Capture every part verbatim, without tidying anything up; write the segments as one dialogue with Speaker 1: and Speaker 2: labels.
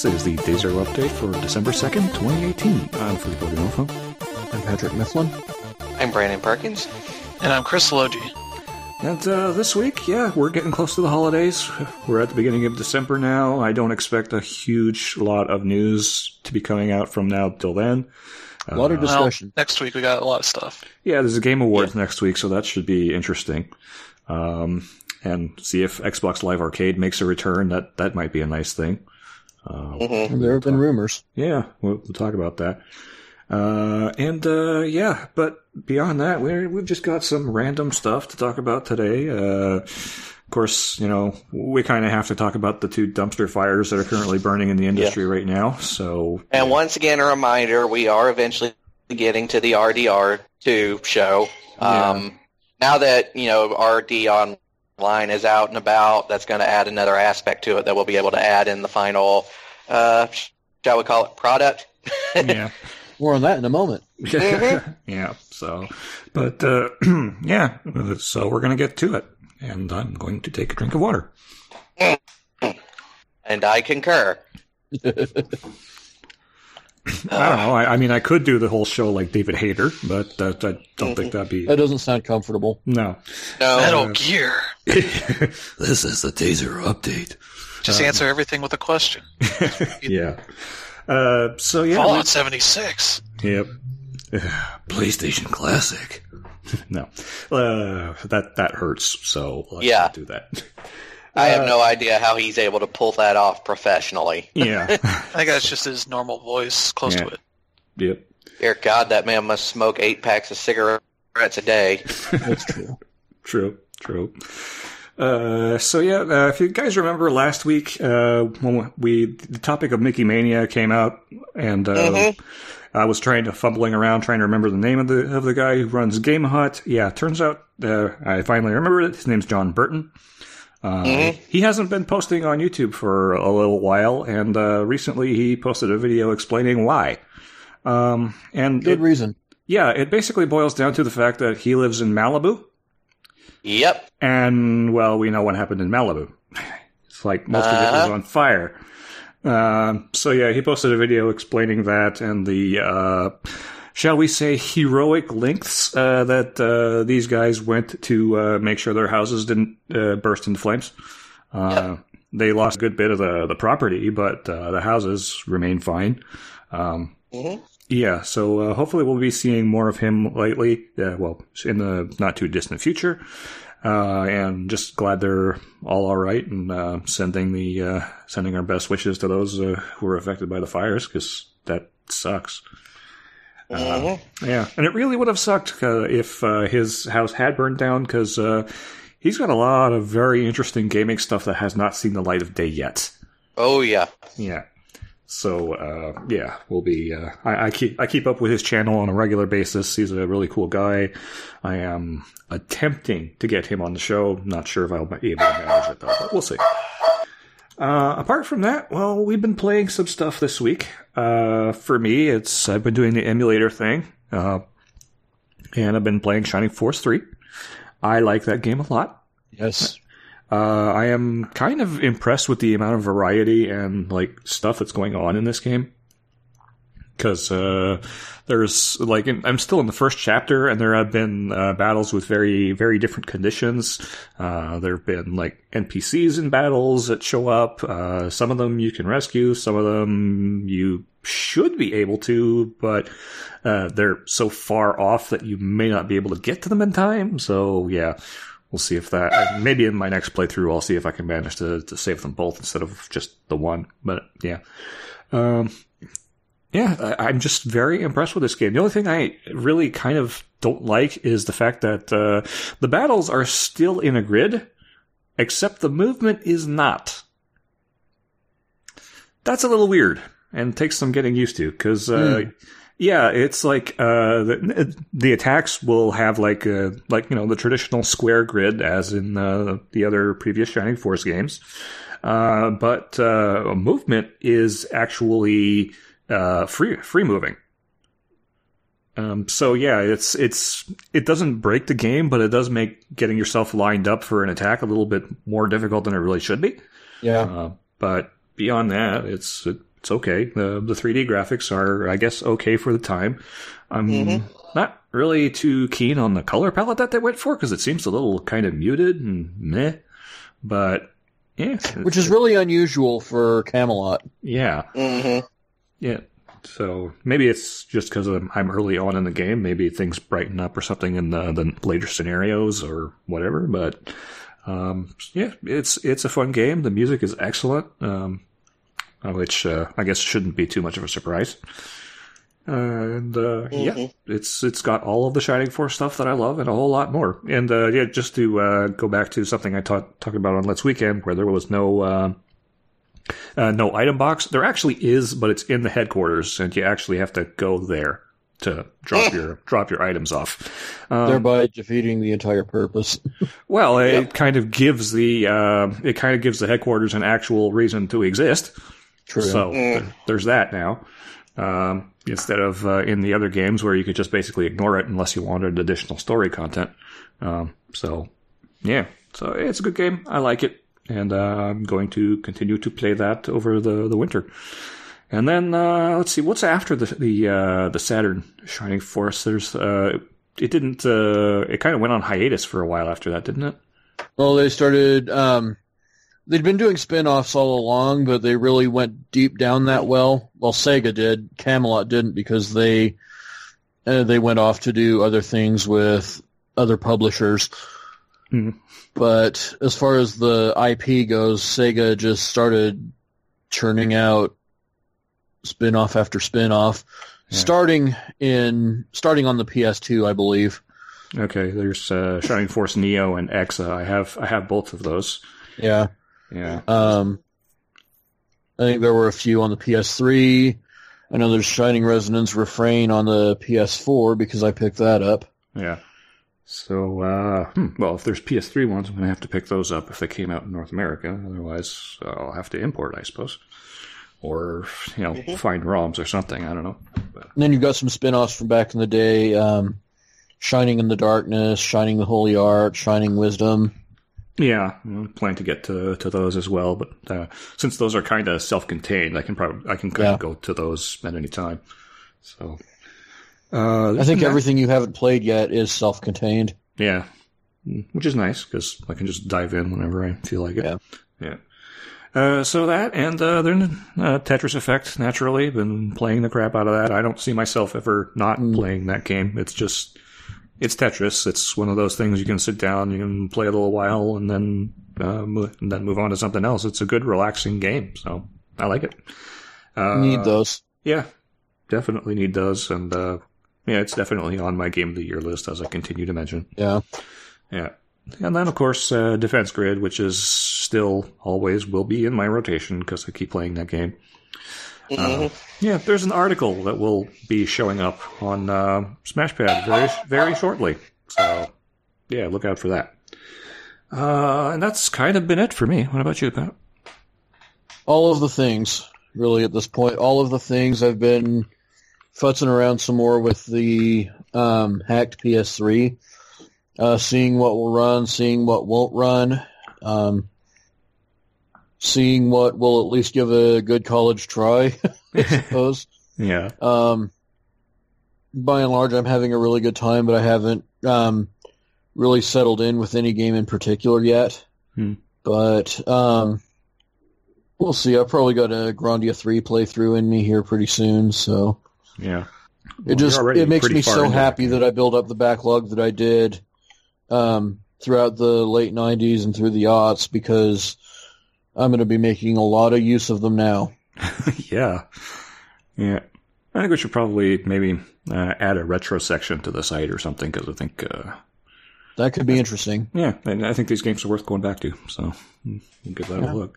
Speaker 1: This is the Day Zero update for December second, twenty eighteen. I'm Filippo D'Onofrio.
Speaker 2: I'm Patrick Mifflin.
Speaker 3: I'm Brandon Perkins.
Speaker 4: And I'm Chris Logi.
Speaker 1: And uh, this week, yeah, we're getting close to the holidays. We're at the beginning of December now. I don't expect a huge lot of news to be coming out from now till then.
Speaker 2: A lot of discussion.
Speaker 4: Well, next week we got a lot of stuff.
Speaker 1: Yeah, there's a Game Awards yeah. next week, so that should be interesting. Um, and see if Xbox Live Arcade makes a return. That that might be a nice thing. Uh,
Speaker 2: mm-hmm. There have been rumors.
Speaker 1: Yeah, we'll, we'll talk about that. Uh, and, uh, yeah, but beyond that, we're, we've just got some random stuff to talk about today. Uh, of course, you know, we kind of have to talk about the two dumpster fires that are currently burning in the industry yeah. right now, so.
Speaker 3: And once again, a reminder, we are eventually getting to the R D R two show. Um, yeah. Now that, you know, R D Online is out and about, that's going to add another aspect to it that we'll be able to add in the final, uh, shall we call it, product?
Speaker 1: Yeah.
Speaker 2: More on that in a moment.
Speaker 3: Mm-hmm.
Speaker 1: Yeah, so, but, uh, yeah, so we're going to get to it. And I'm going to take a drink of water.
Speaker 3: And I concur.
Speaker 1: I don't know. I, I mean, I could do the whole show like David Hayter, but uh, I don't mm-hmm. think that'd be...
Speaker 2: That doesn't sound comfortable.
Speaker 1: No.
Speaker 3: No.
Speaker 4: Metal
Speaker 1: uh,
Speaker 4: Gear.
Speaker 1: This is the Day Zero update.
Speaker 4: Just um, answer everything with a question.
Speaker 1: Yeah. Uh, so, yeah.
Speaker 4: Fallout seventy-six.
Speaker 1: Yep. Uh, PlayStation Classic. No. Uh, that that hurts, so let's
Speaker 3: yeah.
Speaker 1: not do that.
Speaker 3: I have no idea how he's able to pull that off professionally.
Speaker 1: Yeah.
Speaker 4: I think that's just his normal voice, close
Speaker 1: yeah.
Speaker 4: to it.
Speaker 1: Yep.
Speaker 3: Dear God, that man must smoke eight packs of cigarettes a day.
Speaker 2: That's true.
Speaker 1: True, true. Uh, so yeah, uh, if you guys remember last week, uh, when we, the topic of Mickey Mania came out, and, uh, mm-hmm. I was trying to fumbling around trying to remember the name of the of the guy who runs Game Hut. Yeah, turns out uh, I finally remembered it. His name's John Burton. Uh, mm-hmm. He hasn't been posting on YouTube for a little while, and uh, recently he posted a video explaining why. Um, and
Speaker 2: good
Speaker 1: it,
Speaker 2: reason.
Speaker 1: Yeah, it basically boils down to the fact that he lives in Malibu.
Speaker 3: Yep.
Speaker 1: And well, we know what happened in Malibu. It's like most uh-huh. of it was on fire. Uh, so yeah, he posted a video explaining that and the, uh, shall we say, heroic lengths uh, that uh, these guys went to uh, make sure their houses didn't uh, burst into flames. Uh, yep. They lost a good bit of the, the property, but uh, the houses remain fine. Um,
Speaker 3: mm-hmm.
Speaker 1: Yeah, so uh, hopefully we'll be seeing more of him lately. Uh, well, in the not too distant future. Uh, and just glad they're all all right, and uh, sending the uh, sending our best wishes to those uh, who were affected by the fires, because that sucks.
Speaker 3: Mm-hmm.
Speaker 1: Uh, yeah, and it really would have sucked uh, if uh, his house had burned down, because uh, he's got a lot of very interesting gaming stuff that has not seen the light of day yet.
Speaker 3: Oh yeah,
Speaker 1: yeah. So uh, yeah, we'll be. Uh, I, I keep I keep up with his channel on a regular basis. He's a really cool guy. I am attempting to get him on the show. Not sure if I'll be able to manage it though, but we'll see. Uh, apart from that, well, we've been playing some stuff this week. Uh, for me, it's I've been doing the emulator thing, uh, and I've been playing Shining Force three. I like that game a lot.
Speaker 2: Yes.
Speaker 1: Uh, I am kind of impressed with the amount of variety and, like, stuff that's going on in this game. Because, uh, there's, like, in, I'm still in the first chapter, and there have been, uh, battles with very, very different conditions. Uh, there have been, like, N P Cs in battles that show up. Uh, some of them you can rescue, some of them you should be able to, but, uh, they're so far off that you may not be able to get to them in time. So, yeah. We'll see if that, maybe in my next playthrough, I'll see if I can manage to, to save them both instead of just the one. But yeah. Um, yeah, I, I'm just very impressed with this game. The only thing I really kind of don't like is the fact that, uh, the battles are still in a grid, except the movement is not. That's a little weird and takes some getting used to, cause, uh, mm. Yeah, it's like uh, the, the attacks will have like a, like you know the traditional square grid as in uh, the other previous Shining Force games, uh, but uh, movement is actually uh, free free moving. Um, so yeah, it's it's it doesn't break the game, but it does make getting yourself lined up for an attack a little bit more difficult than it really should be.
Speaker 2: Yeah.
Speaker 1: Uh, but beyond that, it's it, it's okay. The the three D graphics are, I guess, okay for the time. I'm
Speaker 3: Mhm.
Speaker 1: not really too keen on the color palette that they went for because it seems a little kind of muted and meh. But yeah,
Speaker 2: Which is really unusual for Camelot.
Speaker 1: yeah,
Speaker 3: Mm-hmm.
Speaker 1: yeah. So maybe it's just because I'm, I'm early on in the game. Maybe things brighten up or something in the, the later scenarios or whatever. But um, yeah, it's it's a fun game. The music is excellent, um, which uh, I guess shouldn't be too much of a surprise. Uh, and uh, yeah,
Speaker 3: Mm-hmm.
Speaker 1: it's it's got all of the Shining Force stuff that I love and a whole lot more. And uh, yeah, just to uh, go back to something I talked talked about on Let's Weekend, where there was no uh, uh, no item box. There actually is, but it's in the headquarters, and you actually have to go there to drop your drop your items off. Um,
Speaker 2: Thereby defeating the entire purpose.
Speaker 1: well, it
Speaker 3: Yep.
Speaker 1: kind of gives the uh, it kind of gives the headquarters an actual reason to exist.
Speaker 2: True.
Speaker 1: So
Speaker 3: Mm.
Speaker 1: th- there's that now. Um, instead of uh, in the other games where you could just basically ignore it unless you wanted additional story content. Um, so, yeah. So it's a good game. I like it. And uh, I'm going to continue to play that over the, the winter. And then, uh, let's see, what's after the the, uh, the Saturn Shining Force? There's, uh, it didn't, uh, it kind of went on hiatus for a while after that, didn't it?
Speaker 2: Well, they started, um, they'd been doing spin-offs all along, but they really went deep down that well. Well, Sega did. Camelot didn't because they, uh, they went off to do other things with other publishers.
Speaker 1: Mhm.
Speaker 2: But as far as the I P goes, Sega just started churning out spin-off after spin-off,
Speaker 1: Yeah.
Speaker 2: starting in, starting on the P S two, I believe.
Speaker 1: Okay, there's uh, Shining Force Neo and Exa. I have I have both of those.
Speaker 2: Yeah.
Speaker 1: Yeah.
Speaker 2: Um, I think there were a few on the P S three. I know there's Shining Resonance Refrain on the P S four because I picked that up.
Speaker 1: Yeah. So, uh, hmm, well, if there's P S three ones, I'm going to have to pick those up if they came out in North America. Otherwise, I'll have to import, I suppose. Or, you know,
Speaker 3: Mhm.
Speaker 1: find ROMs or something. I don't know. But,
Speaker 2: And then you've got some spin-offs from back in the day. Um, Shining in the Darkness, Shining the Holy Art, Shining Wisdom.
Speaker 1: yeah, I plan to get to to those as well. But uh, since those are kind of self-contained, I can probably I can kind
Speaker 2: Yeah.
Speaker 1: of go to those at any time. So, uh,
Speaker 2: I think
Speaker 1: that-
Speaker 2: everything you haven't played yet is self-contained.
Speaker 1: Yeah, which is nice because I can just dive in whenever I feel like it.
Speaker 2: Yeah.
Speaker 1: Yeah. Uh, so that, and uh, then uh, Tetris Effect, naturally. Been playing the crap out of that. I don't see myself ever not
Speaker 2: Mm.
Speaker 1: playing that game. It's just, it's Tetris. It's one of those things you can sit down, you can play a little while, and then uh, mo- and then move on to something else. It's a good, relaxing game, so I like it. Uh,
Speaker 2: Need those.
Speaker 1: Yeah, definitely need those, and uh, yeah, it's definitely on my Game of the Year list, as I continue to mention.
Speaker 2: Yeah.
Speaker 1: Yeah. And then, of course, uh, Defense Grid, which is still always will be in my rotation because I keep playing that game.
Speaker 3: Mhm.
Speaker 1: Uh, yeah, there's an article that will be showing up on uh, Smashpad very, very shortly. So, yeah, look out for that. Uh, and that's kind of been it for me. What about you, Pat?
Speaker 2: All of the things, really, at this point. All of the things. I've been futzing around some more with the um, hacked P S three, uh, seeing what will run, seeing what won't run, um, seeing what will at least give a good college try, I suppose.
Speaker 1: Yeah.
Speaker 2: Um, by and large, I'm having a really good time, but I haven't um, really settled in with any game in particular yet.
Speaker 1: Hmm.
Speaker 2: But um, we'll see. I've probably got a Grandia three playthrough in me here pretty soon, so
Speaker 1: Yeah.
Speaker 2: it just it makes me so happy that I built up the backlog that I did um, throughout the late nineties and through the aughts because I'm going to be making a lot of use of them now.
Speaker 1: Yeah. Yeah. I think we should probably maybe uh, add a retro section to the site or something because I think, uh,
Speaker 2: That could be interesting.
Speaker 1: yeah, and I think these games are worth going back to. So we'll give that
Speaker 2: Yeah.
Speaker 1: a look.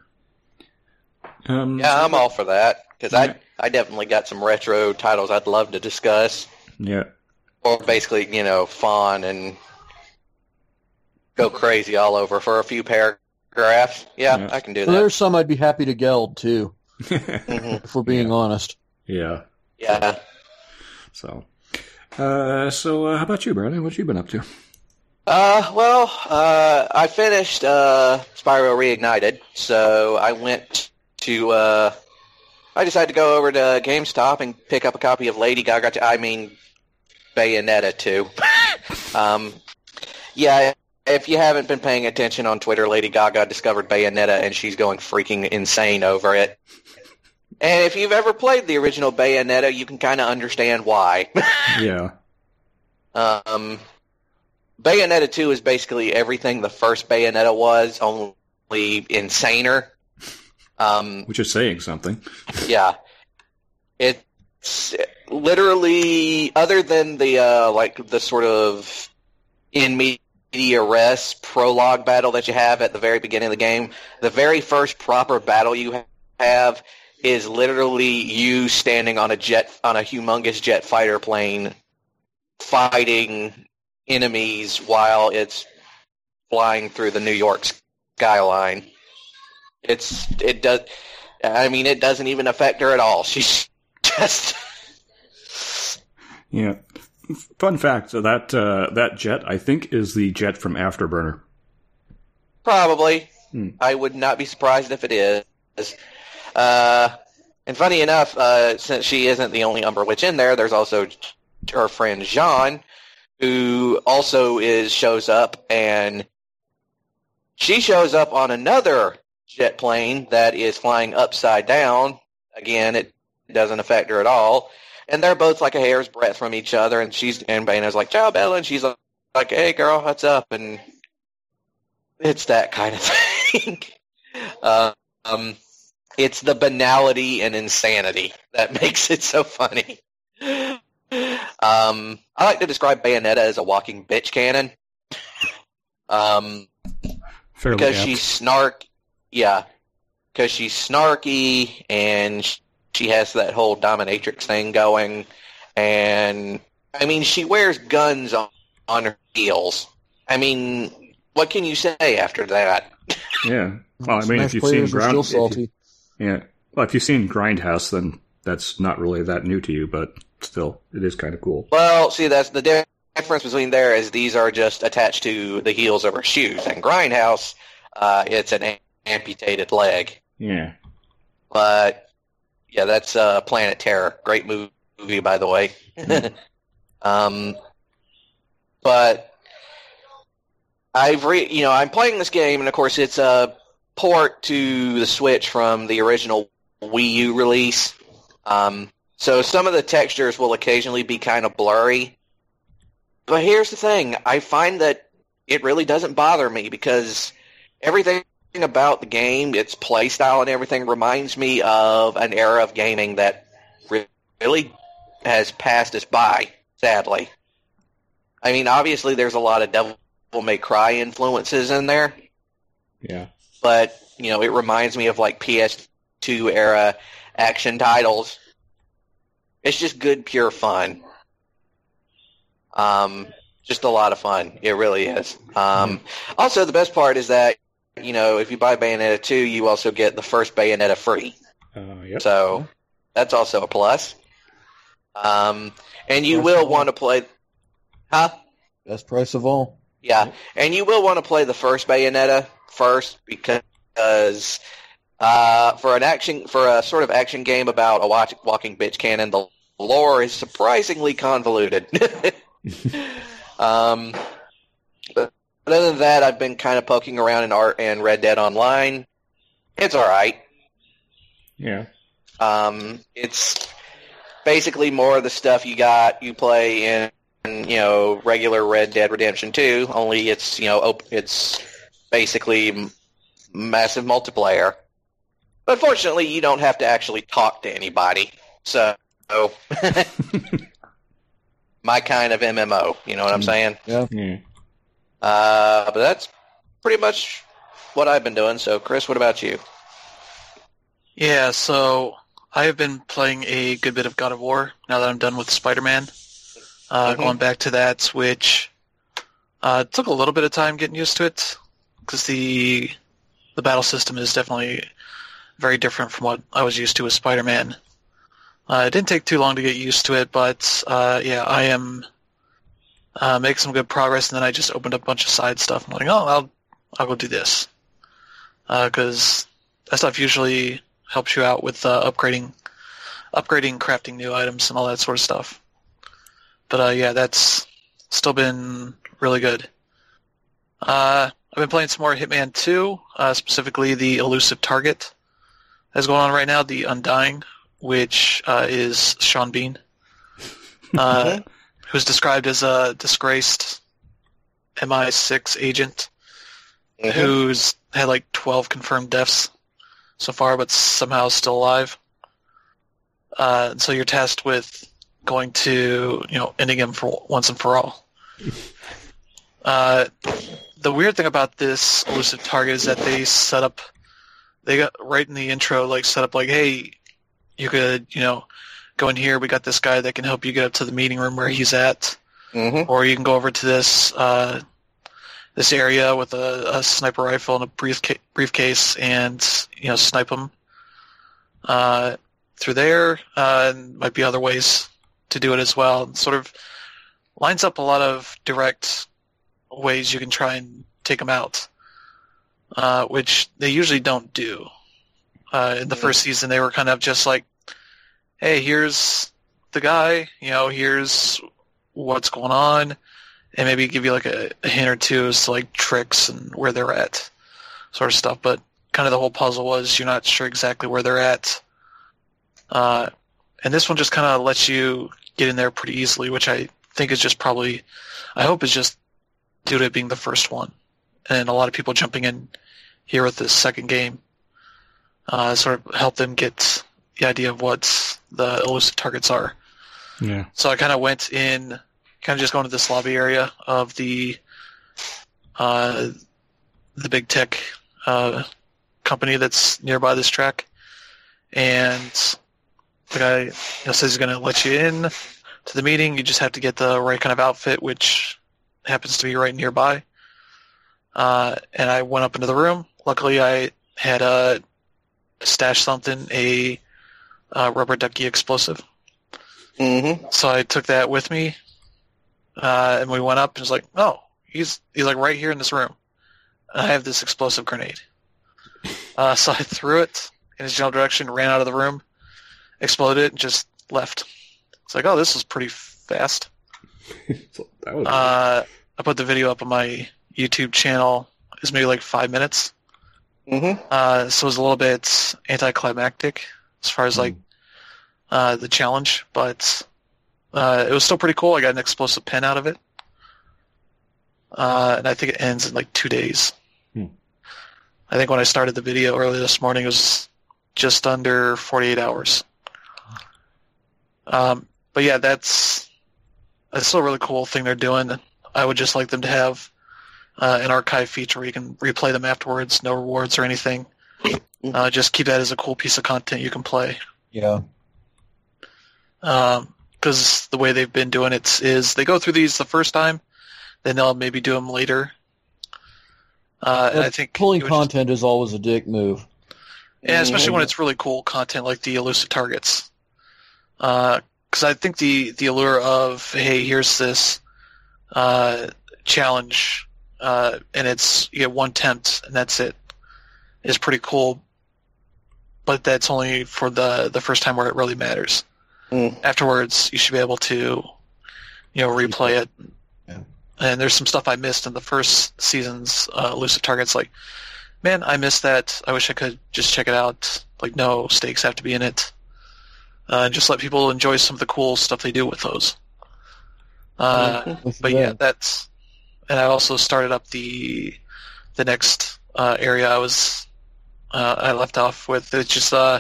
Speaker 1: Um,
Speaker 3: Yeah, I'm all for that because
Speaker 1: Yeah.
Speaker 3: I I definitely got some retro titles I'd love to discuss,
Speaker 1: Yeah.
Speaker 3: or basically you know fawn and go crazy all over for a few paragraphs. Yeah,
Speaker 1: Yeah.
Speaker 3: I can do
Speaker 2: Well,
Speaker 3: that.
Speaker 2: there's some I'd be happy to geld too,
Speaker 3: Mhm.
Speaker 2: if we're being
Speaker 1: Yeah.
Speaker 2: honest.
Speaker 1: Yeah.
Speaker 3: Yeah.
Speaker 1: So, uh, so uh, how about you, Brandon? What you been up to?
Speaker 3: Uh, well, uh, I finished uh, Spyro Reignited, so I went to uh, I decided to go over to GameStop and pick up a copy of Lady Gaga. T- I mean, Bayonetta two. um, yeah, if you haven't been paying attention on Twitter, Lady Gaga discovered Bayonetta, and she's going freaking insane over it. And if you've ever played the original Bayonetta, you can kind of understand why.
Speaker 1: Yeah.
Speaker 3: Um, Bayonetta two is basically everything the first Bayonetta was, only insaner. Um,
Speaker 1: Which is saying something.
Speaker 3: Yeah. It's literally, other than the, uh, like, the sort of in media res prologue battle that you have at the very beginning of the game, the very first proper battle you have is literally you standing on a jet, on a humongous jet fighter plane, fighting enemies while it's flying through the New York skyline. It's it does. I mean, it doesn't even affect her at all. She's just
Speaker 1: yeah. Fun fact: so that uh, that jet, I think, is the jet from Afterburner.
Speaker 3: Probably.
Speaker 1: Hmm.
Speaker 3: I would not be surprised if it is. Uh, and funny enough, uh, since she isn't the only Umber Witch in there, there's also her friend Jean, who also is shows up, and she shows up on another jet plane that is flying upside down. Again, it doesn't affect her at all. And they're both like a hair's breadth from each other, and she's and Bayonetta's like, "Ciao, Bella," and she's like, like, "Hey, girl, what's up?" And it's that kind of thing. uh, um, it's the banality and insanity that makes it so funny. Um, I like to describe Bayonetta as a walking bitch cannon. Um,
Speaker 1: Fairly
Speaker 3: because
Speaker 1: apt.
Speaker 3: she's snark, yeah, because she's snarky and she has that whole dominatrix thing going, and I mean, she wears guns on, on her heels. I mean, what can you say after that?
Speaker 1: Yeah. Well, I mean,
Speaker 2: Smash
Speaker 1: if you've seen
Speaker 2: players are
Speaker 1: Ground,
Speaker 2: still
Speaker 1: if you-
Speaker 2: salty.
Speaker 1: yeah. Well, if you've seen Grindhouse, then that's not really that new to you, but still, it is kind of cool.
Speaker 3: Well, see, that's the di- difference between there is these are just attached to the heels of her shoes, and Grindhouse, uh, it's an am- amputated leg.
Speaker 1: Yeah.
Speaker 3: But yeah, that's uh, Planet Terror. Great movie, by the way. um, but I've re- you know I'm playing this game, and of course it's a port to the Switch from the original Wii U release. Um, so some of the textures will occasionally be kind of blurry. But here's the thing: I find that it really doesn't bother me because everything about the game, its play style and everything, reminds me of an era of gaming that really has passed us by, sadly. I mean, obviously there's a lot of Devil May Cry influences in there,
Speaker 1: Yeah.
Speaker 3: but, you know, it reminds me of, like, P S two era action titles. It's just good, pure fun. Um, just a lot of fun. It really is. Um, also, the best part is that, you know, if you buy Bayonetta two, you also get the first Bayonetta free.
Speaker 1: Uh, yep.
Speaker 3: So that's also a plus. Um, and you
Speaker 2: Price
Speaker 3: will
Speaker 2: of
Speaker 3: want to play... Huh?
Speaker 2: Best price of all.
Speaker 3: Yeah. And you will want to play the first Bayonetta first because uh, for an action, for a sort of action game about a watch, walking bitch cannon, the lore is surprisingly convoluted. um, but other than that, I've been kind of poking around in Art and Red Dead Online. It's all right.
Speaker 1: Yeah.
Speaker 3: Um, it's basically more of the stuff you got you play in, you know, regular Red Dead Redemption two. Only it's you know op- it's basically m- massive multiplayer. But fortunately, you don't have to actually talk to anybody. So, my kind of M M O. You know what I'm saying?
Speaker 2: Yeah.
Speaker 1: Yeah.
Speaker 3: Uh, but that's pretty much what I've been doing. So, Chris, what about you?
Speaker 4: Yeah, so I have been playing a good bit of God of War now that I'm done with Spider-Man. Uh,
Speaker 3: Mhm.
Speaker 4: Going back to that Switch, uh, it took a little bit of time getting used to it because the the battle system is definitely very different from what I was used to with Spider-Man. Uh, it didn't take too long to get used to it, but uh, yeah, I am uh, making some good progress. And then I just opened up a bunch of side stuff. I'm like, oh, I'll I'll go do this because that stuff usually helps you out with uh, upgrading upgrading, crafting new items, and all that sort of stuff. But uh, yeah, that's still been really good. Uh, I've been playing some more Hitman two, uh, specifically the Elusive Target that's going on right now, the Undying, which uh, is Sean Bean, uh, who's described as a disgraced M I six agent mm-hmm. who's had like twelve confirmed deaths so far, but somehow still alive. Uh, and so you're tasked with going to, you know, ending him for once and for all. Uh, the weird thing about this Elusive Target is that they set up, they got right in the intro, like set up like, hey, you could, you know, go in here. We got this guy that can help you get up to the meeting room where he's at, mm-hmm. or you can go over to this uh, this area with a, a sniper rifle and a briefca- briefcase, and you know, snipe him uh, through there. Uh, and might be other ways to do it as well. It sort of lines up a lot of direct ways you can try and take them out, uh, which they usually don't do. Uh, in the first season, they were kind of just like, hey, here's the guy, you know, here's what's going on, and maybe give you like a, a hint or two as to like tricks and where they're at, sort of stuff. But kind of the whole puzzle was you're not sure exactly where they're at. Uh, and this one just kind of lets you get in there pretty easily, which I think is just probably, I hope is just due to it being the first one. And a lot of people jumping in here with this second game uh, sort of help them get the idea of what the elusive targets are.
Speaker 1: Yeah.
Speaker 4: So I kind of went in, kind of just going to this lobby area of the uh, the big tech uh, company that's nearby this track, and the guy you know, says he's going to let you in to the meeting. You just have to get the right kind of outfit, which happens to be right nearby. Uh, and I went up into the room. Luckily, I had uh, stashed something, a uh, rubber ducky explosive.
Speaker 3: Mm-hmm.
Speaker 4: So I took that with me, uh, and we went up, and was like, oh, he's he's like right here in this room. And I have this explosive grenade. Uh, so I threw it in his general direction, ran out of the room, exploded, and just left. It's like, oh, this is pretty fast.
Speaker 1: So that was
Speaker 4: uh, I put the video up on my YouTube channel. It's maybe like five minutes.
Speaker 3: Mm-hmm.
Speaker 4: Uh, so it was a little bit anticlimactic as far as like uh, the challenge, but uh, it was still pretty cool. I got an explosive pen out of it, uh, and I think it ends in like two days.
Speaker 1: Hmm.
Speaker 4: I think when I started the video early this morning, it was just under forty-eight hours. Um, but yeah, that's that's still a really cool thing they're doing. I would just like them to have uh, an archive feature where you can replay them afterwards, no rewards or anything. Uh, just keep that as a cool piece of content you can play.
Speaker 2: Yeah.
Speaker 4: Because um, the way they've been doing it is they go through these the first time, then they'll maybe do them later. Uh, and I think
Speaker 2: pulling content just, is always a dick move.
Speaker 4: Yeah, especially when it's really cool content like the elusive targets. Because uh, I think the, the allure of, hey, here's this uh, challenge, uh, and it's you get one attempt and that's it, is pretty cool. But that's only for the, the first time where it really matters.
Speaker 3: Mm.
Speaker 4: Afterwards, you should be able to, you know, replay it.
Speaker 2: Yeah.
Speaker 4: And there's some stuff I missed in the first season's uh, elusive targets. Like, man, I missed that. I wish I could just check it out. Like, no stakes have to be in it. Uh, and just let people enjoy some of the cool stuff they do with those. Uh, but yeah, that's. And I also started up the the next uh, area I was uh, I left off with. It's just uh,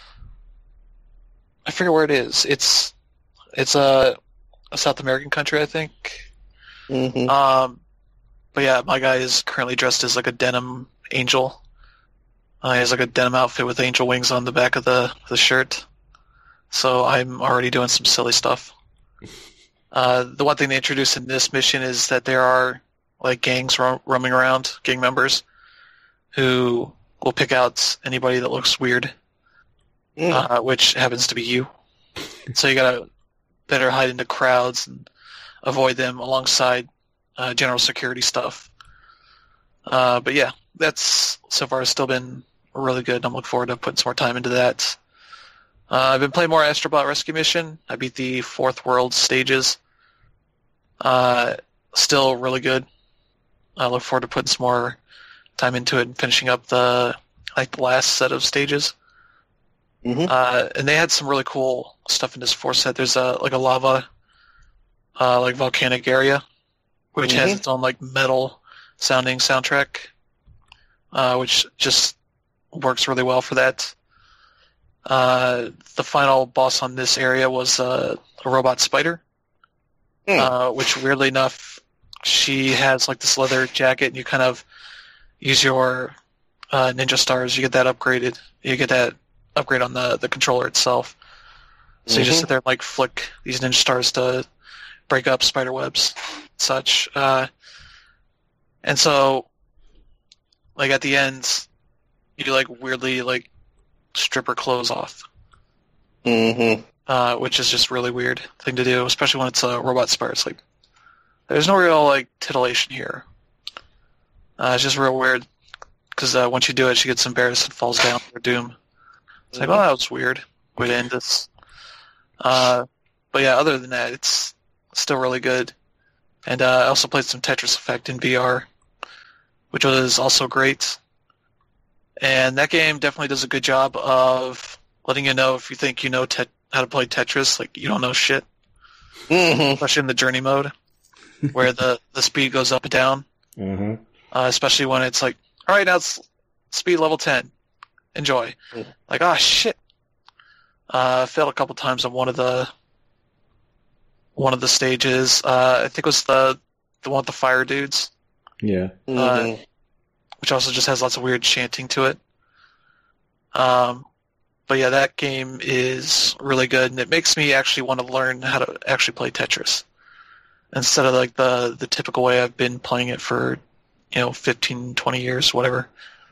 Speaker 4: I forget where it is. It's it's a, a South American country, I think.
Speaker 3: Mm-hmm.
Speaker 4: Um, but yeah, my guy is currently dressed as like a denim angel. Uh, he has like a denim outfit with angel wings on the back of the the shirt. So I'm already doing some silly stuff. Uh, the one thing they introduced in this mission is that there are like gangs ro- roaming around, gang members, who will pick out anybody that looks weird,
Speaker 3: mm.
Speaker 4: uh, which happens to be you. So you gotta better hide into crowds and avoid them alongside uh, general security stuff. Uh, but yeah, that's so far still been really good. I'm looking forward to putting some more time into that. Uh, I've been playing more Astrobot Rescue Mission. I beat the fourth world stages. Uh, still really good. I look forward to putting some more time into it and finishing up the like the last set of stages.
Speaker 3: Mm-hmm.
Speaker 4: Uh, and they had some really cool stuff in this fourth set. There's a like a lava, uh, like volcanic area, which has
Speaker 3: Mhm.
Speaker 4: its own like metal sounding soundtrack, uh, which just works really well for that. Uh, the final boss on this area was uh, a robot spider,
Speaker 3: Hmm.
Speaker 4: uh, which weirdly enough, she has like this leather jacket, and you kind of use your uh, ninja stars. You get that upgraded. You get that upgrade on the, the controller itself. So you just
Speaker 3: Mhm.
Speaker 4: sit there and like flick these ninja stars to break up spider webs, and such. Uh, and so, like at the end, you like weirdly like strip her clothes off,
Speaker 3: Mm-hmm.
Speaker 4: uh, which is just really weird thing to do, especially when it's a robot spider. It's like there's no real like titillation here. Uh, it's just real weird because uh, once you do it, she gets embarrassed and falls down to her doom. It's like, oh, that was weird. Way to end this. Uh, but yeah, other than that, it's still really good. And uh, I also played some Tetris Effect in V R, which was also great. And that game definitely does a good job of letting you know if you think you know te- how to play Tetris, like you don't know shit,
Speaker 3: Mm-hmm.
Speaker 4: especially in the journey mode, where the, the speed goes up and down,
Speaker 1: Mm-hmm.
Speaker 4: uh, especially when it's like, all right, now it's speed level ten. Enjoy.
Speaker 3: Mm.
Speaker 4: Like, ah, shit. Uh, I failed a couple times on one of the one of the stages. Uh, I think it was the the one with the fire dudes,
Speaker 1: Yeah.
Speaker 3: Mm-hmm.
Speaker 4: which also just has lots of weird chanting to it. Um, but yeah, that game is really good, and it makes me actually want to learn how to actually play Tetris instead of like the the typical way I've been playing it for, you know, fifteen, twenty years, whatever.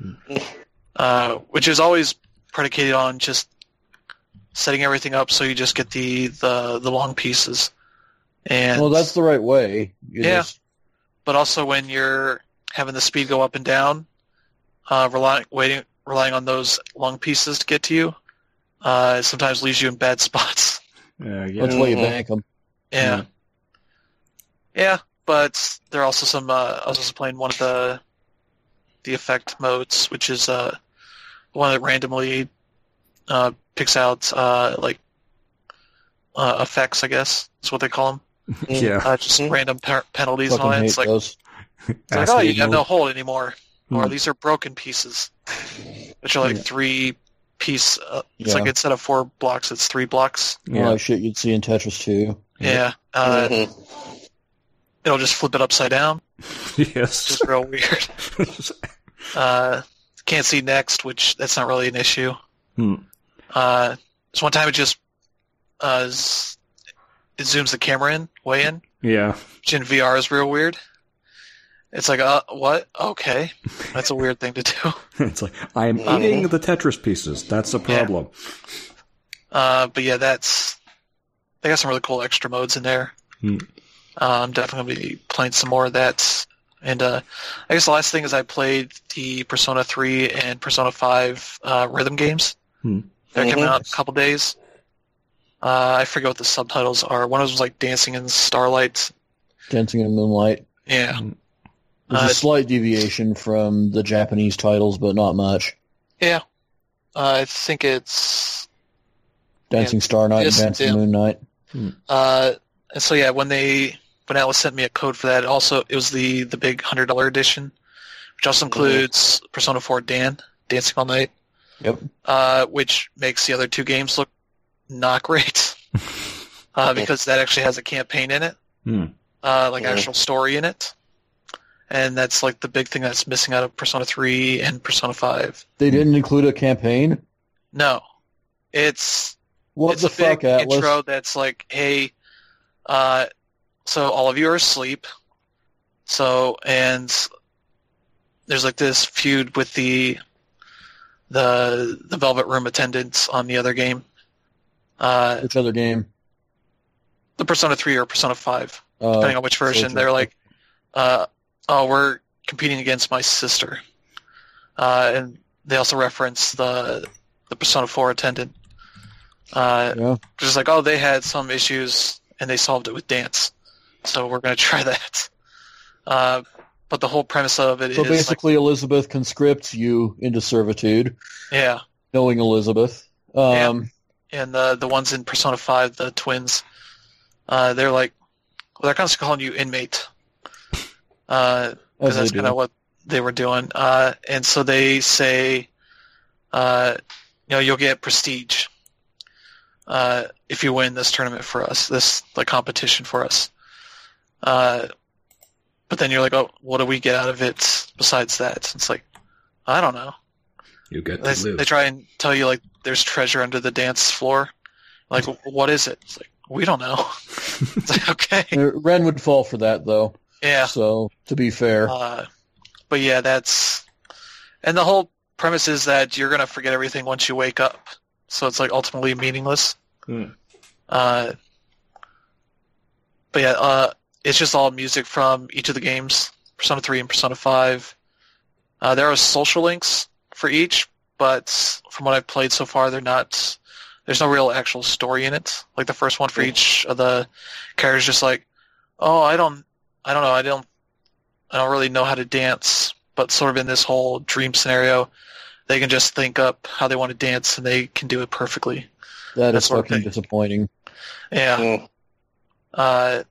Speaker 4: Uh, which is always predicated on just setting everything up so you just get the the, the long pieces. And
Speaker 2: Well, that's the right way. You
Speaker 4: Yeah.
Speaker 2: just-
Speaker 4: but also when you're having the speed go up and down, uh, relying waiting relying on those long pieces to get to you, uh, it sometimes leaves you in bad spots.
Speaker 1: Uh, yeah.
Speaker 2: that's why you
Speaker 3: Mhm.
Speaker 2: bank them.
Speaker 4: Yeah.
Speaker 1: Yeah.
Speaker 4: Yeah, but there are also some. Uh, I was also playing one of the the effect modes, which is uh, one that randomly uh, picks out uh, like uh, effects. I guess that's what they call them.
Speaker 1: Yeah.
Speaker 4: Uh, just
Speaker 3: Mhm.
Speaker 4: random pe- penalties and all
Speaker 2: Fucking
Speaker 4: that.
Speaker 2: hate
Speaker 4: It's like,
Speaker 2: those.
Speaker 4: it's like, oh, you
Speaker 1: Acid
Speaker 4: have no
Speaker 1: mode.
Speaker 4: hold anymore, or
Speaker 1: Hmm.
Speaker 4: these are broken pieces, which are like
Speaker 2: Yeah.
Speaker 4: three piece. Uh, it's
Speaker 2: Yeah.
Speaker 4: like instead of four blocks, it's three blocks.
Speaker 1: Yeah.
Speaker 2: Oh, shit you'd see in Tetris too.
Speaker 4: Yeah. Uh,
Speaker 3: Mhm.
Speaker 4: It'll just flip it upside down.
Speaker 1: Yes.
Speaker 4: Just real weird. Uh, can't see next, which that's not really an issue.
Speaker 1: Hmm.
Speaker 4: Uh, this one time it just uh, z- it zooms the camera in, way in,
Speaker 1: Yeah.
Speaker 4: which in V R is real weird. It's like, uh, what? Okay. That's a weird thing to do.
Speaker 1: It's like, I am
Speaker 3: Mhm.
Speaker 1: eating the Tetris pieces. That's a problem.
Speaker 4: Uh, but yeah, that's, they got some really cool extra modes in there.
Speaker 1: Hmm.
Speaker 4: Uh, I'm definitely going to be playing some more of that. And uh, I guess the last thing is I played the Persona three and Persona five uh, rhythm games.
Speaker 1: Hmm.
Speaker 4: That came
Speaker 3: Mhm.
Speaker 4: out in a couple days. Uh, I forget what the subtitles are. One of them was like Dancing in Starlight.
Speaker 2: Dancing in Moonlight.
Speaker 4: Yeah.
Speaker 2: There's
Speaker 4: Uh,
Speaker 2: a slight deviation from the Japanese titles, but not much.
Speaker 4: Yeah. Uh, I think it's...
Speaker 2: Dancing Star Night and
Speaker 4: Yes,
Speaker 2: Dancing
Speaker 4: yeah.
Speaker 2: Moon Night.
Speaker 4: Uh, and so yeah, when they... When Atlas sent me a code for that, also it was the, the big one hundred dollars edition, which also includes Persona four Dan, Dancing All Night,
Speaker 2: Yep.
Speaker 4: uh, which makes the other two games look not great, uh, because that actually has a campaign in it,
Speaker 1: Hmm.
Speaker 4: uh, like
Speaker 3: Mhm.
Speaker 4: actual story in it. And that's like the big thing that's missing out of Persona three and Persona five.
Speaker 2: They didn't include a campaign?
Speaker 4: No. It's
Speaker 2: What
Speaker 4: it's
Speaker 2: the
Speaker 4: a big
Speaker 2: fuck, Atlas?
Speaker 4: intro that's like, hey, uh, so all of you are asleep. So, and there's like this feud with the the the Velvet Room attendants on the other game. Uh,
Speaker 2: Which other game?
Speaker 4: the Persona three or Persona five,
Speaker 2: Uh,
Speaker 4: depending on which version.
Speaker 2: Soldier.
Speaker 4: They're like, uh, oh, we're competing against my sister. Uh, and they also reference the the Persona four attendant. Uh,
Speaker 2: Yeah.
Speaker 4: Just like, oh, they had some issues and they solved it with dance, so we're going to try that. Uh, but the whole premise of it
Speaker 2: So
Speaker 4: is
Speaker 2: basically, Elizabeth conscripts you into servitude,
Speaker 4: like, yeah,
Speaker 2: knowing Elizabeth. Um,
Speaker 4: and the the ones in Persona five, the twins, uh, they're like, well, they're kind of calling you inmate, because
Speaker 2: as they
Speaker 4: that's
Speaker 2: do.
Speaker 4: kind of what they were doing. Uh, and so they say, uh, you know, you'll get prestige uh, if you win this tournament for us, this like competition for us. Uh, but then you're like, oh, what do we get out of it besides that? It's like, I don't know.
Speaker 1: You get
Speaker 4: They,
Speaker 1: to live.
Speaker 4: they try and tell you like there's treasure under the dance floor. Like, what is it? It's like, we don't know. It's like, okay,
Speaker 2: Uh, Ren would fall for that, though.
Speaker 4: yeah.
Speaker 2: So, to be fair.
Speaker 4: Uh, but yeah, that's and the whole premise is that you're gonna forget everything once you wake up. So it's like ultimately meaningless.
Speaker 1: Hmm.
Speaker 4: Uh, but yeah, uh, it's just all music from each of the games, Persona three and Persona five. Uh, there are social links for each, but from what I've played so far, they're not. There's no real actual story in it. Like the first one for each of the characters, just like, oh, I don't, I don't know, I don't, I don't really know how to dance, but sort of in this whole dream scenario, they can just think up how they want to dance and they can do it perfectly.
Speaker 2: That
Speaker 4: That's
Speaker 2: is
Speaker 4: sort of
Speaker 2: fucking
Speaker 4: thing.
Speaker 2: disappointing.
Speaker 4: Yeah.
Speaker 3: Mm.
Speaker 4: Uh,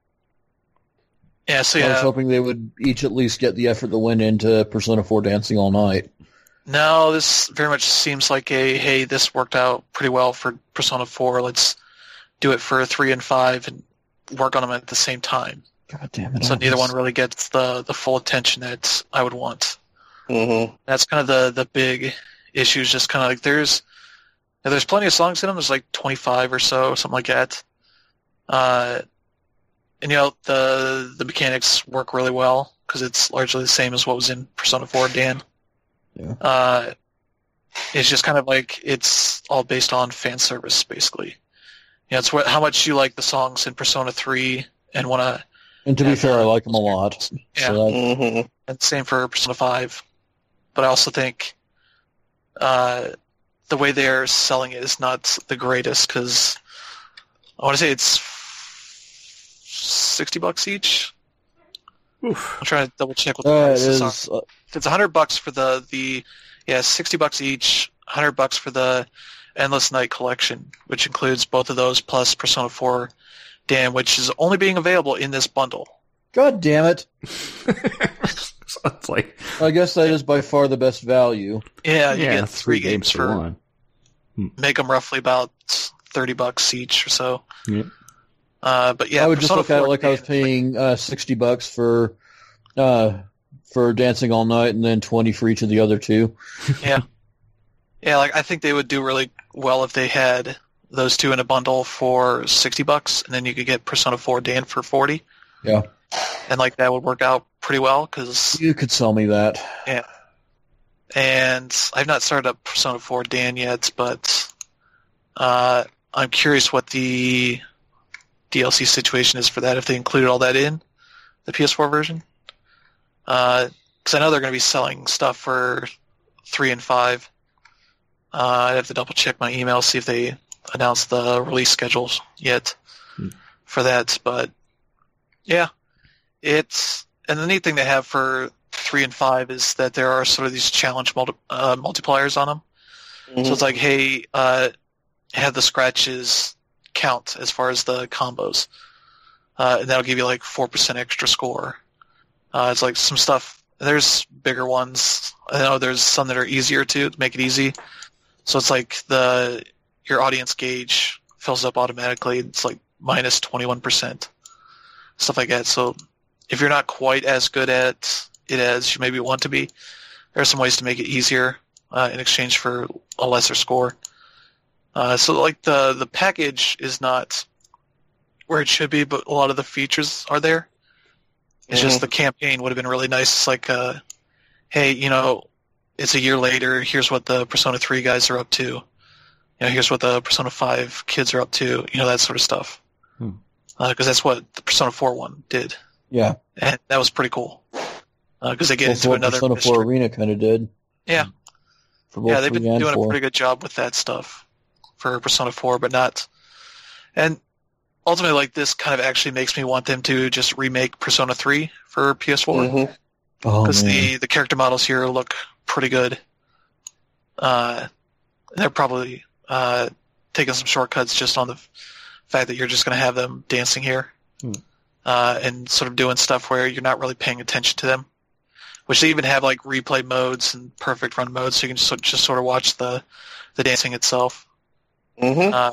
Speaker 4: yeah. So
Speaker 2: I was
Speaker 4: yeah.
Speaker 2: hoping they would each at least get the effort that went into Persona four Dancing All Night.
Speaker 4: No, this very much seems like a, hey, this worked out pretty well for Persona four. Let's do it for three and five and work on them at the same time.
Speaker 2: God damn it.
Speaker 4: So
Speaker 2: I
Speaker 4: neither
Speaker 2: was-
Speaker 4: one really gets the, the full attention that I would want.
Speaker 3: Mm-hmm.
Speaker 4: That's kind of the, the big issue. Is just kind of like there's there's plenty of songs in them. There's like twenty-five or so, something like that. Uh, and you know the the mechanics work really well because it's largely the same as what was in Persona four, Dan.
Speaker 2: Yeah.
Speaker 4: Uh, it's just kind of like it's all based on fan service, basically. You know, it's what how much you like the songs in Persona three and want to.
Speaker 2: And to be
Speaker 4: and,
Speaker 2: fair, I
Speaker 4: uh,
Speaker 2: like them a lot.
Speaker 4: Yeah.
Speaker 2: So that,
Speaker 3: Mm-hmm.
Speaker 4: And same for Persona five. But I also think uh, the way they're selling it is not the greatest because I want to say it's sixty bucks each.
Speaker 1: Oof.
Speaker 4: I'm trying to double check what the
Speaker 2: that
Speaker 4: prices are.
Speaker 2: is... Uh,
Speaker 4: It's a hundred bucks for the the yeah sixty bucks each, hundred bucks for the Endless Night collection, which includes both of those plus Persona four Dan, which is only being available in this bundle.
Speaker 2: God damn it.
Speaker 1: So it's like
Speaker 2: I guess that is by far the best value.
Speaker 4: Yeah, you
Speaker 1: yeah,
Speaker 4: get three games for
Speaker 1: one.
Speaker 4: make them roughly about thirty bucks each or so.
Speaker 1: Yeah.
Speaker 4: Uh, but yeah,
Speaker 2: I would just
Speaker 4: Persona
Speaker 2: look at it
Speaker 4: four
Speaker 2: like I was
Speaker 4: Dan,
Speaker 2: paying uh, sixty bucks for uh, for Dancing All Night and then twenty for each of the other two.
Speaker 4: yeah, like I think they would do really well if they had those two in a bundle for sixty bucks, and then you could get Persona four Dan for forty.
Speaker 2: Yeah.
Speaker 4: And like that would work out pretty well because,
Speaker 2: You could sell me that.
Speaker 4: and I've not started up Persona four Dan yet, but uh, I'm curious what the D L C situation is for that if they included all that in the P S four version. Because I know they're going to be selling stuff for three and five. Uh, I'd have to double check my email, see if they announced the release schedules yet
Speaker 1: Hmm.
Speaker 4: for that. But yeah, it's and the neat thing they have for three and five is that there are sort of these challenge multi, uh, multipliers on them. So it's like, hey, uh, have the scratches count as far as the combos, uh, and that'll give you like four percent extra score. Uh, it's like some stuff. There's bigger ones. I know there's some that are easier to, to make it easy. So it's like the your audience gauge fills up automatically. It's like minus twenty-one percent, stuff like that. So if you're not quite as good at it as you maybe want to be, there are some ways to make it easier uh, in exchange for a lesser score. Uh, so like the the package is not where it should be, but a lot of the features are there. It's just
Speaker 3: Mhm.
Speaker 4: the campaign would have been really nice. It's like, uh, hey, you know, it's a year later. Here's what the Persona three guys are up to. You know, here's what the Persona five kids are up to. You know, that sort of stuff.
Speaker 1: Hmm.
Speaker 4: Because that's what the Persona four one did,
Speaker 2: Yeah.
Speaker 4: and that was pretty cool. Because they get
Speaker 2: That's
Speaker 4: into
Speaker 2: what
Speaker 4: another
Speaker 2: Persona
Speaker 4: mystery.
Speaker 2: four Arena kind of did.
Speaker 4: Yeah.
Speaker 2: For both
Speaker 4: Yeah, they've been
Speaker 2: three and
Speaker 4: doing
Speaker 2: four.
Speaker 4: a pretty good job with that stuff. for Persona four, but not. And ultimately, like this kind of actually makes me want them to just remake Persona three for P S four.
Speaker 3: Mm-hmm.
Speaker 4: Because
Speaker 2: Oh, man.
Speaker 4: the, the character models here look pretty good. Uh, they're probably uh, taking some shortcuts just on the f- fact that you're just going to have them dancing here.
Speaker 1: Hmm.
Speaker 4: Uh, and sort of doing stuff where you're not really paying attention to them. Which they even have like replay modes and perfect run modes, so you can just, just sort of watch the, the dancing itself.
Speaker 3: Mm-hmm.
Speaker 4: Uh,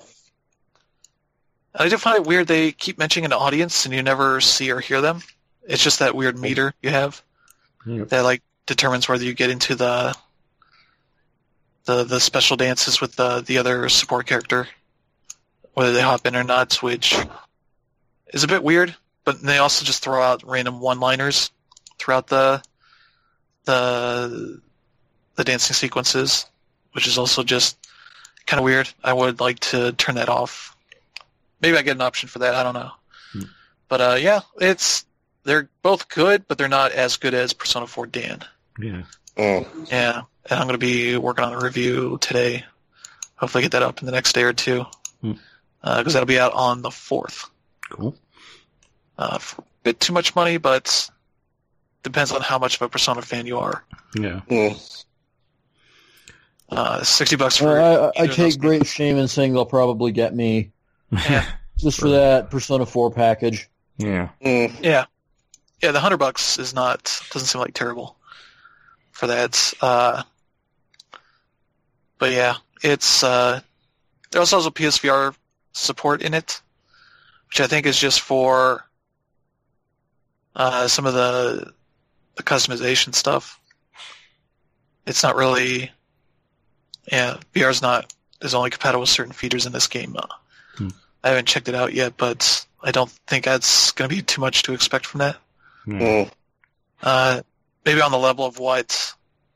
Speaker 4: I do find it weird they keep mentioning an audience and you never see or hear them. It's just that weird meter you have
Speaker 1: Yep.
Speaker 4: that like determines whether you get into the the the special dances with the the other support character, whether they hop in or not, which is a bit weird. But they also just throw out random one-liners throughout the the the dancing sequences, which is also just kind of weird. I would like to turn that off. Maybe I get an option for that. I don't know.
Speaker 1: Hmm.
Speaker 4: But uh, yeah, it's they're both good, but they're not as good as Persona four Dan.
Speaker 1: Yeah.
Speaker 3: Mm.
Speaker 4: Yeah, and I'm going to be working on a review today. Hopefully get that up in the next day or two. Because
Speaker 1: Hmm.
Speaker 4: uh, that'll be out on the fourth.
Speaker 1: Cool.
Speaker 4: Uh, for a bit too much money, but depends on how much of a Persona fan you are.
Speaker 1: Yeah.
Speaker 3: Mm.
Speaker 4: Uh, sixty bucks for
Speaker 2: Well, I, I
Speaker 4: either of those
Speaker 2: take great shame in saying they'll probably get me
Speaker 4: Yeah.
Speaker 2: just for that Persona four package.
Speaker 1: Yeah.
Speaker 3: Mm.
Speaker 4: Yeah, yeah. The hundred bucks is not doesn't seem like terrible for that. Uh, but yeah, it's uh, there also has a P S V R support in it, which I think is just for uh, some of the the customization stuff. It's not really, yeah. V R is not is only compatible with certain features in this game. Uh,
Speaker 1: Hmm.
Speaker 4: I haven't checked it out yet, but I don't think that's going to be too much to expect from that.
Speaker 1: Yeah.
Speaker 3: Mm.
Speaker 4: Uh, maybe on the level of what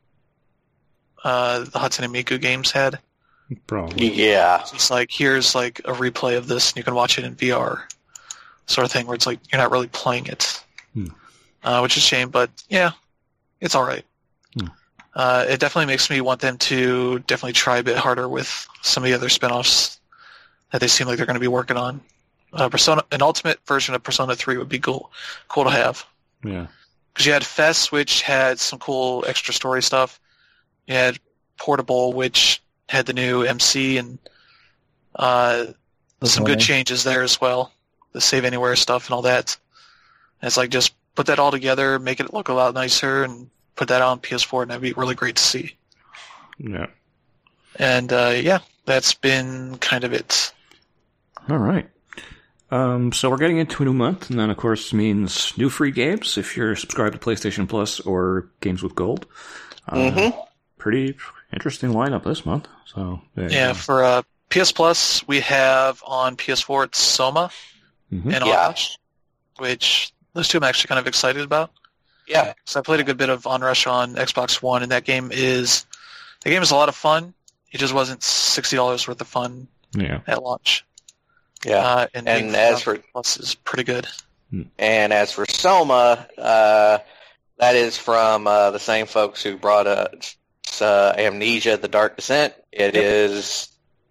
Speaker 4: uh, the Hatsune Miku games had.
Speaker 1: Probably.
Speaker 3: Yeah.
Speaker 4: It's like, here's like a replay of this, and you can watch it in V R, sort of thing, where it's like you're not really playing it,
Speaker 1: Hmm.
Speaker 4: uh, which is a shame. But yeah, it's all right.
Speaker 1: Hmm.
Speaker 4: Uh, it definitely makes me want them to definitely try a bit harder with some of the other spinoffs that they seem like they're going to be working on. Uh, Persona, an ultimate version of Persona three would be cool, cool to have.
Speaker 1: Yeah.
Speaker 4: Because you had Fest, which had some cool extra story stuff. You had Portable, which had the new M C and uh, some good
Speaker 2: Okay.
Speaker 4: changes there as well. The Save Anywhere stuff and all that. And it's like just put that all together, make it look a lot nicer, and put that on P S four, and that'd be really great to see.
Speaker 1: Yeah.
Speaker 4: And uh, yeah, that's been kind of it.
Speaker 1: All right. Um, so we're getting into a new month, and that, of course, means new free games if you're subscribed to PlayStation Plus or Games with Gold. Uh,
Speaker 3: Mm-hmm.
Speaker 1: Pretty interesting lineup this month. So there you
Speaker 4: Yeah,
Speaker 1: go.
Speaker 4: for uh, P S Plus, we have on P S four, it's Soma
Speaker 1: Mhm.
Speaker 4: and
Speaker 3: Yeah.
Speaker 4: Onrush, which those two I'm actually kind of excited about.
Speaker 3: Yeah.
Speaker 4: So I played a good bit of Onrush on Xbox One, and that game is the game is a lot of fun. It just wasn't sixty dollars worth of fun
Speaker 1: Yeah.
Speaker 4: at launch.
Speaker 3: Yeah.
Speaker 4: Uh, and
Speaker 3: And
Speaker 4: being
Speaker 3: as
Speaker 4: free
Speaker 3: for-
Speaker 4: on Plus is pretty good.
Speaker 3: And as for Soma, uh, that is from uh, the same folks who brought us uh, Amnesia: The Dark Descent. It
Speaker 4: Yep.
Speaker 3: is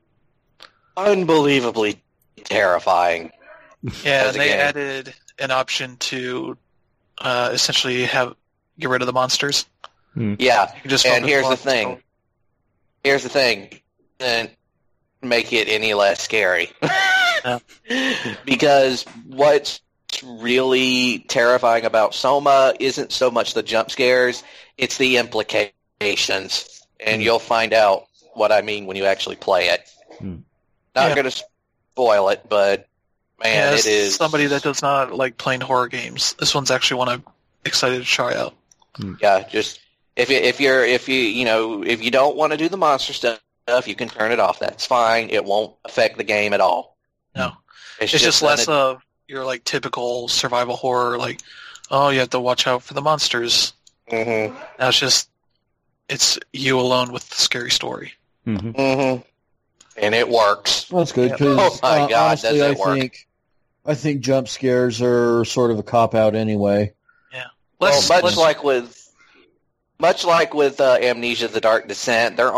Speaker 3: unbelievably terrifying.
Speaker 4: Yeah,
Speaker 3: As
Speaker 4: and
Speaker 3: a
Speaker 4: they
Speaker 3: game.
Speaker 4: added an option to uh, essentially have get rid of the monsters.
Speaker 3: Yeah.
Speaker 4: You can just
Speaker 3: And
Speaker 4: focus
Speaker 3: here's
Speaker 4: on
Speaker 3: the thing. Here's the thing. And make it any less scary.
Speaker 4: Yeah.
Speaker 3: Because what's really terrifying about Soma isn't so much the jump scares, it's the implications. And
Speaker 1: Mm.
Speaker 3: you'll find out what I mean when you actually play it.
Speaker 1: Mm.
Speaker 3: Not
Speaker 4: Yeah.
Speaker 3: going to spoil it, but man,
Speaker 4: Yeah,
Speaker 3: it
Speaker 4: as
Speaker 3: is
Speaker 4: somebody that does not like playing horror games, this one's actually one I'm excited to try out.
Speaker 3: Yeah, just if you, if you're if you you know if you don't want to do the monster stuff, you can turn it off. That's fine. It won't affect the game at all.
Speaker 4: No.
Speaker 3: it's,
Speaker 4: It's just
Speaker 3: an
Speaker 4: less
Speaker 3: ad-
Speaker 4: of your like typical survival horror, like, oh, you have to watch out for the monsters.
Speaker 3: Mhm.
Speaker 4: Now it's just it's you alone with the scary story.
Speaker 1: Mm-hmm.
Speaker 3: Mhm. And it works.
Speaker 2: That's good
Speaker 4: Yeah.
Speaker 2: because
Speaker 3: Oh my God,
Speaker 2: honestly,
Speaker 3: does
Speaker 2: I
Speaker 3: it work.
Speaker 2: think I think jump scares are sort of a cop out anyway.
Speaker 4: Less,
Speaker 3: well, much
Speaker 4: less-
Speaker 3: like with much like with uh, Amnesia: The Dark Descent, there aren't,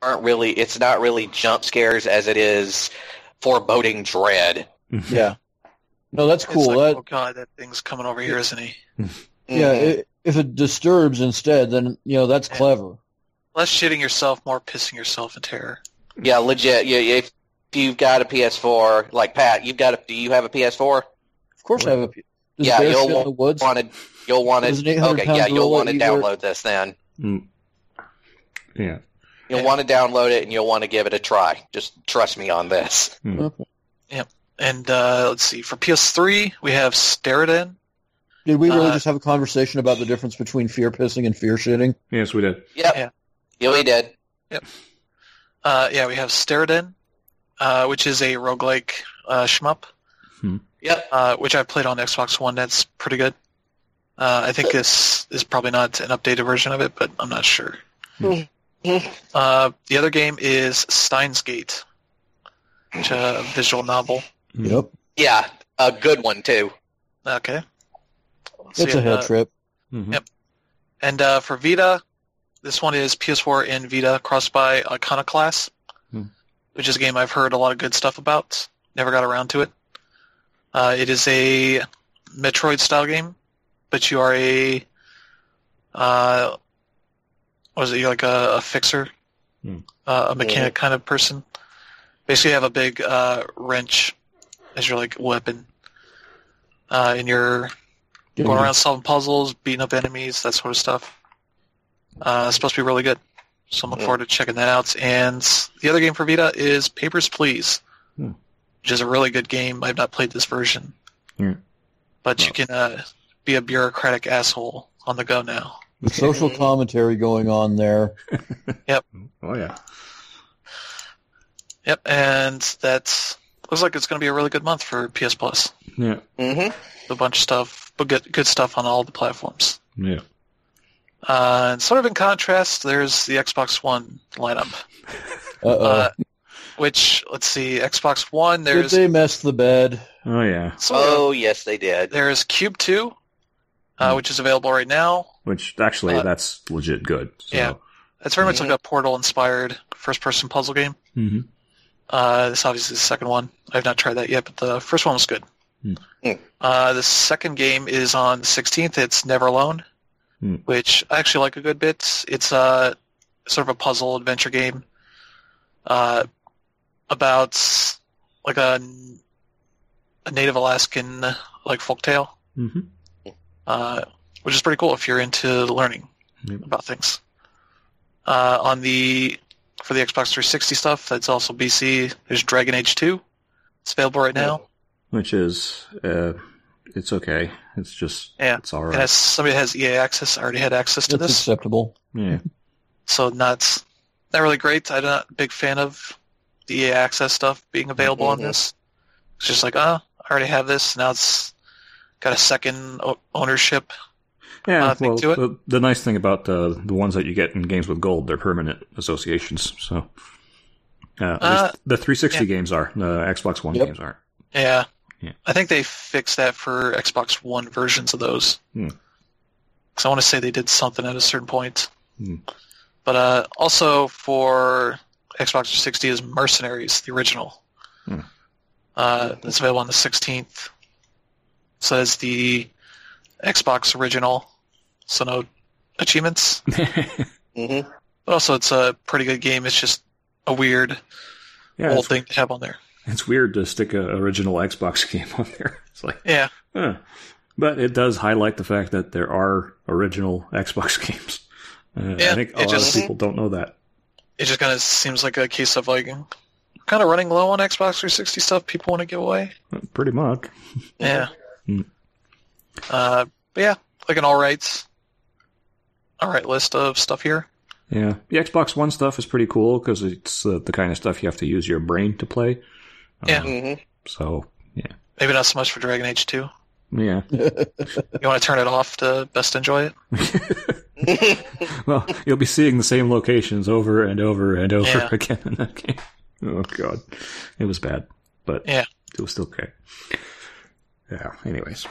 Speaker 3: aren't really. It's not really jump scares as it is foreboding dread.
Speaker 2: Yeah. No, that's cool.
Speaker 4: It's like,
Speaker 2: that,
Speaker 4: oh god, that thing's coming over here, isn't he?
Speaker 2: yeah,
Speaker 3: Mhm.
Speaker 2: it, if it disturbs instead, then you know that's
Speaker 4: Yeah.
Speaker 2: clever.
Speaker 4: Less shitting yourself, more pissing yourself in terror.
Speaker 3: Yeah, legit. Yeah, if you've got a P S four, like Pat, you've got a. Do you have a P S four?
Speaker 2: Of course, I have a. Does
Speaker 3: Yeah,
Speaker 2: bear
Speaker 3: you'll
Speaker 2: shit in the woods?
Speaker 3: Want to? You'll want
Speaker 2: Does an
Speaker 3: to.
Speaker 2: eight hundred
Speaker 3: Okay,
Speaker 2: pound
Speaker 3: yeah, you'll
Speaker 2: gorilla
Speaker 3: want to
Speaker 2: eat your-
Speaker 3: download this then.
Speaker 1: Mm. Yeah.
Speaker 3: You'll
Speaker 4: Yeah.
Speaker 3: want to download it and you'll want to give it a try. Just trust me on this.
Speaker 2: Okay.
Speaker 4: And uh, let's see, for P S three, we have Steriden.
Speaker 2: Did we really
Speaker 4: Uh,
Speaker 2: just have a conversation about the difference between fear pissing and fear shitting?
Speaker 1: Yes, we did.
Speaker 3: Yep.
Speaker 4: Yeah.
Speaker 3: Yeah, we did.
Speaker 4: Uh, yeah, we have Steriden, uh, which is a roguelike uh, shmup,
Speaker 3: Yep.
Speaker 4: uh, which I've played on Xbox One. That's pretty good. Uh, I think this is probably not an updated version of it, but I'm not sure. Uh, the other game is Steins Gate, which is a visual novel.
Speaker 2: Yep.
Speaker 3: Yeah, a good one too.
Speaker 4: Okay. So
Speaker 2: It's
Speaker 4: you
Speaker 2: a
Speaker 4: have,
Speaker 2: head
Speaker 4: uh,
Speaker 2: trip.
Speaker 1: Mhm.
Speaker 4: Yep. And uh, for Vita, this one is P S four and Vita crossed by Iconoclast,
Speaker 1: Hmm.
Speaker 4: which is a game I've heard a lot of good stuff about. Never got around to it. Uh, it is a Metroid-style game, but you are a, uh, what is it, you're like a, a fixer,
Speaker 1: Hmm.
Speaker 4: uh, a mechanic kind of person. Basically, you have a big uh, wrench as your like weapon, uh, and you're
Speaker 2: Yeah,
Speaker 4: going
Speaker 2: you-
Speaker 4: around solving puzzles, beating up enemies, that sort of stuff. Uh, it's supposed to be really good, so I'm looking
Speaker 3: Yeah.
Speaker 4: forward to checking that out. And the other game for Vita is Papers, Please,
Speaker 1: Hmm.
Speaker 4: which is a really good game. I've not played this version,
Speaker 1: Yeah.
Speaker 4: but
Speaker 1: Well.
Speaker 4: you can uh, be a bureaucratic asshole on the go now.
Speaker 2: The social commentary going on there.
Speaker 1: Oh yeah.
Speaker 4: Yep, and that looks like it's going to be a really good month for P S Plus.
Speaker 1: Yeah.
Speaker 3: hmm
Speaker 4: A bunch of stuff, but good, good stuff on all the platforms.
Speaker 1: Yeah.
Speaker 4: Uh, and sort of in contrast, there's the Xbox One lineup.
Speaker 2: Uh-oh.
Speaker 4: Uh, which, let's see, Xbox One,
Speaker 2: Did
Speaker 4: there's
Speaker 2: they mess the bed?
Speaker 1: Oh yeah.
Speaker 4: sort of-
Speaker 3: Oh, yes, they did.
Speaker 4: there's Cube two, uh,
Speaker 1: Hmm.
Speaker 4: which is available right now.
Speaker 1: Which actually,
Speaker 4: Uh,
Speaker 1: that's legit good. So.
Speaker 4: yeah. It's very much
Speaker 3: Mhm.
Speaker 4: like a Portal-inspired first-person puzzle game.
Speaker 1: hmm
Speaker 4: Uh, this obviously is the second one. I've not tried that yet, but the first one was good.
Speaker 1: Hmm.
Speaker 3: Hmm.
Speaker 4: Uh, the second game is on the sixteenth. It's Never Alone,
Speaker 1: Hmm.
Speaker 4: which I actually like a good bit. It's uh, sort of a puzzle adventure game uh, about like a, a Native Alaskan like folktale,
Speaker 1: hmm
Speaker 4: uh, which is pretty cool if you're into learning
Speaker 1: Yep.
Speaker 4: about things. Uh, on the for the Xbox three sixty stuff, that's also B C. There's Dragon Age two. It's available right now.
Speaker 1: Which is, uh, it's okay. It's just,
Speaker 4: Yeah.
Speaker 1: it's all
Speaker 4: And
Speaker 1: right.
Speaker 4: as somebody that has E A access, I already had access to
Speaker 2: That's
Speaker 4: this,
Speaker 2: acceptable.
Speaker 1: Yeah.
Speaker 4: so not not really great. I'm not a big fan of the E A access stuff being available on
Speaker 3: Mhm.
Speaker 4: this. It's just like, oh, I already have this. Now it's got a second o- ownership.
Speaker 1: Yeah.
Speaker 4: Uh, thing
Speaker 1: well,
Speaker 4: to it.
Speaker 1: the, the nice thing about uh, the ones that you get in games with gold, they're permanent associations. So, uh, at
Speaker 4: Uh,
Speaker 1: least the three sixty
Speaker 4: yeah.
Speaker 1: games are. The Xbox One
Speaker 2: Yep.
Speaker 1: games aren't.
Speaker 4: Yeah.
Speaker 1: Yeah.
Speaker 4: I think they fixed that for Xbox One versions of those.
Speaker 1: Hmm.
Speaker 4: Because I want to say they did something at a certain point.
Speaker 1: Hmm.
Speaker 4: But uh, also for Xbox three sixty is Mercenaries, the original.
Speaker 1: Hmm.
Speaker 4: Uh, it's available on the sixteenth. So that's the Xbox original, so no achievements.
Speaker 3: hmm
Speaker 4: But also it's a pretty good game. It's just a weird
Speaker 1: yeah,
Speaker 4: old
Speaker 1: it's,
Speaker 4: thing to have on there.
Speaker 1: it's weird to stick an original Xbox game on there. It's like,
Speaker 4: Yeah.
Speaker 1: huh. But it does highlight the fact that there are original Xbox games. Uh,
Speaker 4: Yeah,
Speaker 1: I think a
Speaker 4: it
Speaker 1: lot
Speaker 4: just-
Speaker 1: of people don't know that.
Speaker 4: It just kind of seems like a case of like kind of running low on Xbox three sixty stuff people want to give away.
Speaker 1: Pretty much.
Speaker 4: Yeah.
Speaker 1: Hmm.
Speaker 4: Uh, but yeah, like an all right, all right list of stuff here.
Speaker 1: Yeah, the Xbox One stuff is pretty cool because it's uh, the kind of stuff you have to use your brain to play.
Speaker 4: Yeah.
Speaker 1: Uh,
Speaker 3: hmm
Speaker 1: so yeah,
Speaker 4: Maybe not so much for Dragon Age two.
Speaker 1: yeah.
Speaker 4: You want to turn it off to best enjoy it?
Speaker 1: Well, you'll be seeing the same locations over and over and over
Speaker 4: Yeah.
Speaker 1: again in that game. Oh god, it was bad, but
Speaker 4: Yeah.
Speaker 1: it was still okay. Yeah. Anyways,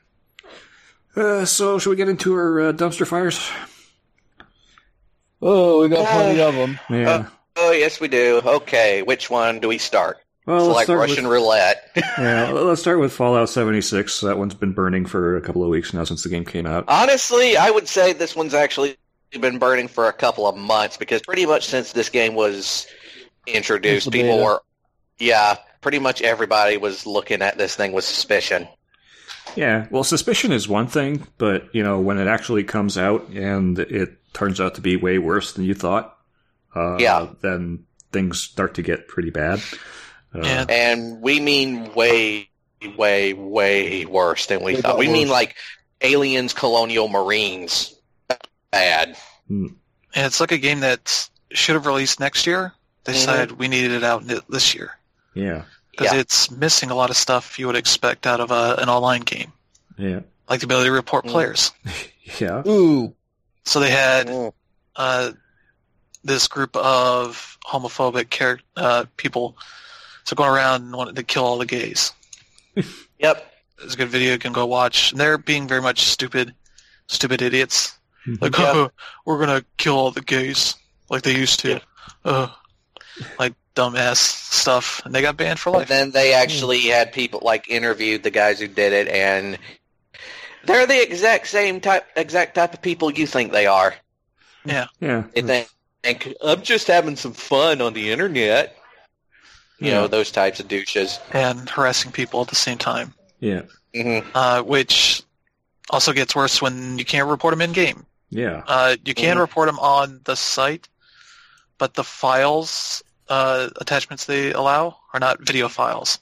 Speaker 1: uh, so should we get into our uh, dumpster fires?
Speaker 2: Oh, we got plenty of them.
Speaker 1: Yeah.
Speaker 3: Uh, Oh, yes, we do. Okay, which one do we start?
Speaker 1: Well,
Speaker 3: it's
Speaker 1: let's
Speaker 3: like
Speaker 1: start
Speaker 3: Russian
Speaker 1: with,
Speaker 3: roulette.
Speaker 1: yeah, let's start with Fallout seventy-six. That one's been burning for a couple of weeks now since the game came out.
Speaker 3: Honestly, I would say this one's actually been burning for a couple of months because pretty much since this game was introduced, people
Speaker 2: beta.
Speaker 3: were, yeah, pretty much everybody was looking at this thing with suspicion.
Speaker 1: Yeah, well, suspicion is one thing, but, you know, when it actually comes out and it turns out to be way worse than you thought, uh,
Speaker 3: Yeah.
Speaker 1: then things start to get pretty bad. Uh,
Speaker 4: Yeah.
Speaker 3: And we mean way, way, way worse than we
Speaker 2: Way
Speaker 3: thought. We mean
Speaker 2: worse.
Speaker 3: like aliens, colonial marines. Bad.
Speaker 4: And it's like a game that should have released next year. They
Speaker 3: Mhm.
Speaker 4: decided we needed it out ni- this year.
Speaker 1: Yeah,
Speaker 4: Because
Speaker 3: Yeah.
Speaker 4: it's missing a lot of stuff you would expect out of a, an online game.
Speaker 1: yeah,
Speaker 4: Like the ability to report
Speaker 3: Mm.
Speaker 4: players.
Speaker 1: yeah.
Speaker 2: Ooh,
Speaker 4: So they had
Speaker 3: Mm.
Speaker 4: uh, this group of homophobic char- uh, people so going around and wanted to kill all the gays.
Speaker 3: Yep.
Speaker 4: It's a good video you can go watch. And they're being very much stupid, stupid idiots. Like,
Speaker 3: Yeah.
Speaker 4: oh, we're going to kill all the gays like they used to.
Speaker 3: Yeah.
Speaker 4: Uh, like dumbass stuff. And they got banned for
Speaker 3: And
Speaker 4: life.
Speaker 3: then they actually had people like interviewed the guys who did it, and they're the exact same type, exact type of people you think they are.
Speaker 1: Yeah,
Speaker 3: They think, think I'm just having some fun on the internet. You
Speaker 1: Yeah.
Speaker 3: know, those types of douches.
Speaker 4: And harassing people at the same time.
Speaker 1: yeah,
Speaker 3: hmm
Speaker 4: Uh, which also gets worse when you can't report them in-game.
Speaker 1: yeah.
Speaker 4: Uh, you can
Speaker 3: Mhm.
Speaker 4: report them on the site, but the files, uh, attachments they allow are not video files.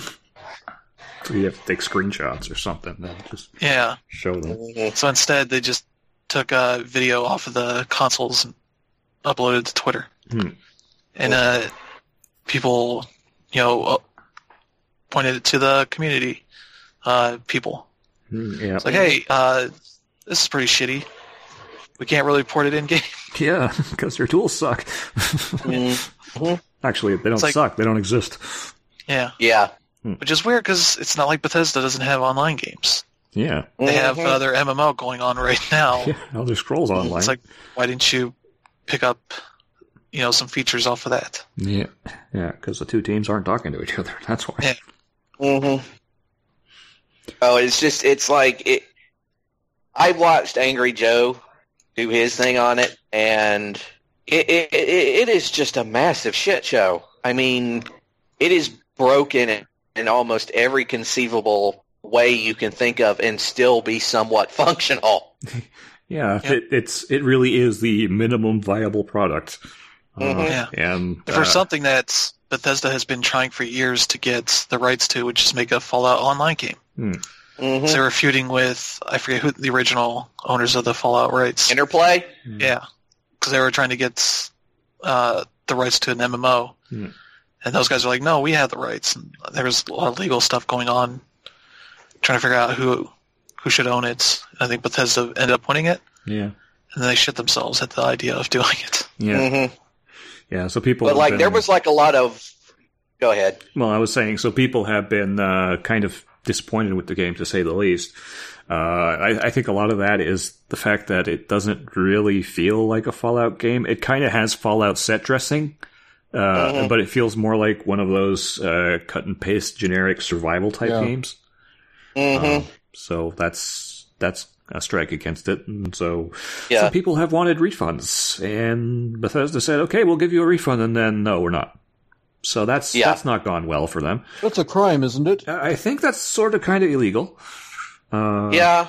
Speaker 1: You have to take screenshots or something and just
Speaker 4: Yeah.
Speaker 1: show them.
Speaker 3: hmm
Speaker 4: So instead, they just took a video off of the consoles and uploaded it to Twitter.
Speaker 1: Hmm.
Speaker 4: And uh, people, you know, uh, pointed it to the community uh, people.
Speaker 1: Mm, Yeah,
Speaker 4: It's like, hey, uh, this is pretty shitty. We can't really report it in-game.
Speaker 1: yeah, because their tools suck.
Speaker 3: Mhm.
Speaker 1: Actually, they don't
Speaker 4: It's like-
Speaker 1: suck. They don't exist.
Speaker 4: Yeah.
Speaker 3: Yeah.
Speaker 4: Which is weird because it's not like Bethesda doesn't have online games.
Speaker 1: Yeah,
Speaker 4: They have
Speaker 3: Mhm.
Speaker 4: another M M O going on right now.
Speaker 1: yeah. Elder Scrolls Online.
Speaker 4: It's like, why didn't you pick up, you know, some features off of that?
Speaker 1: yeah, yeah, because the two teams aren't talking to each other. That's why.
Speaker 4: Yeah.
Speaker 3: hmm Oh, it's just, it's like, it. I watched Angry Joe do his thing on it, and it, it, it, it is just a massive shit show. I mean, it is broken in, in almost every conceivable way you can think of and still be somewhat functional.
Speaker 1: Yeah,
Speaker 4: Yep.
Speaker 1: it, it's it really is the minimum viable product.
Speaker 3: Mhm.
Speaker 1: Uh,
Speaker 4: Yeah.
Speaker 1: and
Speaker 4: For
Speaker 1: uh,
Speaker 4: something that Bethesda has been trying for years to get the rights to, which is make a Fallout Online game.
Speaker 1: hmm,
Speaker 3: hmm
Speaker 4: So they were feuding with, I forget who the original owners of the Fallout rights.
Speaker 3: Interplay?
Speaker 4: Yeah, because they were trying to get uh, the rights to an M M O.
Speaker 1: Hmm.
Speaker 4: And those guys are like, no, we have the rights. And there was a lot of legal stuff going on, trying to figure out who who should own it. I think Bethesda ended up winning it,
Speaker 1: yeah,
Speaker 4: and then they shit themselves at the idea of doing it.
Speaker 1: yeah,
Speaker 3: hmm
Speaker 1: yeah. So people,
Speaker 3: But
Speaker 1: have
Speaker 3: like,
Speaker 1: been-
Speaker 3: there was like a lot of. Go ahead.
Speaker 1: Well, I was saying, so people have been uh, kind of disappointed with the game, to say the least. Uh, I, I think a lot of that is the fact that it doesn't really feel like a Fallout game. It kind of has Fallout set dressing, uh,
Speaker 3: Mhm.
Speaker 1: but it feels more like one of those uh, cut and paste generic survival type
Speaker 2: Yeah.
Speaker 1: games.
Speaker 3: hmm
Speaker 1: Um, so that's that's a strike against it. And so
Speaker 3: Yeah.
Speaker 1: some people have wanted refunds, and Bethesda said, "Okay, we'll give you a refund," and then no, we're not. So that's
Speaker 3: Yeah.
Speaker 1: that's not gone well for them.
Speaker 2: that's a crime, isn't it?
Speaker 1: I I think that's sort of kind of illegal. Uh,
Speaker 3: yeah.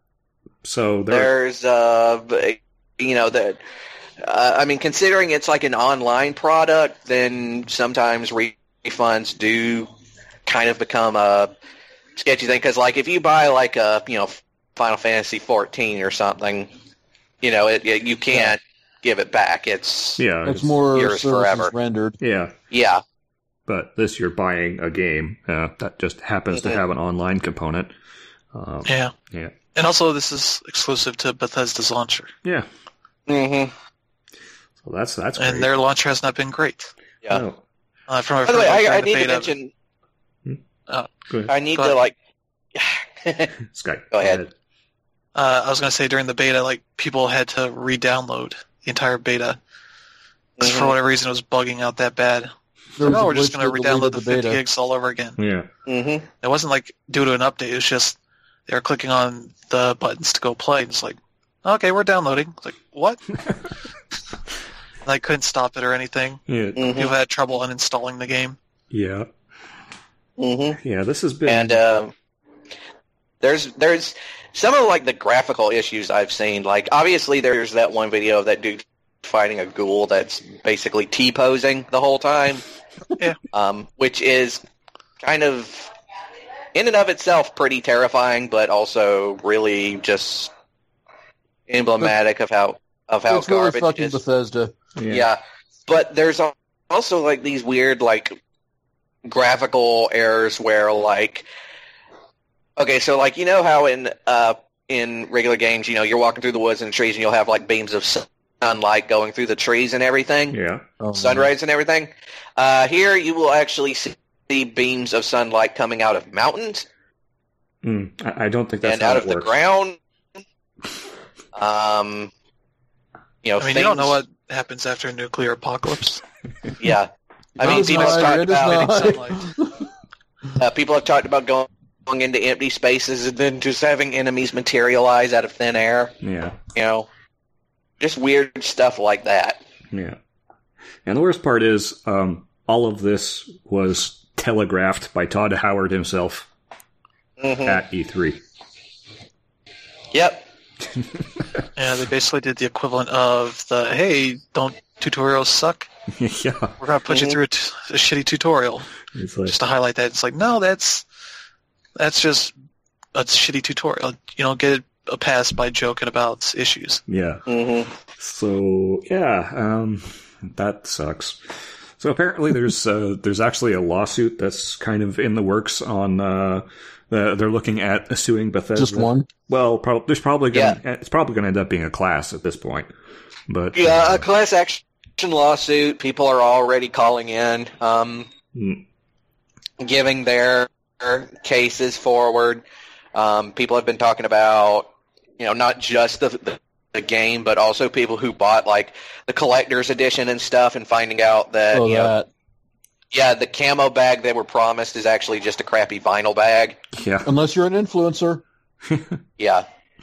Speaker 1: So there,
Speaker 3: There's, uh, b- you know, that. Uh, I mean, considering it's like an online product, then sometimes refunds do kind of become a sketchy thing. Because, like, if you buy like a, you know, Final Fantasy fourteen or something, you know, it, it you can't give it back. It's
Speaker 1: yeah,
Speaker 2: It's more
Speaker 3: yours
Speaker 2: services
Speaker 3: forever.
Speaker 2: rendered.
Speaker 1: yeah.
Speaker 3: yeah,
Speaker 1: But this, you're buying a game uh, that just happens to
Speaker 3: Mhm.
Speaker 1: have an online component. Um,
Speaker 4: Yeah.
Speaker 1: yeah,
Speaker 4: And also, this is exclusive to Bethesda's launcher.
Speaker 1: yeah.
Speaker 3: hmm
Speaker 1: So that's that's
Speaker 4: And
Speaker 1: great.
Speaker 4: their launcher has not been great.
Speaker 3: yeah.
Speaker 1: No.
Speaker 4: Uh, from
Speaker 3: By the way, I, I
Speaker 4: during the
Speaker 3: need to
Speaker 4: beta-
Speaker 3: mention.
Speaker 1: Go ahead.
Speaker 3: I need
Speaker 4: Go
Speaker 3: to
Speaker 4: ahead.
Speaker 3: like.
Speaker 1: Skype.
Speaker 3: Go ahead.
Speaker 4: Uh, I was going to say during the beta, like people had to re-download the entire beta 'Cause
Speaker 3: Mhm.
Speaker 4: for whatever reason, it was bugging out that bad.
Speaker 2: There was
Speaker 4: No,
Speaker 2: a
Speaker 4: we're just
Speaker 2: glitch
Speaker 4: going to
Speaker 2: with
Speaker 4: re-download the
Speaker 2: the beta.
Speaker 4: fifty gigs all over again.
Speaker 1: Yeah.
Speaker 3: Mm-hmm.
Speaker 4: It wasn't like due to an update. It was just they were clicking on the buttons to go play. And it's like, okay, we're downloading. It's like, what? And I couldn't stop it or anything.
Speaker 1: Yeah.
Speaker 3: Mm-hmm.
Speaker 4: People had trouble uninstalling the game.
Speaker 1: Yeah.
Speaker 3: Mm-hmm.
Speaker 1: Yeah. This has been.
Speaker 3: And um, there's there's some of like the graphical issues I've seen. Like obviously there's that one video of that dude fighting a ghoul that's basically T-posing the whole time.
Speaker 4: Yeah.
Speaker 3: Um, which is kind of in and of itself pretty terrifying, but also really just emblematic of how of how
Speaker 2: It's really
Speaker 3: garbage
Speaker 2: fucking
Speaker 3: it is.
Speaker 2: Bethesda.
Speaker 1: yeah.
Speaker 3: Yeah, but there's al- also like these weird like graphical errors where like okay, so like you know how in uh in regular games, you know, you're walking through the woods and trees and you'll have like beams of sunlight going through the trees and everything,
Speaker 1: Yeah.
Speaker 2: Oh,
Speaker 3: sun rays and everything. Uh, here you will actually see beams of sunlight coming out of mountains
Speaker 1: Mm, I, I don't think that's
Speaker 3: and
Speaker 1: how
Speaker 3: out
Speaker 1: it
Speaker 3: of the
Speaker 1: works.
Speaker 3: ground. Um, you know,
Speaker 4: I mean,
Speaker 3: things,
Speaker 4: you don't know what happens after a nuclear apocalypse.
Speaker 3: Yeah, I
Speaker 2: It
Speaker 3: mean,
Speaker 2: is
Speaker 3: people
Speaker 2: not,
Speaker 3: talked
Speaker 2: it is
Speaker 3: about
Speaker 2: not.
Speaker 4: Sunlight.
Speaker 3: uh, people have talked about going, going into empty spaces and then just having enemies materialize out of thin air.
Speaker 1: Yeah.
Speaker 3: You know, just weird stuff like that.
Speaker 1: Yeah. And the worst part is, um, all of this was telegraphed by Todd Howard himself
Speaker 3: hmm
Speaker 1: at E three.
Speaker 3: Yep.
Speaker 4: Yeah, they basically did the equivalent of the, hey, don't tutorials suck?
Speaker 1: yeah.
Speaker 4: We're going to put
Speaker 3: Mhm.
Speaker 4: you through a, t- a shitty tutorial.
Speaker 1: It's like,
Speaker 4: Just to highlight that. It's like, no, that's that's just a shitty tutorial. You don't get a pass by joking about issues.
Speaker 1: yeah.
Speaker 3: hmm
Speaker 1: So, yeah, um, that sucks. So apparently there's, uh, there's actually a lawsuit that's kind of in the works on, uh, uh they're looking at suing Bethesda.
Speaker 2: Just one?
Speaker 1: Well, prob- there's probably gonna, it's probably gonna end up being a class at this point. But,
Speaker 3: Yeah,
Speaker 1: uh,
Speaker 3: a class action lawsuit. People are already calling in, um,
Speaker 1: mm,
Speaker 3: giving their cases forward. Um, people have been talking about, you know, not just the, the the game, but also people who bought like the collector's edition and stuff, and finding out that
Speaker 2: Oh,
Speaker 3: you know,
Speaker 2: that.
Speaker 3: yeah, the camo bag they were promised is actually just a crappy vinyl bag.
Speaker 1: yeah.
Speaker 2: Unless you're an influencer.
Speaker 3: Yeah.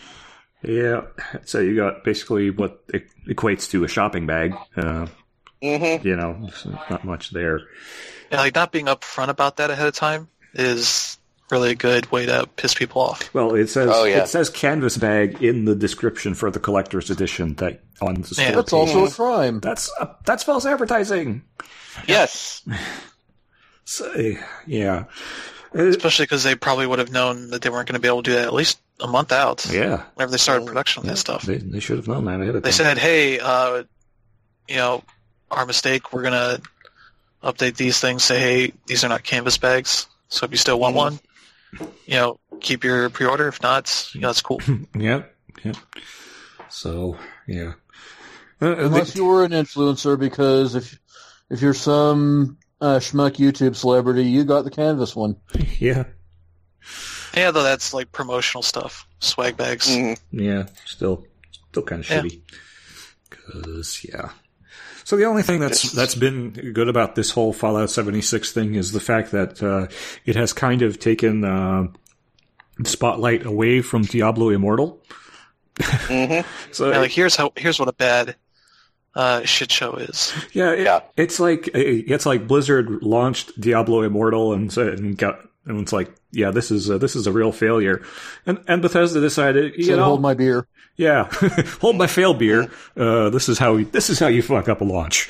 Speaker 1: Yeah. So you got basically what it equates to a shopping bag. Uh,
Speaker 3: hmm
Speaker 1: you know, so not much there.
Speaker 4: Yeah, like not being upfront about that ahead of time is really a good way to piss people off.
Speaker 1: Well, it says
Speaker 3: Oh, yeah.
Speaker 1: it says canvas bag in the description for the collector's edition that on the store
Speaker 4: Yeah.
Speaker 2: That's
Speaker 1: page.
Speaker 2: also a crime.
Speaker 1: That's uh, that's false advertising.
Speaker 3: Yes.
Speaker 1: So, yeah, Uh,
Speaker 4: Especially because they probably would have known that they weren't going to be able to do that at least a month out
Speaker 1: yeah.
Speaker 4: whenever they started production on
Speaker 1: Yeah,
Speaker 4: that stuff.
Speaker 1: They, they should have known that ahead of
Speaker 4: They
Speaker 1: time.
Speaker 4: said, hey, uh, you know, our mistake, we're going to update these things, say, hey, these are not canvas bags, so if you still want
Speaker 3: Mhm.
Speaker 4: one, you know, keep your pre-order. If not, you know, that's cool.
Speaker 1: yeah, yeah. So yeah, uh,
Speaker 2: Unless
Speaker 1: the-
Speaker 2: you were an influencer, because if if you're some uh, schmuck YouTube celebrity, you got the canvas one.
Speaker 1: yeah,
Speaker 4: Yeah, though that's like promotional stuff, swag bags.
Speaker 3: Mhm.
Speaker 1: yeah. Still, still kind of
Speaker 4: Yeah.
Speaker 1: shitty. Cause yeah. So the only thing that's that's been good about this whole Fallout seventy-six thing is the fact that uh, it has kind of taken uh, spotlight away from Diablo Immortal.
Speaker 3: Mhm.
Speaker 1: So
Speaker 4: Yeah, like here's how here's what a bad uh, shit show is.
Speaker 1: yeah, it,
Speaker 3: Yeah.
Speaker 1: it's like it's like Blizzard launched Diablo Immortal and said and got and it's like yeah, this is a, this is a real failure, and and Bethesda decided you
Speaker 2: Said,
Speaker 1: know
Speaker 2: hold my beer.
Speaker 1: yeah, hold my fail beer. Uh, this is how this is how you fuck up a launch.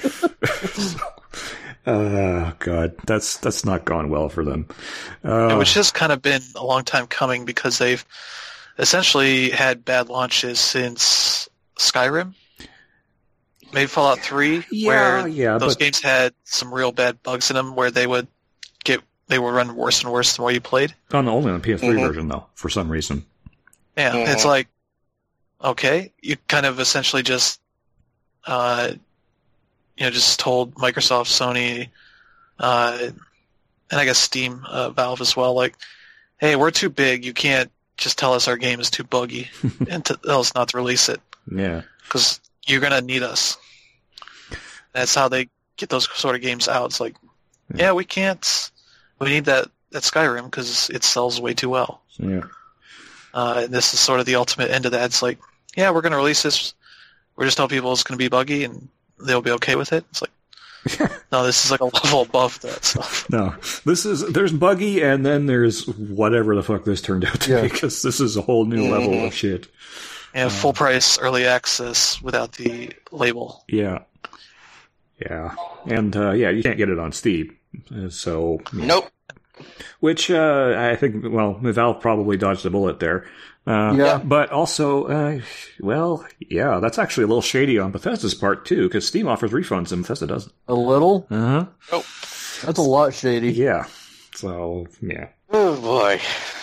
Speaker 1: Oh God, that's that's not gone well for them. Uh,
Speaker 4: Which has kind of been a long time coming because they've essentially had bad launches since Skyrim. Maybe Fallout three,
Speaker 1: Yeah,
Speaker 4: where
Speaker 1: yeah,
Speaker 4: those
Speaker 1: but-
Speaker 4: games had some real bad bugs in them where they would get they would run worse and worse the more you played.
Speaker 1: on the only on the P S three
Speaker 3: Mhm.
Speaker 1: version though, for some reason.
Speaker 4: Yeah,
Speaker 3: Mhm.
Speaker 4: it's like, okay, you kind of essentially just, uh, you know, just told Microsoft, Sony, uh, and I guess Steam, uh, Valve as well, like, hey, we're too big. You can't just tell us our game is too buggy and to, tell us not to release it
Speaker 1: Yeah.
Speaker 4: because you're gonna need us. That's how they get those sort of games out. It's like, yeah, we can't. We need that, that Skyrim because it sells way too well.
Speaker 1: Yeah.
Speaker 4: Uh, and this is sort of the ultimate end of that. It's like, yeah, we're going to release this. We're just telling people it's going to be buggy and they'll be okay with it. It's like, no, this is like a level above that stuff.
Speaker 1: No, this is there's buggy, and then there's whatever the fuck this turned out to
Speaker 2: Yeah.
Speaker 1: be, because this is a whole new level of shit.
Speaker 4: And full price early access without the label.
Speaker 1: Yeah, yeah, and uh, yeah, you can't get it on Steam, Uh, so yeah.
Speaker 3: Nope.
Speaker 1: Which uh, I think, well, Valve probably dodged a bullet there. Uh,
Speaker 2: Yeah.
Speaker 1: But also, uh, well, yeah, that's actually a little shady on Bethesda's part, too, because Steam offers refunds and Bethesda doesn't.
Speaker 2: A little?
Speaker 1: Uh-huh.
Speaker 3: Oh,
Speaker 2: That's a lot shady.
Speaker 1: Yeah. So, yeah.
Speaker 3: oh boy.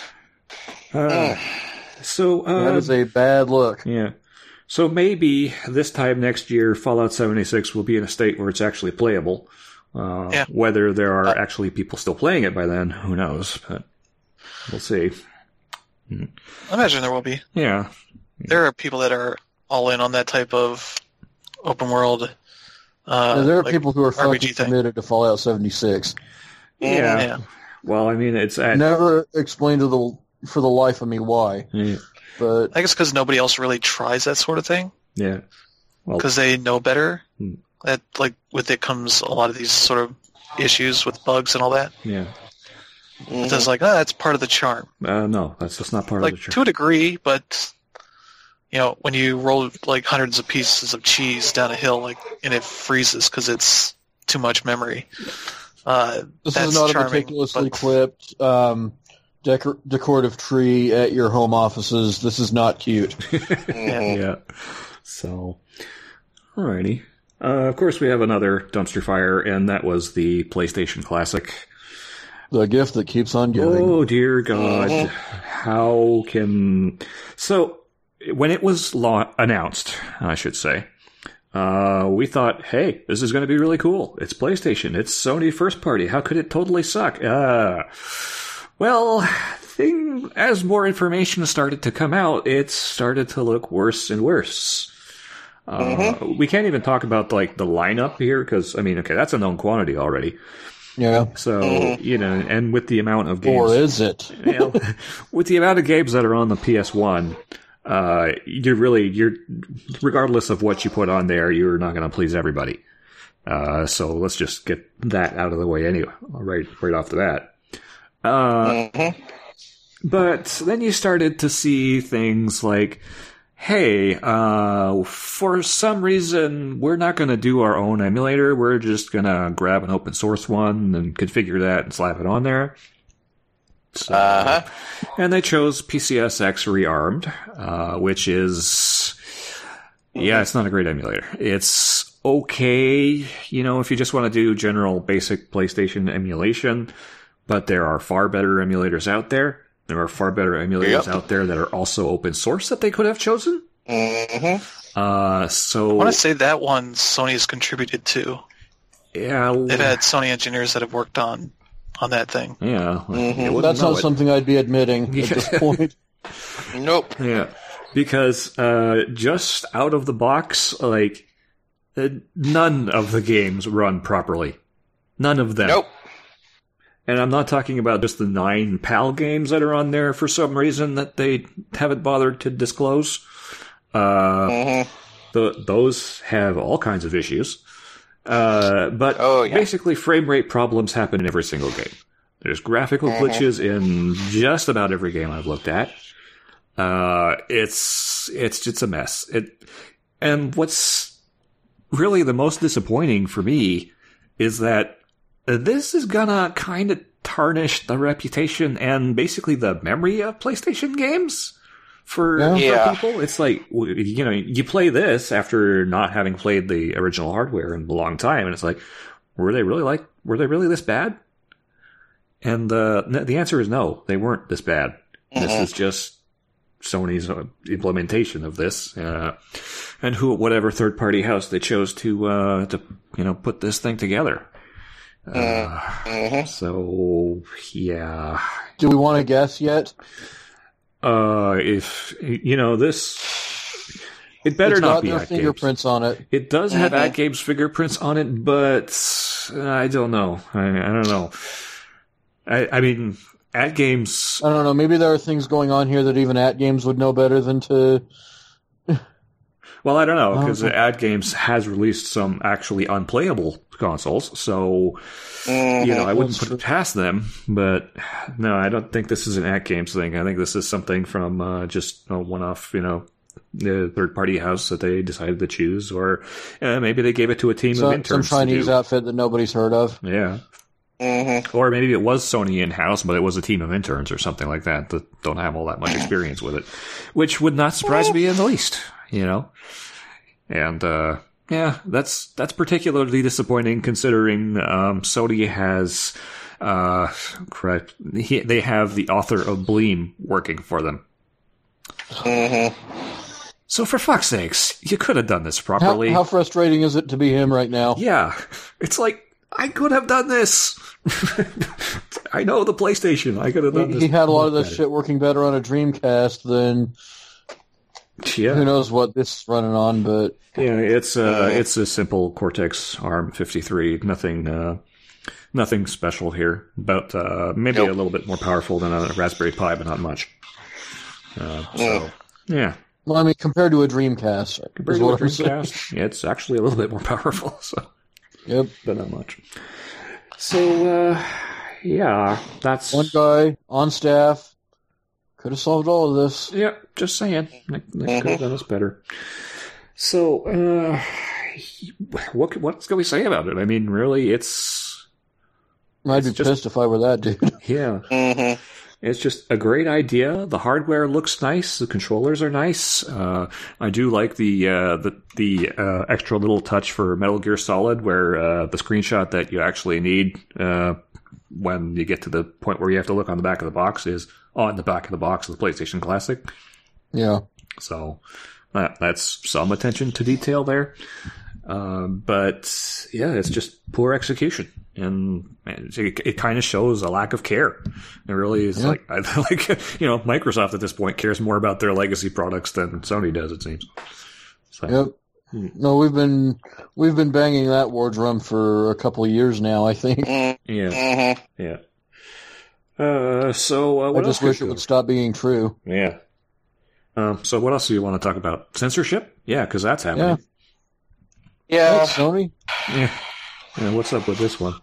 Speaker 1: Uh, so, uh,
Speaker 2: That is a bad look.
Speaker 1: yeah. So maybe this time next year, Fallout seventy-six will be in a state where it's actually playable. Uh,
Speaker 4: Yeah.
Speaker 1: Whether there are actually people still playing it by then, who knows? But we'll see.
Speaker 4: I imagine there will be.
Speaker 1: Yeah.
Speaker 4: There are people that are all in on that type of open world. Uh,
Speaker 2: Now, there are
Speaker 4: like
Speaker 2: people who are
Speaker 4: R P G
Speaker 2: fucking
Speaker 4: thing.
Speaker 2: committed to Fallout seventy-six.
Speaker 1: Yeah.
Speaker 4: Yeah.
Speaker 1: Well, I mean, it's at,
Speaker 2: Never explained to the for the life of me why,
Speaker 1: yeah.
Speaker 2: but
Speaker 4: I guess because nobody else really tries that sort of thing
Speaker 1: yeah. Well,
Speaker 4: because they know better.
Speaker 1: Hmm.
Speaker 4: That like with it comes a lot of these sort of issues with bugs and all that.
Speaker 1: yeah.
Speaker 4: So it's like, oh, that's part of the charm.
Speaker 1: Uh, no, that's just not part
Speaker 4: Like
Speaker 1: of the
Speaker 4: to
Speaker 1: trick.
Speaker 4: a degree, but you know, when you roll like hundreds of pieces of cheese down a hill, like and it freezes because it's too much memory. Uh,
Speaker 2: this
Speaker 4: that's
Speaker 2: is not
Speaker 4: charming,
Speaker 2: a meticulously
Speaker 4: but-
Speaker 2: clipped um, decor- decorative tree at your home offices. This is not cute.
Speaker 1: Yeah. So, alrighty. Uh, of course, we have another dumpster fire, and that was the PlayStation Classic.
Speaker 2: The gift that keeps on giving.
Speaker 1: Oh, dear God. How can... So, when it was la- announced, I should say, uh, we thought, hey, this is going to be really cool. It's PlayStation. It's Sony first party. How could it totally suck? Uh, well, thing, as more information started to come out, it started to look worse and worse. Uh, we can't even talk about, like, the lineup here, because, I mean, okay, that's a known quantity already.
Speaker 2: Yeah.
Speaker 1: So, you know, and with the amount of games...
Speaker 2: Or is it?
Speaker 1: you know, with the amount of games that are on the P S one, uh, you're really, you're, regardless of what you put on there, you're not going to please everybody. Uh, so let's just get that out of the way anyway, right, right off the bat. Uh, but then you started to see things like, hey, uh, for some reason, we're not going to do our own emulator. We're just going to grab an open source one and configure that and slap it on there. So,
Speaker 3: Uh-huh.
Speaker 1: And they chose P C S X Rearmed, uh, which is, yeah, it's not a great emulator. It's okay, you know, if you just want to do general basic PlayStation emulation, but there are far better emulators out there. There are far better emulators
Speaker 3: Yep.
Speaker 1: out there that are also open source that they could have chosen.
Speaker 3: Mm-hmm.
Speaker 1: Uh, so,
Speaker 4: I want to say that one Sony has contributed to.
Speaker 1: yeah,
Speaker 4: They've had Sony engineers that have worked on on that thing.
Speaker 1: yeah,
Speaker 3: Mhm.
Speaker 1: you wouldn't
Speaker 2: That's
Speaker 1: know
Speaker 2: not
Speaker 1: it.
Speaker 2: something I'd be admitting at this point.
Speaker 3: Nope.
Speaker 1: Yeah, because uh, just out of the box, like uh, none of the games run properly. None of them.
Speaker 3: Nope.
Speaker 1: And I'm not talking about just the nine PAL games that are on there for some reason that they haven't bothered to disclose. Uh,
Speaker 3: Mm-hmm.
Speaker 1: the, those have all kinds of issues. Uh, but
Speaker 3: Oh, yeah.
Speaker 1: basically, frame rate problems happen in every single game. There's graphical glitches in just about every game I've looked at. Uh, it's it's just a mess. It and what's really the most disappointing for me is that this is gonna kind of tarnish the reputation and basically the memory of PlayStation games for,
Speaker 2: Yeah.
Speaker 1: for
Speaker 3: Yeah.
Speaker 1: people. It's like, w- you know, you play this after not having played the original hardware in a long time, and it's like, were they really like, were they really this bad? And uh, n- the answer is no, they weren't this bad. This is just Sony's uh, implementation of this, uh, and who, whatever third party house they chose to, uh, to, you know, put this thing together. Uh,
Speaker 3: Mm-hmm.
Speaker 1: so yeah,
Speaker 2: Do we want to guess yet?
Speaker 1: uh, if you know this, It better
Speaker 2: it's
Speaker 1: not
Speaker 2: got
Speaker 1: be
Speaker 2: their
Speaker 1: At
Speaker 2: fingerprints
Speaker 1: Games.
Speaker 2: on it.
Speaker 1: It does have
Speaker 3: Mhm.
Speaker 1: At Games fingerprints on it, but I don't know. I, I don't know. I, I mean, At Games.
Speaker 2: I don't know. Maybe there are things going on here that even At Games would know better than to.
Speaker 1: Well, I don't know, because
Speaker 2: Oh.
Speaker 1: Ad Games has released some actually unplayable consoles, so,
Speaker 3: Mhm.
Speaker 1: you know, I wouldn't
Speaker 2: That's
Speaker 1: put
Speaker 2: true.
Speaker 1: it past them, but no, I don't think this is an Ad Games thing. I think this is something from uh, just a one-off, you know, the third-party house that they decided to choose, or uh, maybe they gave it to a team of
Speaker 2: Some, some
Speaker 1: interns
Speaker 2: Chinese
Speaker 1: to do.
Speaker 2: outfit that nobody's heard of.
Speaker 1: Yeah.
Speaker 3: Mhm.
Speaker 1: Or maybe it was Sony in-house, but it was a team of interns or something like that that don't have all that much experience with it, which would not surprise me in the least, you know? And, uh, yeah, that's, that's particularly disappointing considering, um, Sony has, uh, correct, he, they have the author of Bleem working for them.
Speaker 3: Mhm.
Speaker 1: So for fuck's sakes, you could have done this
Speaker 2: How,
Speaker 1: properly.
Speaker 2: how frustrating is it to be him right now?
Speaker 1: Yeah, it's like, I could have done this. I know the PlayStation. I could have done
Speaker 2: He,
Speaker 1: this.
Speaker 2: he had a lot of this
Speaker 1: better.
Speaker 2: shit working better on a Dreamcast than
Speaker 1: Yeah.
Speaker 2: who knows what this is running on, but
Speaker 1: Yeah, it's uh,
Speaker 3: Mhm.
Speaker 1: it's a simple Cortex ARM fifty-three. Nothing, uh, nothing special here. But uh, maybe
Speaker 3: Nope.
Speaker 1: a little bit more powerful than a Raspberry Pi, but not much. Uh, so yeah,
Speaker 2: well, I mean, compared to a Dreamcast,
Speaker 1: compared
Speaker 2: is
Speaker 1: to a
Speaker 2: what I'm saying.
Speaker 1: Dreamcast, yeah, it's actually a little bit more powerful. So,
Speaker 2: Yep.
Speaker 1: but not much. So uh, yeah, that's
Speaker 2: One guy on staff could have solved all of this.
Speaker 1: yeah. Just saying, they, they
Speaker 3: Mhm.
Speaker 1: could have done this better. So uh, what what can we say about it? I mean, really, it's.
Speaker 2: I'd be
Speaker 1: It's just-
Speaker 2: pissed if I were that dude.
Speaker 1: Yeah,
Speaker 3: Mhm.
Speaker 1: it's just a great idea. The hardware looks nice. The controllers are nice. Uh, I do like the uh, the the uh, extra little touch for Metal Gear Solid, where uh, the screenshot that you actually need uh, when you get to the point where you have to look on the back of the box is on the back of the box of the PlayStation Classic.
Speaker 2: Yeah.
Speaker 1: So that, that's some attention to detail there. Um, but yeah, it's just poor execution, and it, it kind of shows a lack of care. It really is
Speaker 2: Yeah.
Speaker 1: like, I like, you know, Microsoft at this point cares more about their legacy products than Sony does, it seems. So,
Speaker 2: Yep.
Speaker 1: Hmm.
Speaker 2: No, we've been we've been banging that war drum for a couple of years now. I think.
Speaker 3: Mhm.
Speaker 1: yeah, yeah. Uh, so uh, what
Speaker 2: I just
Speaker 1: else
Speaker 2: wish
Speaker 1: could
Speaker 2: it
Speaker 1: go?
Speaker 2: would stop being true.
Speaker 1: Yeah. Um, so what else do you want to talk about? Censorship? Yeah, because that's happening.
Speaker 3: Yeah.
Speaker 2: Thanks, Sony.
Speaker 1: Yeah. Yeah. What's up with this one?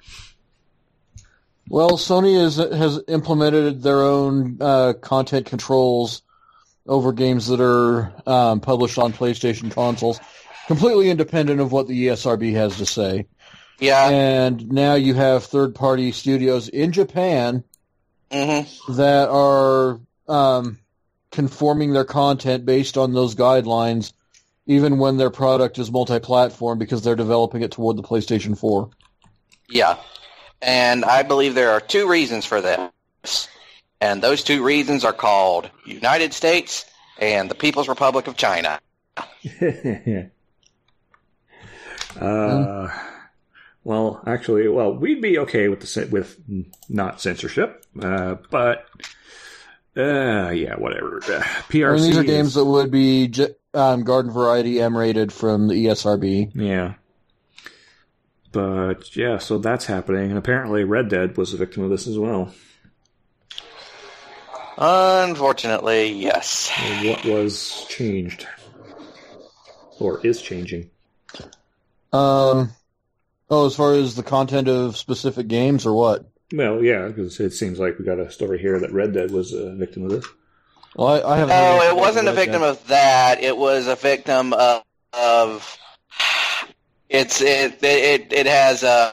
Speaker 2: Well, Sony is, has implemented their own uh, content controls over games that are um, published on PlayStation consoles, completely independent of what the E S R B has to say.
Speaker 3: Yeah.
Speaker 2: And now you have third-party studios in Japan
Speaker 3: Mhm.
Speaker 2: that are um, conforming their content based on those guidelines, even when their product is multi-platform, because they're developing it toward the PlayStation four.
Speaker 3: Yeah. And I believe there are two reasons for this. And those two reasons are called United States and the People's Republic of China.
Speaker 1: uh, well, actually, well, we'd be okay with the cen- with not censorship, uh, but uh, yeah, whatever. Uh, P R
Speaker 2: I
Speaker 1: C.
Speaker 2: mean, these are
Speaker 1: is-
Speaker 2: games that would be j- um, garden variety M-rated from the E S R B.
Speaker 1: yeah. But yeah, so that's happening, and apparently Red Dead was a victim of this as well.
Speaker 3: Unfortunately, yes.
Speaker 1: And what was changed, or is changing?
Speaker 2: Um, oh, as far as the content of specific games or what?
Speaker 1: Well, yeah, because it seems like we got a story here that Red Dead was a victim of this.
Speaker 2: Well, I, I haven't. heard
Speaker 3: No,
Speaker 2: anything
Speaker 3: it
Speaker 2: about
Speaker 3: wasn't a
Speaker 2: Red
Speaker 3: victim
Speaker 2: Dead.
Speaker 3: of that. It was a victim of, of it's it it it has a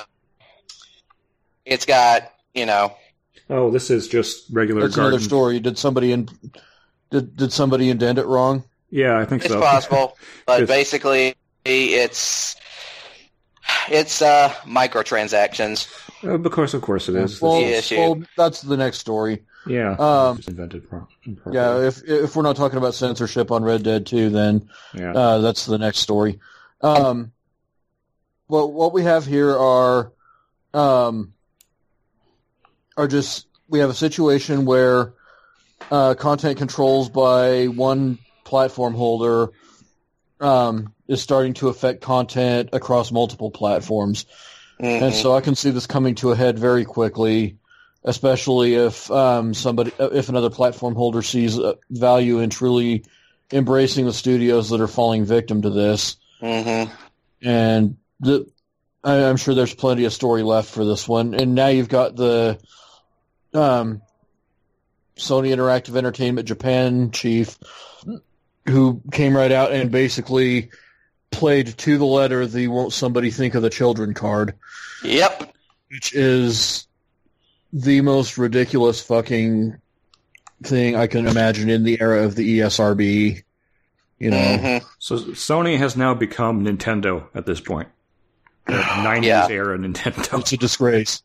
Speaker 3: it's got, you know,
Speaker 1: Oh, this is just regular
Speaker 2: That's
Speaker 1: garden.
Speaker 2: another story. Did somebody in, did did somebody indent it wrong?
Speaker 1: Yeah, I think
Speaker 3: it's
Speaker 1: so.
Speaker 3: possible, but
Speaker 1: Yes.
Speaker 3: basically it's it's uh microtransactions.
Speaker 1: Uh, of course, of course it is.
Speaker 2: Well,
Speaker 3: the
Speaker 1: This is-
Speaker 3: issue.
Speaker 2: well, that's the next story.
Speaker 1: yeah,
Speaker 2: Um,
Speaker 1: just invented pro- properly.
Speaker 2: Yeah, if if we're not talking about censorship on Red Dead two, then
Speaker 1: yeah.
Speaker 2: uh, that's the next story. Um, well, what we have here are um, are just we have a situation where uh, content controls by one platform holder um, is starting to affect content across multiple platforms.
Speaker 3: Mm-hmm.
Speaker 2: And so I can see this coming to a head very quickly, especially if um, somebody, if another platform holder sees value in truly embracing the studios that are falling victim to this.
Speaker 3: Mm-hmm.
Speaker 2: And the, I, I'm sure there's plenty of story left for this one. And now you've got the um, Sony Interactive Entertainment Japan chief, who came right out and basically played to the letter the "won't somebody think of the children" card.
Speaker 3: Yep.
Speaker 2: Which is the most ridiculous fucking thing I can imagine in the era of the E S R B. You know.
Speaker 3: Mm-hmm.
Speaker 1: So Sony has now become Nintendo at this point. nineties
Speaker 3: Yeah.
Speaker 1: era Nintendo.
Speaker 2: It's a disgrace.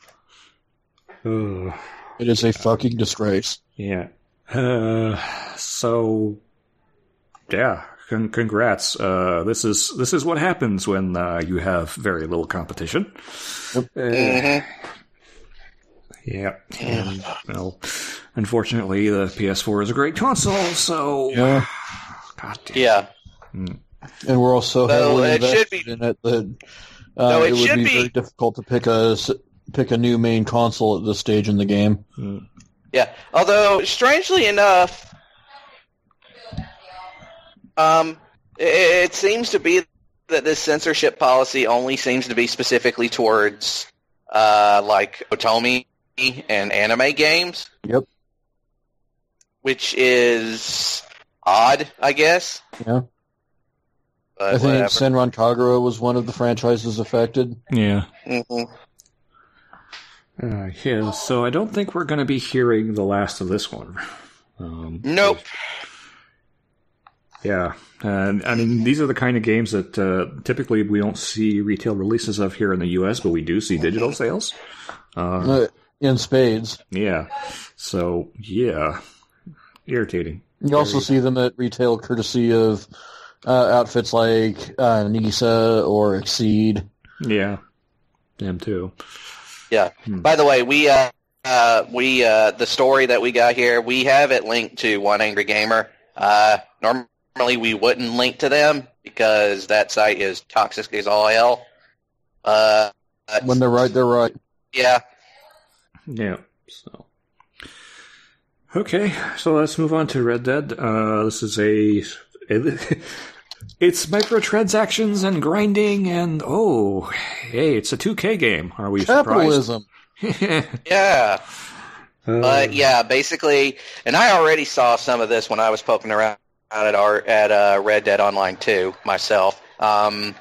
Speaker 1: Ugh.
Speaker 2: It is a fucking disgrace.
Speaker 1: Yeah. Uh, so, yeah. Con- congrats. Uh, this is this is what happens when uh, you have very little competition.
Speaker 2: Yep.
Speaker 1: Uh,
Speaker 3: Mm-hmm.
Speaker 1: Yeah. And, well, unfortunately, the P S four is a great console, so...
Speaker 2: Yeah.
Speaker 1: God damn.
Speaker 3: Yeah.
Speaker 2: And we're also
Speaker 3: Well,
Speaker 2: heavily
Speaker 3: it should
Speaker 2: invested
Speaker 3: be-
Speaker 2: in it that uh,
Speaker 3: No, it
Speaker 2: it would
Speaker 3: should
Speaker 2: be,
Speaker 3: be-
Speaker 2: very difficult to pick a s- pick a new main console at this stage in the game.
Speaker 1: Mm.
Speaker 3: Yeah. Although, strangely enough, um, it, it seems to be that this censorship policy only seems to be specifically towards, uh, like Otome and anime games.
Speaker 2: Yep.
Speaker 3: Which is odd, I guess.
Speaker 2: Yeah.
Speaker 3: But
Speaker 2: I think
Speaker 3: whatever.
Speaker 2: Senran Kagura was one of the franchises affected.
Speaker 1: Yeah.
Speaker 3: Mhm.
Speaker 1: Uh, yeah, so I don't think we're going to be hearing the last of this one. Um,
Speaker 3: Nope.
Speaker 1: Yeah, and I mean, these are the kind of games that uh, typically we don't see retail releases of here in the U S, but we do see digital sales. Uh,
Speaker 2: Uh, in spades.
Speaker 1: yeah, so yeah, irritating.
Speaker 2: You also see them at retail courtesy of uh, outfits like uh, Nisa or Exceed.
Speaker 1: Yeah, them too.
Speaker 3: Yeah. By the way, we uh, uh we uh the story that we got here, we have it linked to One Angry Gamer. Uh, normally we wouldn't link to them because that site is toxic as all hell. Uh,
Speaker 2: When they're right, they're right.
Speaker 3: yeah.
Speaker 1: Yeah, so. Okay, so let's move on to Red Dead. Uh, this is a... It's microtransactions and grinding and, oh, hey, it's a two K game. Are we
Speaker 2: Capitalism.
Speaker 1: surprised?
Speaker 3: Yeah.
Speaker 1: Uh,
Speaker 3: But yeah, basically, and I already saw some of this when I was poking around at our at uh, Red Dead Online two myself. Um,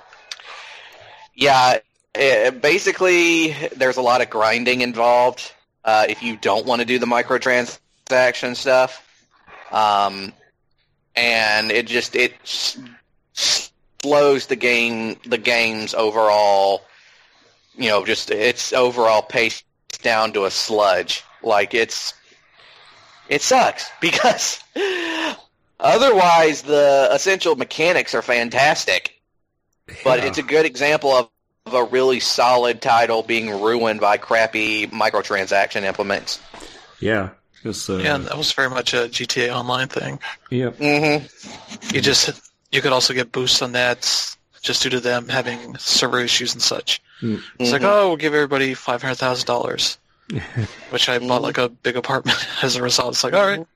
Speaker 3: yeah, it, basically, there's a lot of grinding involved uh, if you don't want to do the microtransaction stuff, um, and it just it s- slows the game the game's overall, you know, just its overall pace down to a sludge. Like, it's, it sucks because otherwise the essential mechanics are fantastic, but
Speaker 1: Yeah.
Speaker 3: it's a good example of, of a really solid title being ruined by crappy microtransaction implements.
Speaker 1: Yeah. Just, uh,
Speaker 4: Yeah, that was very much a G T A Online thing.
Speaker 1: Yep.
Speaker 3: Mm-hmm.
Speaker 4: You just you could also get boosts on that just due to them having server issues and such.
Speaker 1: Mm.
Speaker 4: It's like,
Speaker 3: Mhm.
Speaker 4: oh, we'll give everybody five hundred thousand dollars, which I bought like a big apartment as a result. It's like, all right,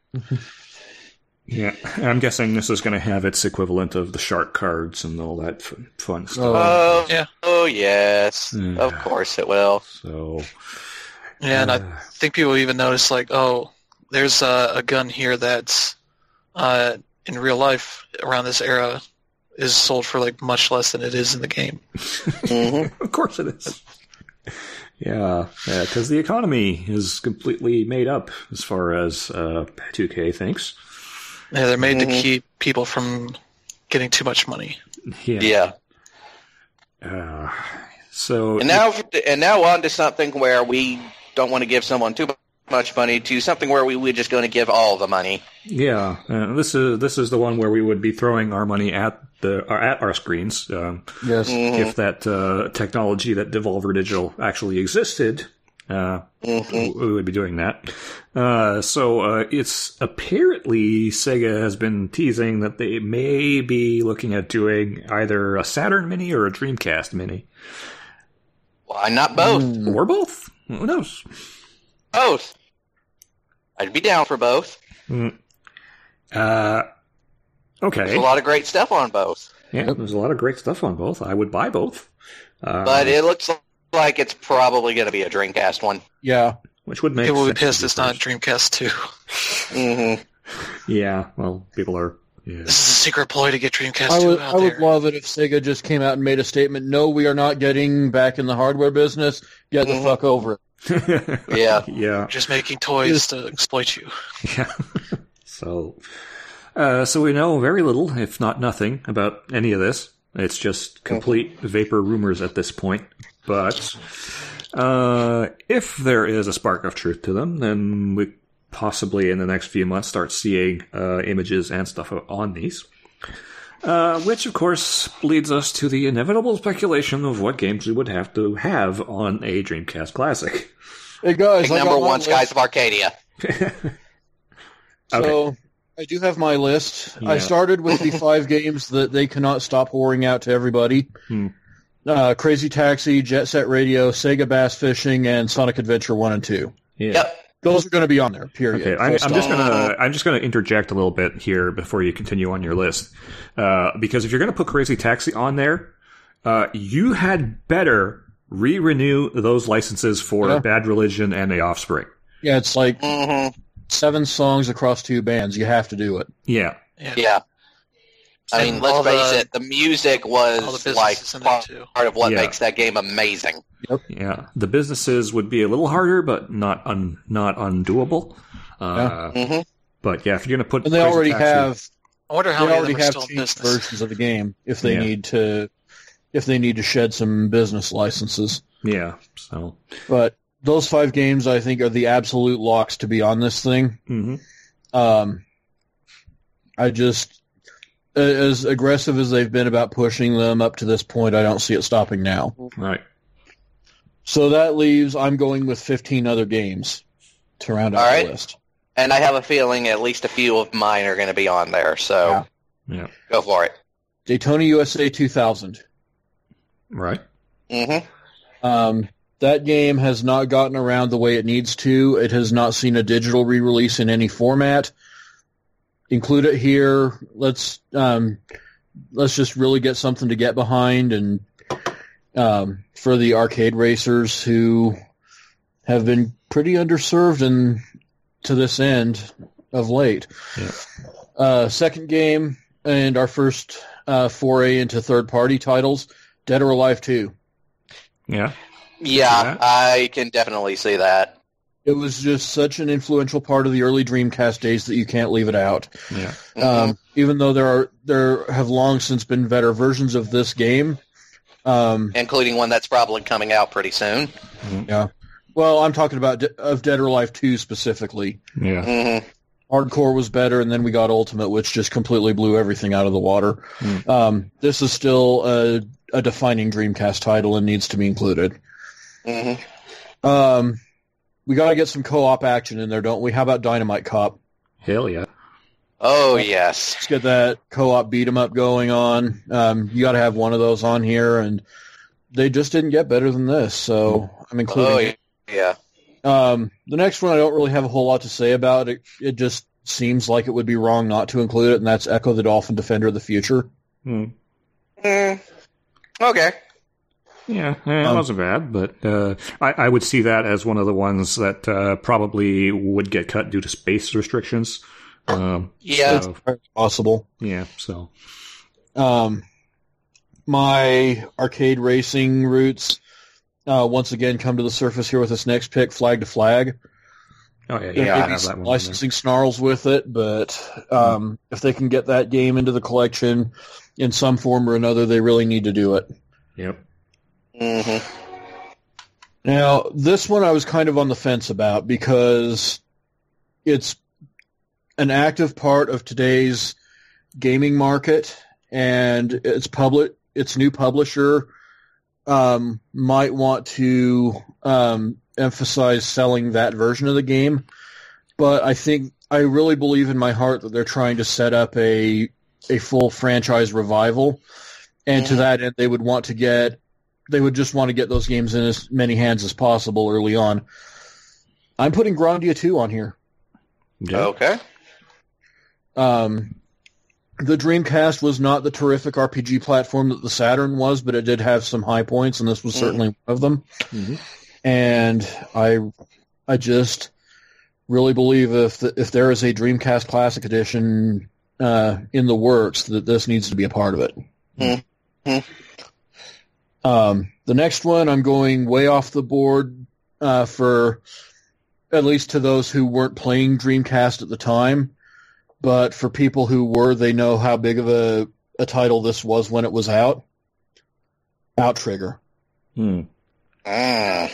Speaker 1: Yeah. I'm guessing this is going to have its equivalent of the shark cards and all that fun, fun stuff.
Speaker 2: Oh.
Speaker 3: Oh,
Speaker 4: Yeah.
Speaker 3: oh yes,
Speaker 1: Mm.
Speaker 3: of course it will.
Speaker 1: So,
Speaker 4: yeah. And
Speaker 1: uh,
Speaker 4: I think people even notice like, oh, there's a, a gun here that's uh, in real life around this era is sold for like much less than it is in the game.
Speaker 3: Mm-hmm.
Speaker 1: of course it is. Yeah, yeah, because the economy is completely made up as far as uh, two K thinks.
Speaker 4: Yeah, they're made
Speaker 3: Mhm.
Speaker 4: to keep people from getting too much money.
Speaker 1: Yeah.
Speaker 3: Yeah.
Speaker 1: Uh, so
Speaker 3: And now, and now on to something where we don't want to give someone too much money to something where we, we're just going to give all the money.
Speaker 1: yeah, uh, this is this is the one where we would be throwing our money at the or at our screens. Um,
Speaker 2: Yes.
Speaker 3: Mhm.
Speaker 1: If that uh, technology that Devolver Digital actually existed, Uh,
Speaker 3: Mhm.
Speaker 1: we would be doing that. Uh, so uh, it's apparently Sega has been teasing that they may be looking at doing either a Saturn Mini or a Dreamcast Mini.
Speaker 3: Why not both?
Speaker 2: Mm.
Speaker 1: Or both. Who knows?
Speaker 3: Both. I'd be down for both.
Speaker 1: Mm. Uh,
Speaker 3: There's
Speaker 1: okay.
Speaker 3: a lot of great stuff on both.
Speaker 1: Yeah, there's a lot of great stuff on both. I would buy both. Uh,
Speaker 3: But it looks like it's probably going to be a Dreamcast one.
Speaker 2: Yeah.
Speaker 1: which would make
Speaker 4: People will be
Speaker 1: sense
Speaker 4: pissed
Speaker 1: to
Speaker 4: it's
Speaker 1: be
Speaker 4: not
Speaker 1: first.
Speaker 4: Dreamcast two.
Speaker 3: Mm-hmm.
Speaker 1: Yeah, well, people are. Yeah.
Speaker 4: This is a secret ploy to get Dreamcast
Speaker 2: I
Speaker 4: two
Speaker 2: would,
Speaker 4: out
Speaker 2: I
Speaker 4: there.
Speaker 2: would love it if Sega just came out and made a statement, no, we are not getting back in the hardware business. Get the
Speaker 3: Mhm.
Speaker 2: fuck over it.
Speaker 3: Yeah.
Speaker 1: Yeah.
Speaker 4: Just making toys to exploit you.
Speaker 1: Yeah. so, uh, so we know very little, if not nothing, about any of this. It's just complete vapor rumors at this point. But uh, if there is a spark of truth to them, then we possibly in the next few months start seeing uh, images and stuff on these. Uh, which, of course, leads us to the inevitable speculation of what games we would have to have on a Dreamcast Classic.
Speaker 2: Hey guys,
Speaker 3: Big
Speaker 2: I got
Speaker 3: number
Speaker 2: my
Speaker 3: one,
Speaker 2: list.
Speaker 3: Skies of Arcadia.
Speaker 2: So I do have my list.
Speaker 1: Yeah.
Speaker 2: I started with the five games that they cannot stop pouring out to everybody.
Speaker 1: Hmm.
Speaker 2: Uh, Crazy Taxi, Jet Set Radio, Sega Bass Fishing, and Sonic Adventure one and two.
Speaker 1: Yeah.
Speaker 3: Yep.
Speaker 2: Those are going to be on there, period.
Speaker 1: Okay, I'm,
Speaker 2: Full
Speaker 1: I'm just
Speaker 2: stop.
Speaker 1: gonna I'm just gonna interject a little bit here before you continue on your list, uh, because if you're gonna put Crazy Taxi on there, uh, you had better re-renew those licenses for
Speaker 2: Yeah.
Speaker 1: Bad Religion and The Offspring.
Speaker 2: Yeah, it's like
Speaker 3: Mm-hmm.
Speaker 2: seven songs across two bands. You have to do it.
Speaker 1: Yeah,
Speaker 4: Yeah.
Speaker 3: Yeah. I mean,
Speaker 4: And
Speaker 3: let's
Speaker 4: all
Speaker 3: face
Speaker 4: the-
Speaker 3: it, the music
Speaker 4: all the
Speaker 3: was
Speaker 4: business
Speaker 3: like
Speaker 4: is in there,
Speaker 3: part,
Speaker 4: too.
Speaker 3: part of what
Speaker 1: Yeah.
Speaker 3: makes that game amazing.
Speaker 1: yeah. The businesses would be a little harder, but not un, not undoable. Uh,
Speaker 3: Mm-hmm.
Speaker 1: But yeah, if you're gonna put
Speaker 2: And they
Speaker 1: Crazy
Speaker 2: already
Speaker 1: Taxi-
Speaker 2: have
Speaker 4: I wonder how
Speaker 2: they
Speaker 4: many of
Speaker 2: already
Speaker 4: them are
Speaker 2: have
Speaker 4: still in
Speaker 2: changed
Speaker 4: business.
Speaker 2: versions of the game if they
Speaker 1: Yeah.
Speaker 2: need to if they need to shed some business licenses.
Speaker 1: yeah. So
Speaker 2: But those five games, I think, are the absolute locks to be on this thing.
Speaker 1: mhm.
Speaker 2: Um, I just, a- as aggressive as they've been about pushing them up to this point, I don't see it stopping now.
Speaker 1: right.
Speaker 2: So that leaves, I'm going with fifteen other games to round out
Speaker 3: All right.
Speaker 2: the list.
Speaker 3: And I have a feeling at least a few of mine are going to be on there, so
Speaker 2: Yeah.
Speaker 1: Yeah.
Speaker 3: go for it.
Speaker 2: Daytona U S A two thousand.
Speaker 1: Right.
Speaker 3: Mm-hmm.
Speaker 2: Um, that game has not gotten around the way it needs to. It has not seen a digital re-release in any format. Include it here. Let's um, let's just really get something to get behind, and um, for the arcade racers who have been pretty underserved and to this end of late.
Speaker 1: Yeah.
Speaker 2: Uh, second game and our first uh, foray into third-party titles, Dead or Alive two.
Speaker 1: Yeah.
Speaker 3: Yeah,
Speaker 1: that.
Speaker 3: I can definitely see that.
Speaker 2: It was just such an influential part of the early Dreamcast days that you can't leave it out.
Speaker 1: Yeah.
Speaker 3: Mhm.
Speaker 2: Um, even though there are there have long since been better versions of this game. Um,
Speaker 3: Including one that's probably coming out pretty soon.
Speaker 2: yeah. Well, I'm talking about De- of Dead or Alive two specifically.
Speaker 1: Yeah.
Speaker 3: Mm-hmm.
Speaker 2: Hardcore was better, and then we got Ultimate, which just completely blew everything out of the water.
Speaker 1: Mm.
Speaker 2: Um, this is still a, a defining Dreamcast title and needs to be included.
Speaker 3: Mm-hmm.
Speaker 2: Um, we got to get some co-op action in there, don't we? How about Dynamite Cop?
Speaker 1: Hell yeah.
Speaker 3: Oh, yes.
Speaker 2: Let's get that co-op beat 'em up going on. Um, you got to have one of those on here, and they just didn't get better than this, so I'm including
Speaker 3: Oh,
Speaker 2: it.
Speaker 3: yeah.
Speaker 2: Um, the next one I don't really have a whole lot to say about. It It just seems like it would be wrong not to include it, and that's Echo the Dolphin Defender of the Future.
Speaker 1: Hmm.
Speaker 3: Mm. Okay.
Speaker 1: Yeah, eh, it
Speaker 2: Um,
Speaker 1: wasn't bad, but uh, I, I would see that as one of the ones that uh, probably would get cut due to space restrictions. Um,
Speaker 3: Yeah.
Speaker 1: so,
Speaker 2: Possible.
Speaker 1: yeah. So
Speaker 2: Um, my arcade racing roots uh, once again come to the surface here with this next pick, Flag to Flag.
Speaker 1: oh yeah,
Speaker 2: There
Speaker 1: yeah,
Speaker 2: may
Speaker 1: I
Speaker 2: be
Speaker 1: have
Speaker 2: some
Speaker 1: that one. in there.
Speaker 2: licensing snarls with it, but um, if they can get that game into the collection in some form or another, they really need to do it.
Speaker 1: Yep.
Speaker 3: Mm-hmm.
Speaker 2: Now, this one I was kind of on the fence about because it's an active part of today's gaming market, and its public, its new publisher um, might want to um, emphasize selling that version of the game, but I think I really believe in my heart that they're trying to set up a a full franchise revival, and to that end, they would want to get they would just want to get those games in as many hands as possible early on. I'm putting Grandia two on here.
Speaker 1: Yeah.
Speaker 3: Okay.
Speaker 2: Um, the Dreamcast was not the terrific R P G platform that the Saturn was, but it did have some high points, and this was certainly mm. one of them.
Speaker 1: Mm-hmm.
Speaker 2: And I, I just really believe if the, if there is a Dreamcast Classic Edition uh, in the works, that this needs to be a part of it.
Speaker 3: Mm-hmm.
Speaker 2: Um, the next one, I'm going way off the board uh, for at least to those who weren't playing Dreamcast at the time. But for people who were, they know how big of a, a title this was when it was out. Outrigger.
Speaker 1: Hmm.
Speaker 3: Ah.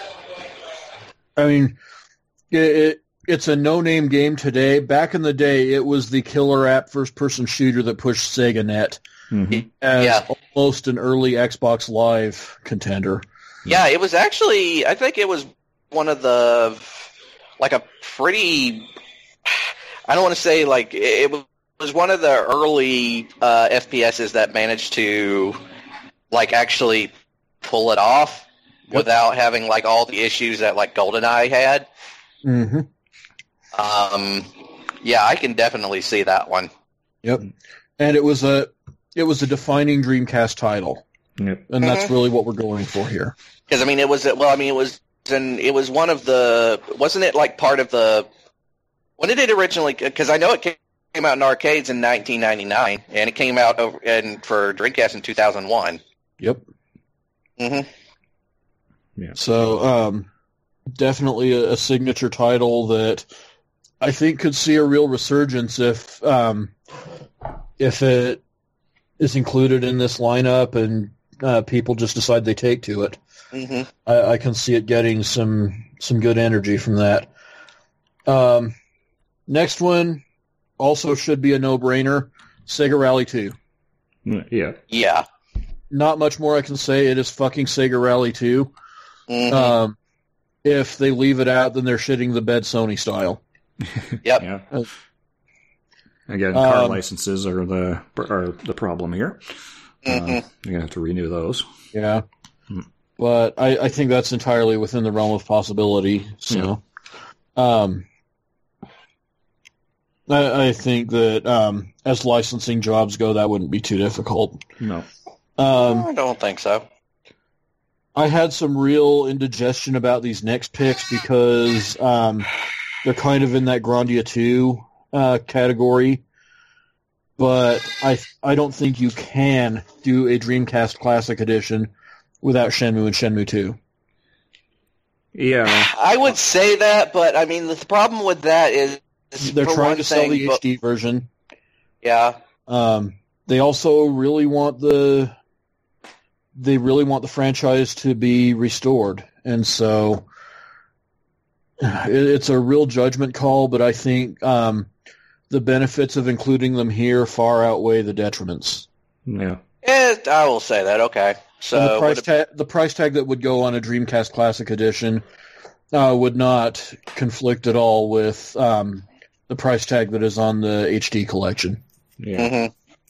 Speaker 2: I mean, it, it, it's a no-name game today. Back in the day, it was the killer app first-person shooter that pushed Sega Net
Speaker 1: Mm-hmm.
Speaker 2: as
Speaker 3: Yeah.
Speaker 2: almost an early Xbox Live contender.
Speaker 3: Yeah, it was actually, I think it was one of the, like a pretty, I don't want to say like, it was one of the early uh, F P S's that managed to, like, actually pull it off
Speaker 2: Yep.
Speaker 3: without having, like, all the issues that, like, GoldenEye had.
Speaker 2: Mm-hmm.
Speaker 3: Um, yeah, I can definitely see that one.
Speaker 2: Yep. And it was a it was a defining Dreamcast title,
Speaker 1: Yep.
Speaker 2: and that's
Speaker 3: Mhm.
Speaker 2: really what we're going for here.
Speaker 3: Because, I mean, it was, well, I mean, it was, and it was one of the, wasn't it, like, part of the, when did it originally, because I know it came out in arcades in nineteen ninety-nine, and it came out over, and for Dreamcast in two thousand one.
Speaker 2: Yep.
Speaker 3: Mm-hmm.
Speaker 2: So, um, definitely a, a signature title that I think could see a real resurgence if um, if it is included in this lineup and uh, people just decide they take to it.
Speaker 3: Mm-hmm.
Speaker 2: I, I can see it getting some some good energy from that. Um, next one also should be a no-brainer, Sega Rally two.
Speaker 1: Yeah.
Speaker 3: Yeah.
Speaker 2: Not much more I can say. It is fucking Sega Rally two.
Speaker 3: Mm-hmm.
Speaker 2: Um, if they leave it out, then they're shitting the bed Sony style.
Speaker 3: Yep.
Speaker 1: Yeah.
Speaker 2: Uh,
Speaker 1: Again, car
Speaker 2: um,
Speaker 1: licenses are the are the problem here.
Speaker 3: Mm-hmm.
Speaker 1: Uh, you're gonna have to renew those.
Speaker 2: Yeah.
Speaker 1: Hmm.
Speaker 2: But I, I think that's entirely within the realm of possibility. So, um, I, I think that um, as licensing jobs go, that wouldn't be too difficult.
Speaker 1: No.
Speaker 2: Um,
Speaker 3: I don't think so.
Speaker 2: I had some real indigestion about these next picks because um, they're kind of in that Grandia two uh, category. But I I don't think you can do a Dreamcast Classic Edition without Shenmue and Shenmue two.
Speaker 1: Yeah.
Speaker 3: I would say that, but I mean, the problem with that is, is
Speaker 2: They're
Speaker 3: for
Speaker 2: trying
Speaker 3: one
Speaker 2: to sell
Speaker 3: thing,
Speaker 2: the
Speaker 3: but-
Speaker 2: H D version.
Speaker 3: Yeah.
Speaker 2: Um, they also really want the they really want the franchise to be restored, and so it, it's a real judgment call. But I think um, the benefits of including them here far outweigh the detriments.
Speaker 1: Yeah.
Speaker 3: Eh, I will say that. Okay.
Speaker 2: And
Speaker 3: So
Speaker 2: the price
Speaker 3: would-
Speaker 2: tag the price tag that would go on a Dreamcast Classic Edition uh, would not conflict at all with um, the price tag that is on the H D collection.
Speaker 1: Yeah.
Speaker 3: Mhm.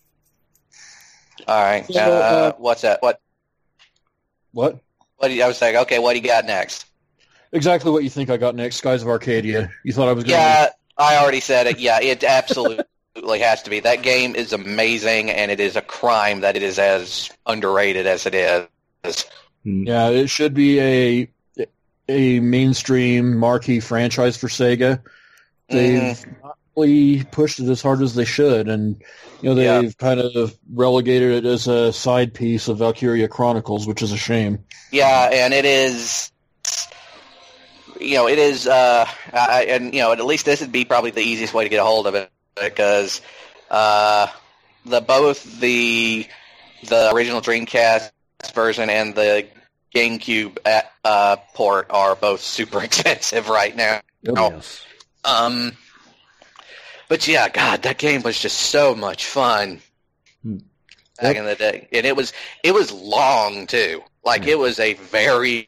Speaker 3: All right.
Speaker 2: So,
Speaker 3: uh,
Speaker 2: uh,
Speaker 3: what's that? What?
Speaker 2: What?
Speaker 3: What do you, I was saying? Okay. What do you got next?
Speaker 2: Exactly what you think I got next, Skies of Arcadia. You thought I was going to
Speaker 3: Yeah, I already said it. Yeah, it absolutely has to be. That game is amazing, and it is a crime that it is as underrated as it is.
Speaker 1: Mm.
Speaker 2: Yeah, it should be a a mainstream marquee franchise for Sega. They've not really pushed it as hard as they should, and you know they've
Speaker 3: Yeah.
Speaker 2: kind of relegated it as a side piece of Valkyria Chronicles, which is a shame.
Speaker 3: Yeah, and it is. You know, it is, uh, I, and you know, at least this would be probably the easiest way to get a hold of it because uh, the both the the original Dreamcast version and the GameCube at, uh, port are both super expensive right now.
Speaker 2: Yep.
Speaker 3: Oh.
Speaker 1: Yes.
Speaker 3: Um, but yeah, God, that game was just so much fun
Speaker 1: Hmm.
Speaker 3: back in the day, and it was it was long too. Like,
Speaker 1: Yeah.
Speaker 3: it was a very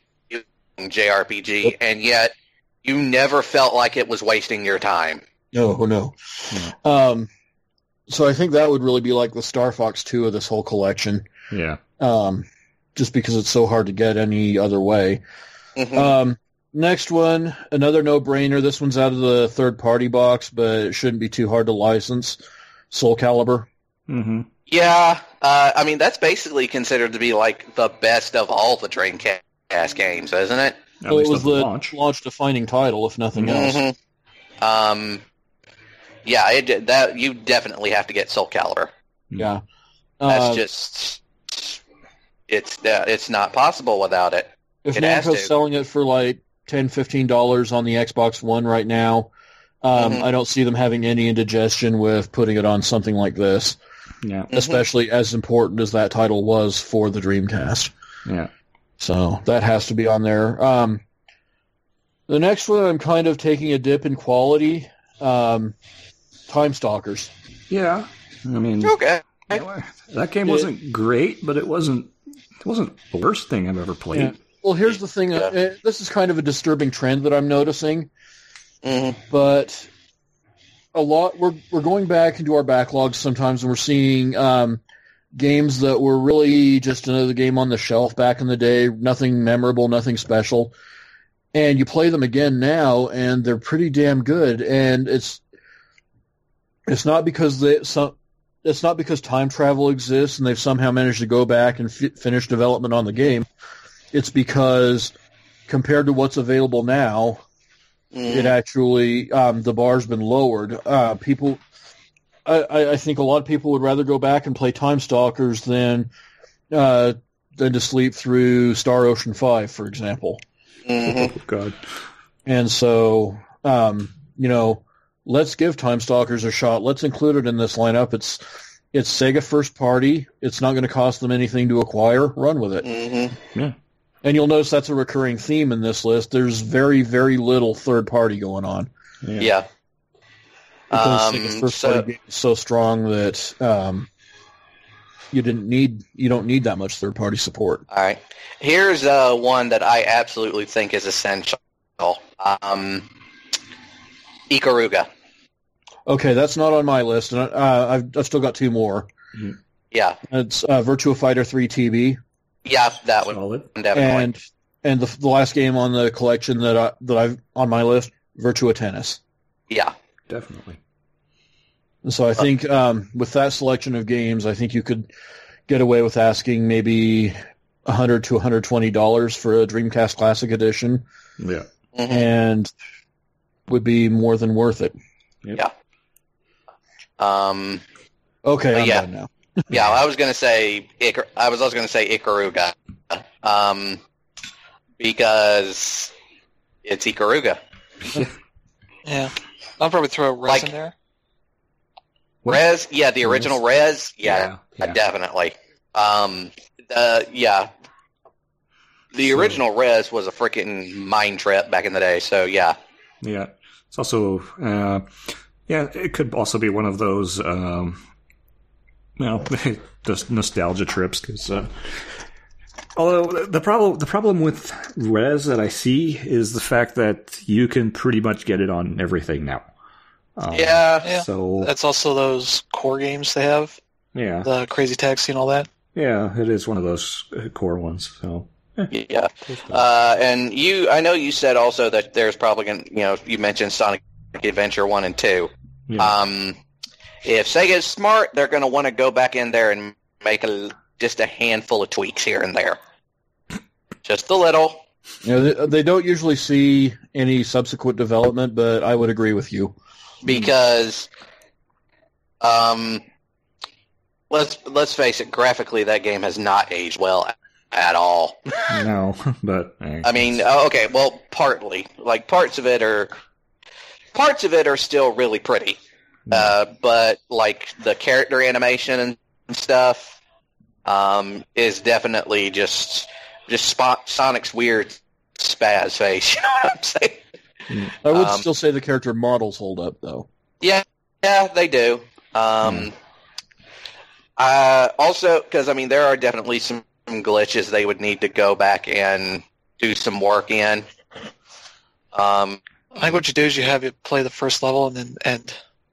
Speaker 3: J R P G, and yet you never felt like it was wasting your time.
Speaker 2: No, no. Um, so I think that would really be like the Star Fox two of this whole collection,
Speaker 1: Yeah.
Speaker 2: um, just because it's so hard to get any other way.
Speaker 3: Mhm.
Speaker 2: Um, next one, another no-brainer. This one's out of the third-party box, but it shouldn't be too hard to license. Soul Calibur.
Speaker 1: Mm-hmm.
Speaker 3: Yeah, uh, I mean, that's basically considered to be like the best of all the Dreamcast games, isn't it?
Speaker 1: At
Speaker 2: Well, it
Speaker 1: least
Speaker 2: was
Speaker 1: at the
Speaker 2: the
Speaker 1: launch.
Speaker 2: launch-defining title, if nothing else.
Speaker 3: Mhm. Um, yeah, it, that you definitely have to get Soul Calibur.
Speaker 2: Yeah.
Speaker 3: That's
Speaker 2: Uh,
Speaker 3: just it's uh, it's not possible without it.
Speaker 2: If
Speaker 3: It has
Speaker 2: Namco's
Speaker 3: to.
Speaker 2: selling it for like ten dollars, fifteen dollars on the Xbox One right now, um,
Speaker 3: Mhm.
Speaker 2: I don't see them having any indigestion with putting it on something like this,
Speaker 1: Yeah.
Speaker 3: Mhm.
Speaker 2: especially as important as that title was for the Dreamcast.
Speaker 1: Yeah.
Speaker 2: So that has to be on there. Um, the next one, I'm kind of taking a dip in quality. Um, Time Stalkers.
Speaker 1: Yeah. I mean,
Speaker 3: Okay.
Speaker 1: that game wasn't great, but it wasn't it wasn't the worst thing I've ever played.
Speaker 2: Yeah. Well, here's the thing.
Speaker 3: Yeah.
Speaker 2: Uh, this is kind of a disturbing trend that I'm noticing.
Speaker 3: Mhm.
Speaker 2: But a lot we're we're going back into our backlogs sometimes, and we're seeing um, games that were really just another game on the shelf back in the day, nothing memorable, nothing special, and you play them again now, and they're pretty damn good. And it's it's not because they some. It's not because time travel exists and they've somehow managed to go back and fi- finish development on the game. It's because compared to what's available now,
Speaker 3: Mhm.
Speaker 2: it actually um, the bar's been lowered. Uh, people, I, I I think a lot of people would rather go back and play Time Stalkers than uh, than to sleep through Star Ocean Five, for example.
Speaker 3: Mhm.
Speaker 1: Oh, God.
Speaker 2: And so, um, you know, let's give Time Stalkers a shot. Let's include it in this lineup. It's it's Sega first party. It's not going to cost them anything to acquire. Run with it.
Speaker 3: Mhm.
Speaker 1: Yeah.
Speaker 2: And you'll notice that's a recurring theme in this list. There's very, very little third party going on.
Speaker 1: Yeah.
Speaker 3: Yeah.
Speaker 2: Because
Speaker 3: Um,
Speaker 2: Sega's first
Speaker 3: so-
Speaker 2: party game is so strong that um, you didn't need you don't need that much third party support.
Speaker 3: All right. Here's uh, one that I absolutely think is essential. Um, Ikaruga.
Speaker 2: Okay, that's not on my list, and uh, I've I've still got two more.
Speaker 3: Yeah.
Speaker 2: It's uh, Virtua Fighter three T B.
Speaker 3: Yeah, that one
Speaker 1: Solid.
Speaker 3: definitely.
Speaker 2: And and the the last game on the collection that I that I've on my list, Virtua Tennis.
Speaker 3: yeah.
Speaker 1: Definitely.
Speaker 2: And so I think um, with that selection of games, I think you could get away with asking maybe a hundred to one hundred twenty dollars for a Dreamcast Classic Edition,
Speaker 1: Yeah.
Speaker 3: Mhm.
Speaker 2: and would be more than worth it.
Speaker 3: Um,
Speaker 2: Okay,
Speaker 3: Uh,
Speaker 2: I'm
Speaker 3: yeah.
Speaker 2: done now.
Speaker 3: yeah, I was gonna say Ikar- I was also gonna say Ikaruga, um, because it's Ikaruga.
Speaker 4: Yeah. I'll probably throw Res
Speaker 3: Like-
Speaker 4: in there.
Speaker 3: Res, yeah, the original Res, yeah,
Speaker 1: Yeah.
Speaker 3: definitely. Um, uh, yeah, the
Speaker 1: So-
Speaker 3: original Res was a freaking mind trip back in the day. So yeah,
Speaker 1: Yeah. It's also, uh, yeah, it could also be one of those, um, well, just nostalgia trips. Because, uh, although the problem, the problem with Res that I see is the fact that you can pretty much get it on everything now. Um,
Speaker 3: yeah,
Speaker 4: Yeah.
Speaker 1: So
Speaker 4: That's also those core games they have,
Speaker 1: yeah,
Speaker 4: the Crazy Taxi and all that.
Speaker 1: yeah, it is one of those uh, core ones. So
Speaker 3: yeah. Uh, and you, I know you said also that there's probably going to, you know, you mentioned Sonic Adventure one and two.
Speaker 1: yeah.
Speaker 3: Um, if Sega's smart, they're going to want to go back in there and make a, just a handful of tweaks here and there. Just a little.
Speaker 2: You know, they, they don't usually see any subsequent development, but I would agree with you.
Speaker 3: Because, um, let's let's face it, graphically that game has not aged well at all.
Speaker 1: no, but eh,
Speaker 3: I mean, oh, okay, well, partly, like parts of it are parts of it are still really pretty, uh, but like the character animation and stuff um, is definitely just just spot Sonic's weird spaz face. You know what I'm saying?
Speaker 2: I would
Speaker 3: Um,
Speaker 2: still say the character models hold up, though.
Speaker 3: Yeah, yeah, they do. Um,
Speaker 1: Hmm.
Speaker 3: uh, also, because I mean, there are definitely some glitches they would need to go back and do some work in. Um,
Speaker 4: I think what you do is you have it play the first level and then end.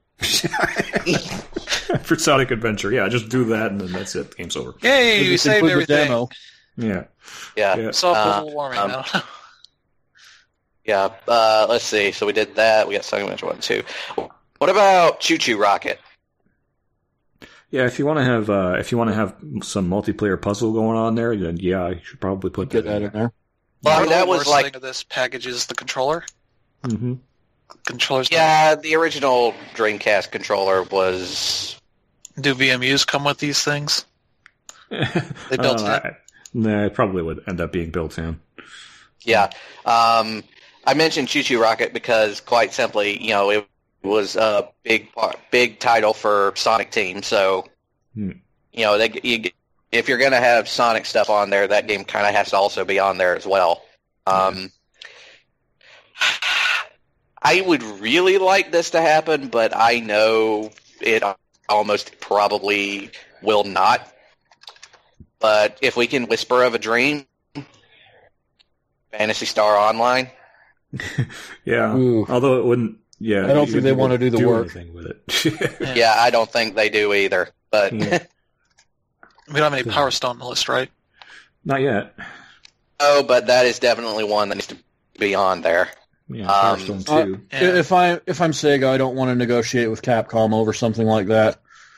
Speaker 1: For Sonic Adventure, yeah, just do that and then that's it. Game's over.
Speaker 4: Yay,
Speaker 2: Just
Speaker 4: you saved
Speaker 2: include the
Speaker 4: everything.
Speaker 2: demo.
Speaker 1: Yeah.
Speaker 3: yeah.
Speaker 1: Yeah.
Speaker 4: Soft
Speaker 3: Uh,
Speaker 4: global warming.
Speaker 3: um,
Speaker 4: I don't know.
Speaker 3: Yeah, uh, let's see. So we did that. We got Sonic Adventure one, two. What about Choo Choo Rocket?
Speaker 1: Yeah, if you want to have uh, if you want to have some multiplayer puzzle going on there, then yeah, you should probably put
Speaker 2: Get
Speaker 1: that
Speaker 2: that
Speaker 1: in
Speaker 2: in
Speaker 1: there.
Speaker 2: there.
Speaker 3: Well, I mean,
Speaker 4: One of
Speaker 3: that
Speaker 4: the
Speaker 3: was
Speaker 4: worst
Speaker 3: like,
Speaker 4: thing of this package is the controller.
Speaker 1: Mm-hmm.
Speaker 4: Controllers
Speaker 3: yeah, the original Dreamcast controller was.
Speaker 4: do V M Us come with these things? They built
Speaker 1: uh,
Speaker 4: it.
Speaker 1: I- Nah, it probably would end up being built in.
Speaker 3: Yeah. Um, I mentioned Choo Choo Rocket because, quite simply, you know, it was a big part, big title for Sonic Team. So,
Speaker 1: Hmm.
Speaker 3: you know, they, you, if you're going to have Sonic stuff on there, that game kind of has to also be on there as well. Um, I would really like this to happen, but I know it almost probably will not. But if we can whisper of a dream, Phantasy Star Online.
Speaker 1: Yeah,
Speaker 2: Ooh.
Speaker 1: although it wouldn't. Yeah,
Speaker 2: I don't
Speaker 1: you
Speaker 2: think they
Speaker 1: wouldn't
Speaker 2: wanna do the work.
Speaker 1: anything with it.
Speaker 4: Yeah.
Speaker 3: Yeah, I don't think they do either. But
Speaker 1: Yeah.
Speaker 4: We don't have any Power Stone on the list, right?
Speaker 1: Not yet.
Speaker 3: oh, but that is definitely one that needs to be on there.
Speaker 1: Yeah,
Speaker 3: Um,
Speaker 1: Power Stone
Speaker 2: uh,
Speaker 1: two.
Speaker 4: Yeah.
Speaker 2: If I if I'm Sega, I don't want to negotiate with Capcom over something like that.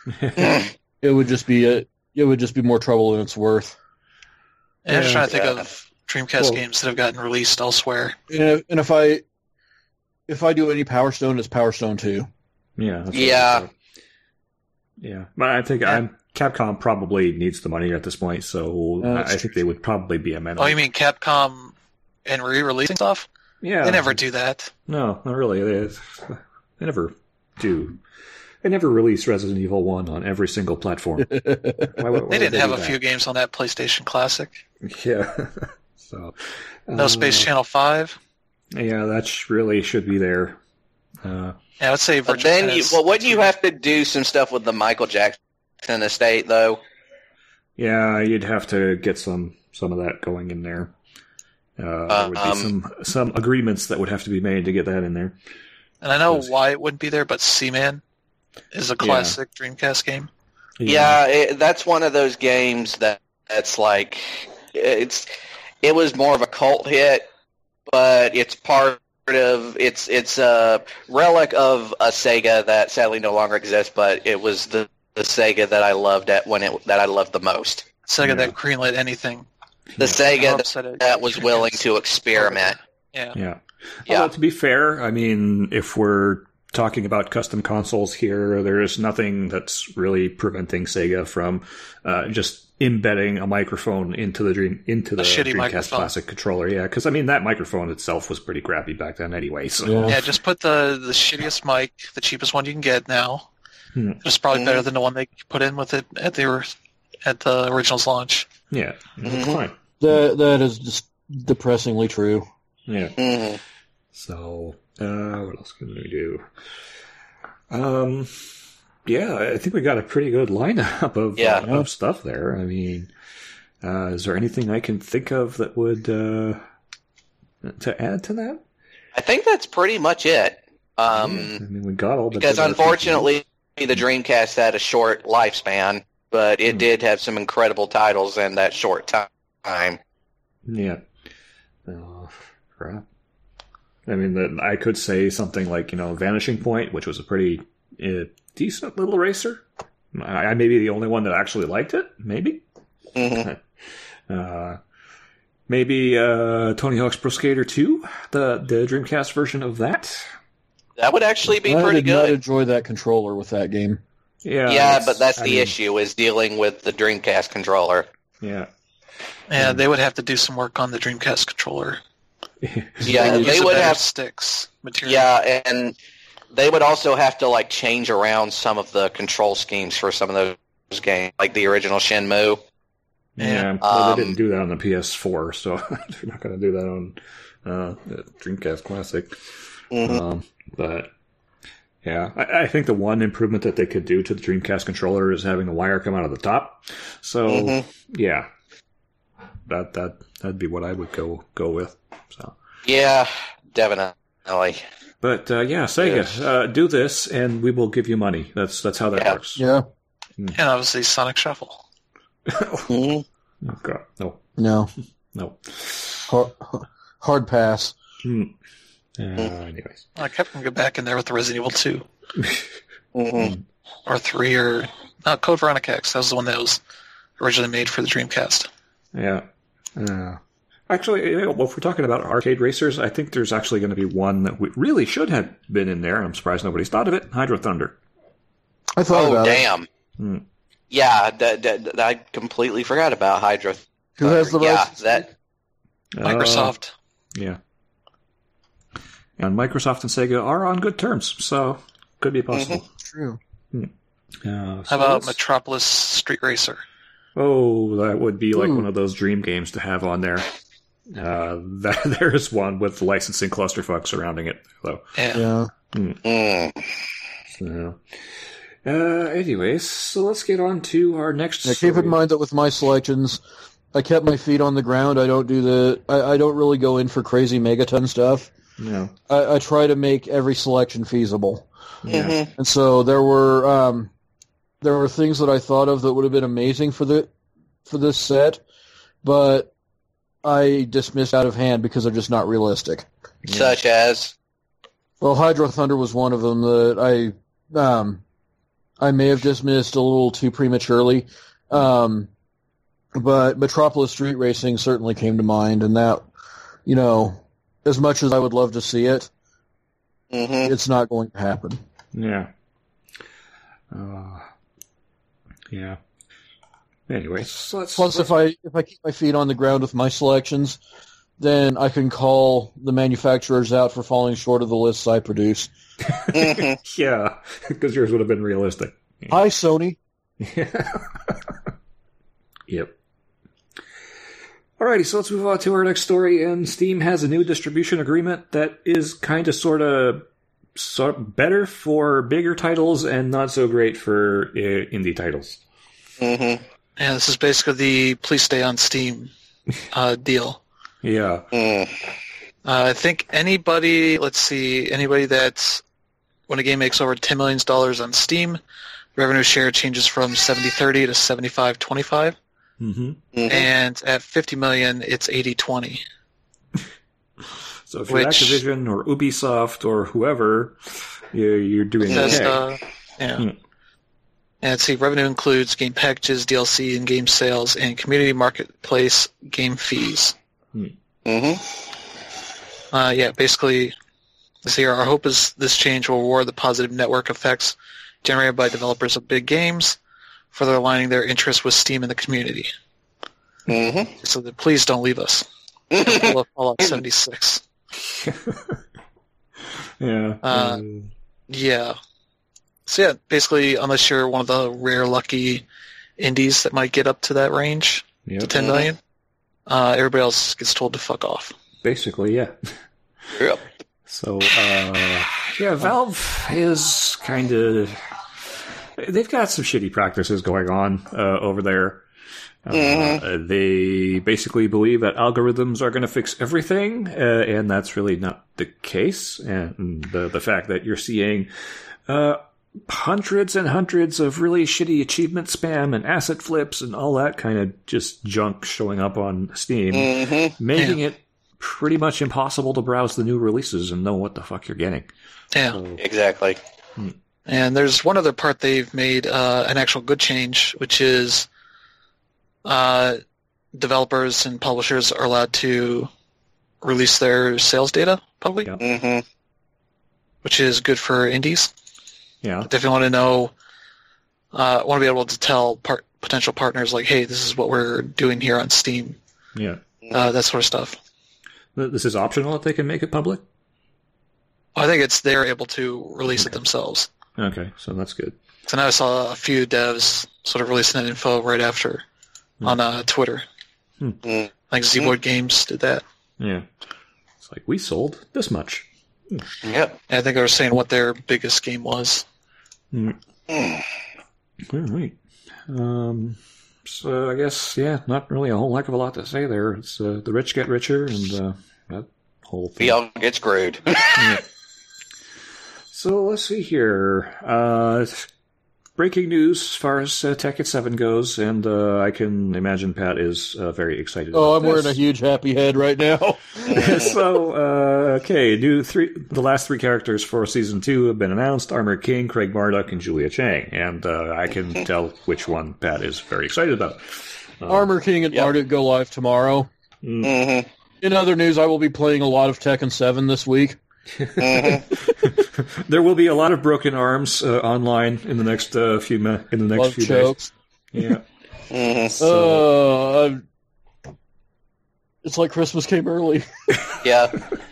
Speaker 2: It would just be a it would just be more trouble than it's worth.
Speaker 4: And I'm just
Speaker 1: Yeah.
Speaker 4: trying to think
Speaker 3: Yeah.
Speaker 4: of Dreamcast
Speaker 2: Well-
Speaker 4: games that have gotten released elsewhere.
Speaker 2: And if, and if I if I do any Power Stone, it's Power Stone two.
Speaker 1: Yeah. That's what
Speaker 3: Yeah.
Speaker 1: I thought. Yeah, but I think
Speaker 4: Yeah.
Speaker 1: I'm Capcom probably needs the money at this point, so
Speaker 2: Uh,
Speaker 1: I
Speaker 2: that's
Speaker 1: I think they would probably be amenable.
Speaker 4: Oh, you mean Capcom and re-releasing stuff?
Speaker 1: Yeah.
Speaker 4: They never do that.
Speaker 1: No, not really. They, they never do. They never release Resident Evil one on every single platform. Why, would- why
Speaker 4: They
Speaker 1: would
Speaker 4: didn't
Speaker 1: do
Speaker 4: have a
Speaker 1: that?
Speaker 4: few games on that PlayStation Classic.
Speaker 1: Yeah. So.
Speaker 4: No
Speaker 1: uh,
Speaker 4: Space Channel five.
Speaker 1: Yeah, that sh- really should be there. Uh,
Speaker 4: Yeah, I would say
Speaker 3: But
Speaker 4: Virtual
Speaker 3: then, you,
Speaker 4: Tennis.
Speaker 3: well, wouldn't you have to do some stuff with the Michael Jackson estate, though?
Speaker 1: yeah, you'd have to get some some of that going in there. Uh, there would be
Speaker 3: Um,
Speaker 1: some some agreements that would have to be made to get that in there.
Speaker 4: And I know
Speaker 1: Yes.
Speaker 4: why it wouldn't be there, but Seaman is a classic Dreamcast game.
Speaker 3: Yeah, it, that's one of those games that that's like it's it was more of a cult hit, but it's part of it's it's a relic of a Sega that sadly no longer exists, but it was the, the Sega that I loved at when it that I loved the most.
Speaker 4: Sega
Speaker 1: Yeah.
Speaker 4: that greenlit anything.
Speaker 3: The
Speaker 4: I'm
Speaker 3: Sega that,
Speaker 4: upset at
Speaker 3: that was willing to
Speaker 4: Dreamcast.
Speaker 3: experiment.
Speaker 4: Yeah.
Speaker 1: Yeah.
Speaker 3: Yeah.
Speaker 1: Although, to be fair, I mean, if we're talking about custom consoles here, there is nothing that's really preventing Sega from uh, just embedding a microphone into the dream into the
Speaker 4: shitty
Speaker 1: Dreamcast
Speaker 4: microphone.
Speaker 1: Classic controller. Yeah, because I mean that microphone itself was pretty crappy back then, anyway. So
Speaker 2: Yeah.
Speaker 4: Yeah, just put the, the shittiest mic, the cheapest one you can get now.
Speaker 1: Hmm.
Speaker 4: It's probably
Speaker 3: Mhm.
Speaker 4: better than the one they put in with it at the at the original's launch.
Speaker 1: yeah, it's
Speaker 3: Mhm.
Speaker 1: fine.
Speaker 2: That that is just depressingly true.
Speaker 1: Yeah.
Speaker 3: Mhm.
Speaker 1: So uh, what else can we do? Um. Yeah, I think we got a pretty good lineup of,
Speaker 3: Yeah.
Speaker 1: uh, of stuff there. I mean, uh, is there anything I can think of that would uh, to add to that?
Speaker 3: I think that's pretty much it.
Speaker 1: I
Speaker 3: Um,
Speaker 1: mean, we got all the
Speaker 3: because
Speaker 1: big R P Gs.
Speaker 3: unfortunately, the Dreamcast had a short lifespan, but it
Speaker 1: Hmm.
Speaker 3: did have some incredible titles in that short ti- time.
Speaker 1: yeah. Oh, crap. I mean, the, I could say something like you know, Vanishing Point, which was a pretty uh, decent little racer. I, I may be the only one that actually liked it. Maybe.
Speaker 3: Mhm.
Speaker 1: Uh, maybe uh, Tony Hawk's Pro Skater two, the the Dreamcast version of that.
Speaker 3: That would actually be
Speaker 2: I
Speaker 3: pretty
Speaker 2: did not
Speaker 3: good.
Speaker 2: enjoy that controller with that game.
Speaker 1: Yeah,
Speaker 3: Yeah, but that's
Speaker 1: I
Speaker 3: the
Speaker 1: mean,
Speaker 3: issue, is dealing with the Dreamcast controller.
Speaker 1: Yeah,
Speaker 4: Yeah,
Speaker 1: Hmm.
Speaker 4: they would have to do some work on the Dreamcast controller.
Speaker 3: Yeah,
Speaker 4: Use
Speaker 3: they
Speaker 4: a
Speaker 3: would
Speaker 4: better
Speaker 3: have.
Speaker 4: sticks material.
Speaker 3: Yeah, and they would also have to like change around some of the control schemes for some of those games, like the original Shenmue.
Speaker 1: yeah. Well,
Speaker 3: Um,
Speaker 1: they didn't do that on the P S four, so they're not going to do that on uh, the Dreamcast Classic.
Speaker 3: Mhm.
Speaker 1: Um, but yeah, I, I think the one improvement that they could do to the Dreamcast controller is having the wire come out of the top. So
Speaker 3: Mhm.
Speaker 1: yeah, that that that'd be what I would go go with. So
Speaker 3: Yeah, definitely.
Speaker 1: But uh, yeah, Sega,
Speaker 3: Yes.
Speaker 1: uh, do this, and we will give you money. That's that's how that
Speaker 3: Yeah.
Speaker 1: works.
Speaker 2: Yeah.
Speaker 4: And obviously Sonic Shuffle.
Speaker 3: Mhm.
Speaker 1: Oh God, no,
Speaker 2: No.
Speaker 1: no.
Speaker 2: Hard, hard pass.
Speaker 1: Hmm. Uh, anyways,
Speaker 4: I kept him go back in there with the Resident Evil two
Speaker 3: Mhm.
Speaker 4: or three or no, Code Veronica X. That was the one that was originally made for the Dreamcast.
Speaker 1: yeah. Uh, actually, you know, well, if we're talking about arcade racers, I think there's actually going to be one that we really should have been in there. I'm surprised nobody's thought of it. Hydro Thunder.
Speaker 2: I thought
Speaker 3: Oh,
Speaker 2: about it.
Speaker 3: damn.
Speaker 1: Hmm.
Speaker 3: Yeah, that, that, I completely forgot about Hydro.
Speaker 2: Who has the
Speaker 3: yeah,
Speaker 2: license?
Speaker 3: that.
Speaker 4: Microsoft.
Speaker 1: Uh, yeah. And Microsoft and Sega are on good terms, so could be possible.
Speaker 2: True.
Speaker 1: Uh,
Speaker 4: How
Speaker 1: so
Speaker 4: about
Speaker 1: let's-
Speaker 4: Metropolis Street Racer?
Speaker 1: Oh, that would be like
Speaker 2: Ooh.
Speaker 1: one of those dream games to have on there. Uh, that, there is one with licensing clusterfuck surrounding it, though.
Speaker 4: Yeah.
Speaker 2: Yeah.
Speaker 3: Mm.
Speaker 1: So, uh, anyways, so let's get on to our next.
Speaker 2: Now, keep
Speaker 1: story.
Speaker 2: in mind that with my selections, I kept my feet on the ground. I don't do the. I, I don't really go in for crazy megaton stuff.
Speaker 1: No.
Speaker 2: I, I try to make every selection feasible.
Speaker 1: Yeah.
Speaker 3: Mhm.
Speaker 2: And so there were um, there were things that I thought of that would have been amazing for the for this set, but I dismissed out of hand because they're just not realistic.
Speaker 3: Such as.
Speaker 2: Well, Hydro Thunder was one of them that I um, I may have dismissed a little too prematurely. Um, but Metropolis Street Racing certainly came to mind, and that, you know, as much as I would love to see it,
Speaker 3: Mhm.
Speaker 2: it's not going to happen.
Speaker 1: Yeah. Uh, yeah. Anyways, so let's.
Speaker 2: Plus, if I if I keep my feet on the ground with my selections, then I can call the manufacturers out for falling short of the lists I produce.
Speaker 3: Mhm.
Speaker 1: yeah, because yours would have been realistic.
Speaker 2: Hi, Sony.
Speaker 1: Yep. Alrighty, so let's move on to our next story. And Steam has a new distribution agreement that is kind of, sort of, sort of better for bigger titles and not so great for uh, indie titles.
Speaker 3: Mhm.
Speaker 4: Yeah, this is basically the please stay on Steam uh, deal.
Speaker 1: Yeah.
Speaker 3: Mm.
Speaker 4: Uh, I think anybody, let's see, anybody that's, when a game makes over ten million dollars on Steam, revenue share changes from seventy thirty to seventy-five twenty-five.
Speaker 1: Mm-hmm.
Speaker 3: Mhm.
Speaker 4: And at fifty million, it's eighty twenty.
Speaker 1: So if you're
Speaker 4: Which-
Speaker 1: Activision or Ubisoft or whoever, you're, you're doing okay.
Speaker 4: Bethesda, yeah.
Speaker 1: Hmm.
Speaker 4: And see, revenue includes game packages, D L C, and game sales, and community marketplace game fees.
Speaker 3: Mhm.
Speaker 4: Uh, yeah, basically, this year our hope is this change will reward the positive network effects generated by developers of big games, further aligning their interests with Steam and the community.
Speaker 3: Mhm.
Speaker 4: So that please don't leave us. Pull up Fallout seventy-six.
Speaker 1: Yeah.
Speaker 4: Uh,
Speaker 1: Um,
Speaker 4: Yeah. So yeah, basically, unless you're one of the rare lucky indies that might get up to that range,
Speaker 1: yep.
Speaker 4: to ten million, uh, everybody else gets told to fuck off.
Speaker 1: Basically, yeah.
Speaker 3: Yep.
Speaker 1: So, uh, yeah, Valve is kind of. They've got some shitty practices going on uh, over there. Uh,
Speaker 3: Mhm.
Speaker 1: They basically believe that algorithms are going to fix everything, uh, and that's really not the case. And the the fact that you're seeing uh, hundreds and hundreds of really shitty achievement spam and asset flips and all that kind of just junk showing up on Steam,
Speaker 3: Mhm.
Speaker 1: making it pretty much impossible to browse the new releases and know what the fuck you're getting.
Speaker 4: Yeah.
Speaker 1: So,
Speaker 3: Exactly.
Speaker 4: And there's one other part they've made uh, an actual good change, which is uh, developers and publishers are allowed to release their sales data publicly,
Speaker 1: Yeah.
Speaker 3: Mhm.
Speaker 4: which is good for indies.
Speaker 1: yeah.
Speaker 4: If you want to know, uh, want to be able to tell part, potential partners, like, hey, this is what we're doing here on Steam,
Speaker 1: Yeah.
Speaker 4: uh, that sort of stuff.
Speaker 1: Th- This is optional if they can make it public?
Speaker 4: I think it's they're able to release it themselves.
Speaker 1: Okay, so that's good.
Speaker 4: So now I saw a few devs sort of releasing that info right after on uh, Twitter.
Speaker 3: Mm.
Speaker 4: Like Zboard Games did that.
Speaker 1: Yeah. It's like, we sold this much.
Speaker 3: Yep.
Speaker 4: And I think they were saying what their biggest game was.
Speaker 1: Mm.
Speaker 3: Mm.
Speaker 1: All right. Um, So I guess, yeah, not really a whole heck of a lot to say there. It's uh, the rich get richer, and uh, that whole thing.
Speaker 3: We all get screwed.
Speaker 1: Yeah. So let's see here. Uh, breaking news as far as uh, Tekken seven goes, and uh, I can imagine Pat is uh, very excited.
Speaker 2: Oh,
Speaker 1: about
Speaker 2: I'm
Speaker 1: this.
Speaker 2: wearing a huge happy head right now.
Speaker 1: So, uh, okay, new three. The last three characters for season two have been announced: Armored King, Craig Marduk, and Julia Chang. And uh, I can tell which one Pat is very excited about. Uh,
Speaker 2: Armor King and
Speaker 3: Yep.
Speaker 2: Marduk go live tomorrow.
Speaker 3: Mm-hmm.
Speaker 2: In other news, I will be playing a lot of Tekken seven this week.
Speaker 3: Mm-hmm.
Speaker 1: There will be a lot of broken arms uh, online in the next uh, few mi- in the
Speaker 2: A
Speaker 1: next
Speaker 2: lot of
Speaker 1: few
Speaker 2: chokes.
Speaker 1: days. Yeah.
Speaker 3: Mm-hmm.
Speaker 1: So-
Speaker 2: Uh, I'm- it's like Christmas came early.
Speaker 3: Yeah.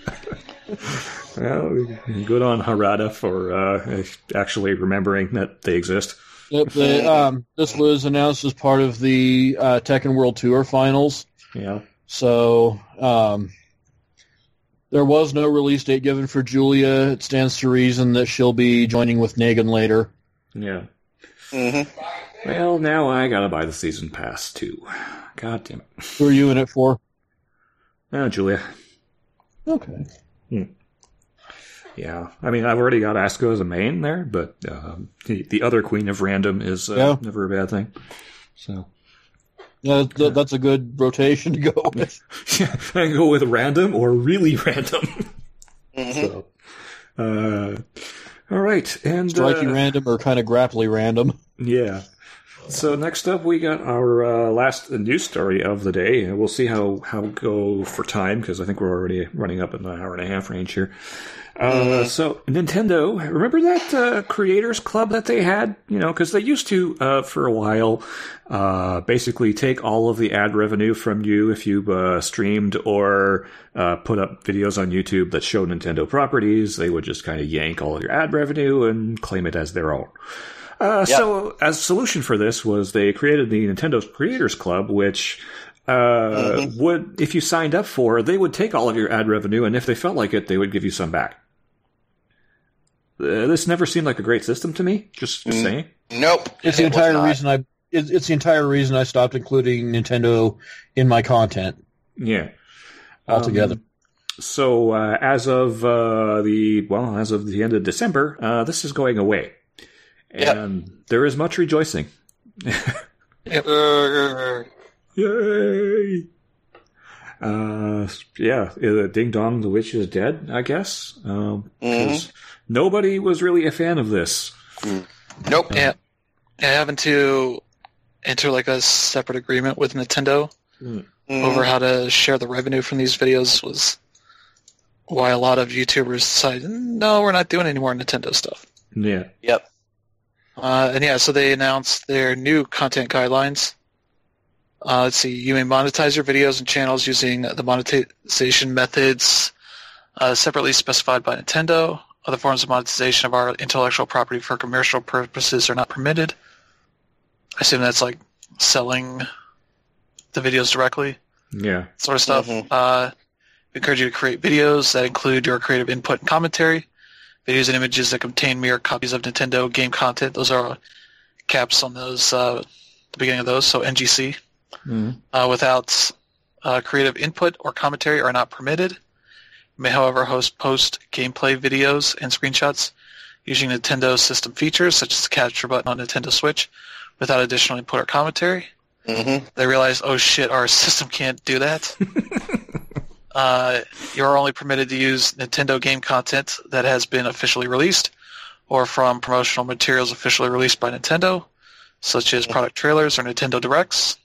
Speaker 1: Well, good on Harada for uh, actually remembering that they exist.
Speaker 2: Yep, they, um, this was announced as part of the uh, Tekken World Tour finals.
Speaker 1: Yeah.
Speaker 2: So um, there was no release date given for Julia. It stands to reason that she'll be joining with Negan later.
Speaker 1: Yeah.
Speaker 3: Mm-hmm.
Speaker 1: Well, now I gotta buy the season pass too. God damn it.
Speaker 2: Who are you in it for?
Speaker 1: Oh, Julia.
Speaker 2: Okay.
Speaker 1: Yeah. I mean, I've already got Asuka as a main there, but um, the, the other Queen of Random is uh,
Speaker 2: Yeah.
Speaker 1: never a bad thing. So.
Speaker 2: Yeah, th- that's a good rotation to go with.
Speaker 1: Yeah, I can go with random or really random.
Speaker 3: Mm-hmm.
Speaker 1: So, uh, all right, and
Speaker 2: Strikey
Speaker 1: uh,
Speaker 2: random or kind of grapply random.
Speaker 1: yeah. So next up, we got our uh, last news story of the day. We'll see how how we go for time because I think we're already running up in the hour and a half range here. Uh, so Nintendo, remember that uh, creators club that they had? You know, because they used to uh, for a while uh, basically take all of the ad revenue from you if you uh, streamed or uh, put up videos on YouTube that show Nintendo properties. They would just kind of yank all of your ad revenue and claim it as their own. Uh,
Speaker 3: Yep.
Speaker 1: So, as a solution for this was they created the Nintendo Creators Club, which uh,
Speaker 3: Mhm.
Speaker 1: would, if you signed up for, they would take all of your ad revenue, and if they felt like it, they would give you some back. Uh, this never seemed like a great system to me. Just, just
Speaker 3: Mm.
Speaker 1: saying.
Speaker 3: Nope.
Speaker 2: It's the
Speaker 3: it was
Speaker 2: entire
Speaker 3: not.
Speaker 2: reason I. It, it's the entire reason I stopped including Nintendo in my content
Speaker 1: Yeah.
Speaker 2: altogether.
Speaker 1: Um, so, uh, as of uh, the well, as of the end of December, uh, this is going away,
Speaker 3: Yep.
Speaker 1: and there is much rejoicing.
Speaker 4: Yep.
Speaker 3: Uh,
Speaker 1: Yay! Uh, yeah, uh, Ding Dong, the witch is dead, I guess. Um, 'cause nobody was really a fan of this.
Speaker 3: nope.
Speaker 4: Yeah. Yeah, having to enter like a separate agreement with Nintendo
Speaker 3: Mhm.
Speaker 4: over how to share the revenue from these videos was why a lot of YouTubers decided, no, we're not doing any more Nintendo stuff.
Speaker 1: Yeah.
Speaker 3: Yep.
Speaker 4: Uh, and yeah, so they announced their new content guidelines. Uh, let's see, you may monetize your videos and channels using the monetization methods uh, separately specified by Nintendo. Other forms of monetization of our intellectual property for commercial purposes are not permitted. I assume that's like selling the videos directly,
Speaker 1: Yeah.
Speaker 4: sort of stuff.
Speaker 3: Mhm.
Speaker 4: Uh, we encourage you to create videos that include your creative input and commentary. Videos and images that contain mere copies of Nintendo game content. Those are caps on those, uh, the beginning of those, so N G C.
Speaker 1: Mhm.
Speaker 4: Uh, without uh, creative input or commentary are not permitted. You may, however, host post gameplay videos and screenshots using Nintendo system features, such as the capture button on Nintendo Switch, without additional input or commentary.
Speaker 3: Mm-hmm.
Speaker 4: They realized, oh shit, our system can't do that. uh, you're only permitted to use Nintendo game content that has been officially released, or from promotional materials officially released by Nintendo, such as product trailers or Nintendo Directs.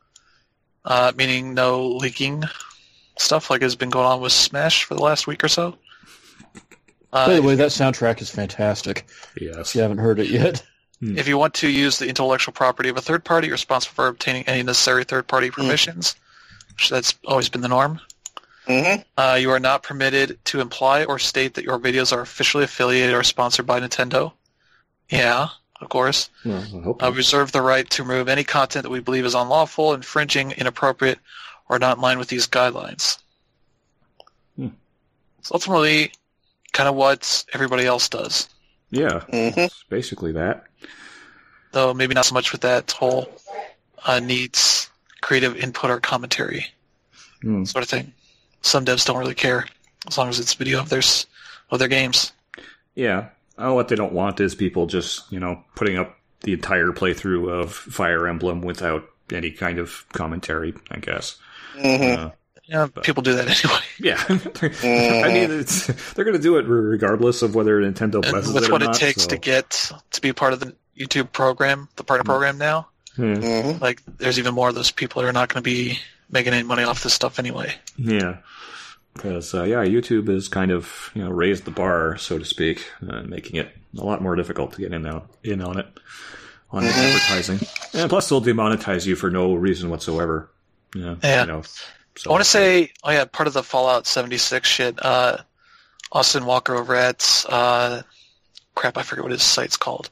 Speaker 4: Uh, meaning no leaking stuff like has been going on with Smash for the last week or so. Uh,
Speaker 2: By the way, that soundtrack is fantastic.
Speaker 1: Yes.
Speaker 2: If you haven't heard it yet.
Speaker 4: If you want to use the intellectual property of a third party, you're responsible for obtaining any necessary third-party permissions, which that's always been the norm.
Speaker 3: Mm-hmm.
Speaker 4: Uh, you are not permitted to imply or state that your videos are officially affiliated or sponsored by Nintendo. Yeah, of course.
Speaker 1: Well, I hope
Speaker 4: Uh,
Speaker 1: not.
Speaker 4: we reserve the right to remove any content that we believe is unlawful, infringing, inappropriate, or not in line with these guidelines.
Speaker 1: Hmm.
Speaker 4: It's ultimately kind of what everybody else does,
Speaker 1: Yeah.
Speaker 3: Mhm.
Speaker 1: It's basically that.
Speaker 4: though maybe not so much with that whole uh, needs creative input or commentary,
Speaker 1: Mm.
Speaker 4: sort of thing. Some devs don't really care as long as it's video of their s- of their games.
Speaker 1: Yeah. Oh, what they don't want is people just, you know, putting up the entire playthrough of Fire Emblem without any kind of commentary, I guess.
Speaker 3: Mm-hmm.
Speaker 1: Uh,
Speaker 4: Yeah, people do that anyway.
Speaker 1: yeah. I mean, it's, they're going to do it regardless of whether Nintendo
Speaker 4: And
Speaker 1: blesses
Speaker 4: with
Speaker 1: it or
Speaker 4: what
Speaker 1: not.
Speaker 4: it takes
Speaker 1: so.
Speaker 4: to get to be part of the YouTube program, the partner program now,
Speaker 1: Yeah.
Speaker 3: Mm-hmm.
Speaker 4: like there's even more of those people that are not going to be making any money off this stuff anyway.
Speaker 1: Yeah. Because, uh, yeah, YouTube has kind of, you know, raised the bar, so to speak, uh, making it a lot more difficult to get in, out, in on it, on advertising. And plus, they'll demonetize you for no reason whatsoever. Yeah.
Speaker 4: Yeah.
Speaker 1: You know, so,
Speaker 4: I want to say, oh yeah, part of the Fallout seventy-six shit, uh, Austin Walker over at, uh, crap, I forget what his site's called.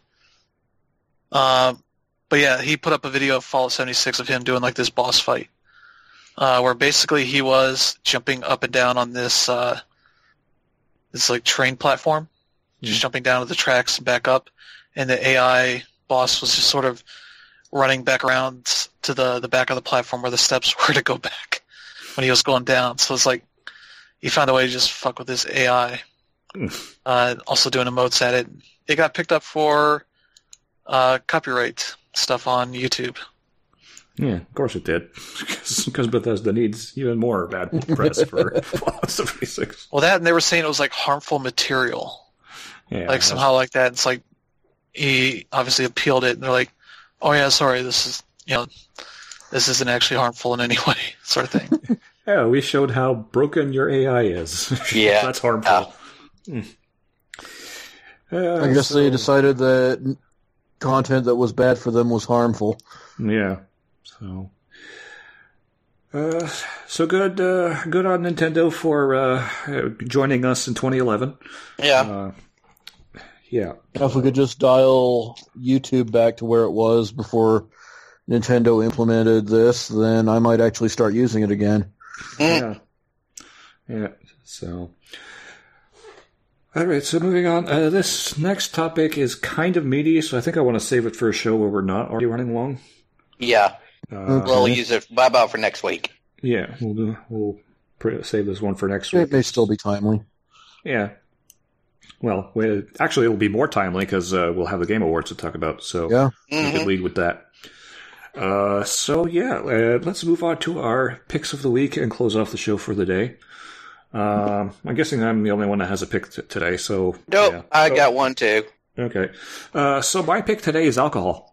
Speaker 4: Um, but yeah, he put up a video of Fallout seventy-six of him doing like this boss fight. Uh, where basically he was jumping up and down on this uh, this like train platform, just
Speaker 1: Mhm.
Speaker 4: jumping down to the tracks and back up, and the A I boss was just sort of running back around to the, the back of the platform where the steps were to go back when he was going down. So it's like he found a way to just fuck with this A I.
Speaker 1: Mm.
Speaker 4: Uh, also doing emotes at it. It got picked up for uh, copyright stuff on YouTube.
Speaker 1: Yeah, of course it did. Because Bethesda needs even more bad press for Fallout seventy-six.
Speaker 4: Well, that and they were saying it was like harmful material.
Speaker 1: Yeah,
Speaker 4: like somehow like that. It's like he obviously appealed it, and they're like, "Oh yeah, sorry, this is you know, this isn't actually harmful in any way," sort of thing.
Speaker 1: Yeah, we showed how broken your A I is.
Speaker 3: Yeah.
Speaker 1: That's harmful. Mm. Uh,
Speaker 2: I guess
Speaker 1: so-
Speaker 2: they decided that content that was bad for them was harmful.
Speaker 1: Yeah. So. Uh, so good. Uh, good on Nintendo for uh, joining us in twenty eleven.
Speaker 3: Yeah.
Speaker 1: Uh, yeah.
Speaker 2: If we could just dial YouTube back to where it was before Nintendo implemented this, then I might actually start using it again.
Speaker 1: Yeah. Yeah. So. All right. So moving on. Uh, this next topic is kind of meaty, so I think I want to save it for a show where we're not already running long.
Speaker 3: Yeah.
Speaker 1: Uh,
Speaker 3: We'll use it. Bye bye for next week.
Speaker 1: Yeah. We'll do. We'll pre- save this one for next week.
Speaker 2: It may still be timely.
Speaker 1: Yeah. Well, we, actually, it'll be more timely because uh, we'll have the Game Awards to talk about, so
Speaker 2: Yeah.
Speaker 1: we
Speaker 3: Mhm.
Speaker 1: can lead with that. Uh, so, yeah, uh, let's move on to our picks of the week and close off the show for the day. Um, I'm guessing I'm the only one that has a pick t- today, so...
Speaker 3: Nope.
Speaker 1: yeah.
Speaker 3: I
Speaker 1: So-
Speaker 3: got one too.
Speaker 1: Okay. Uh, so my pick today is alcohol.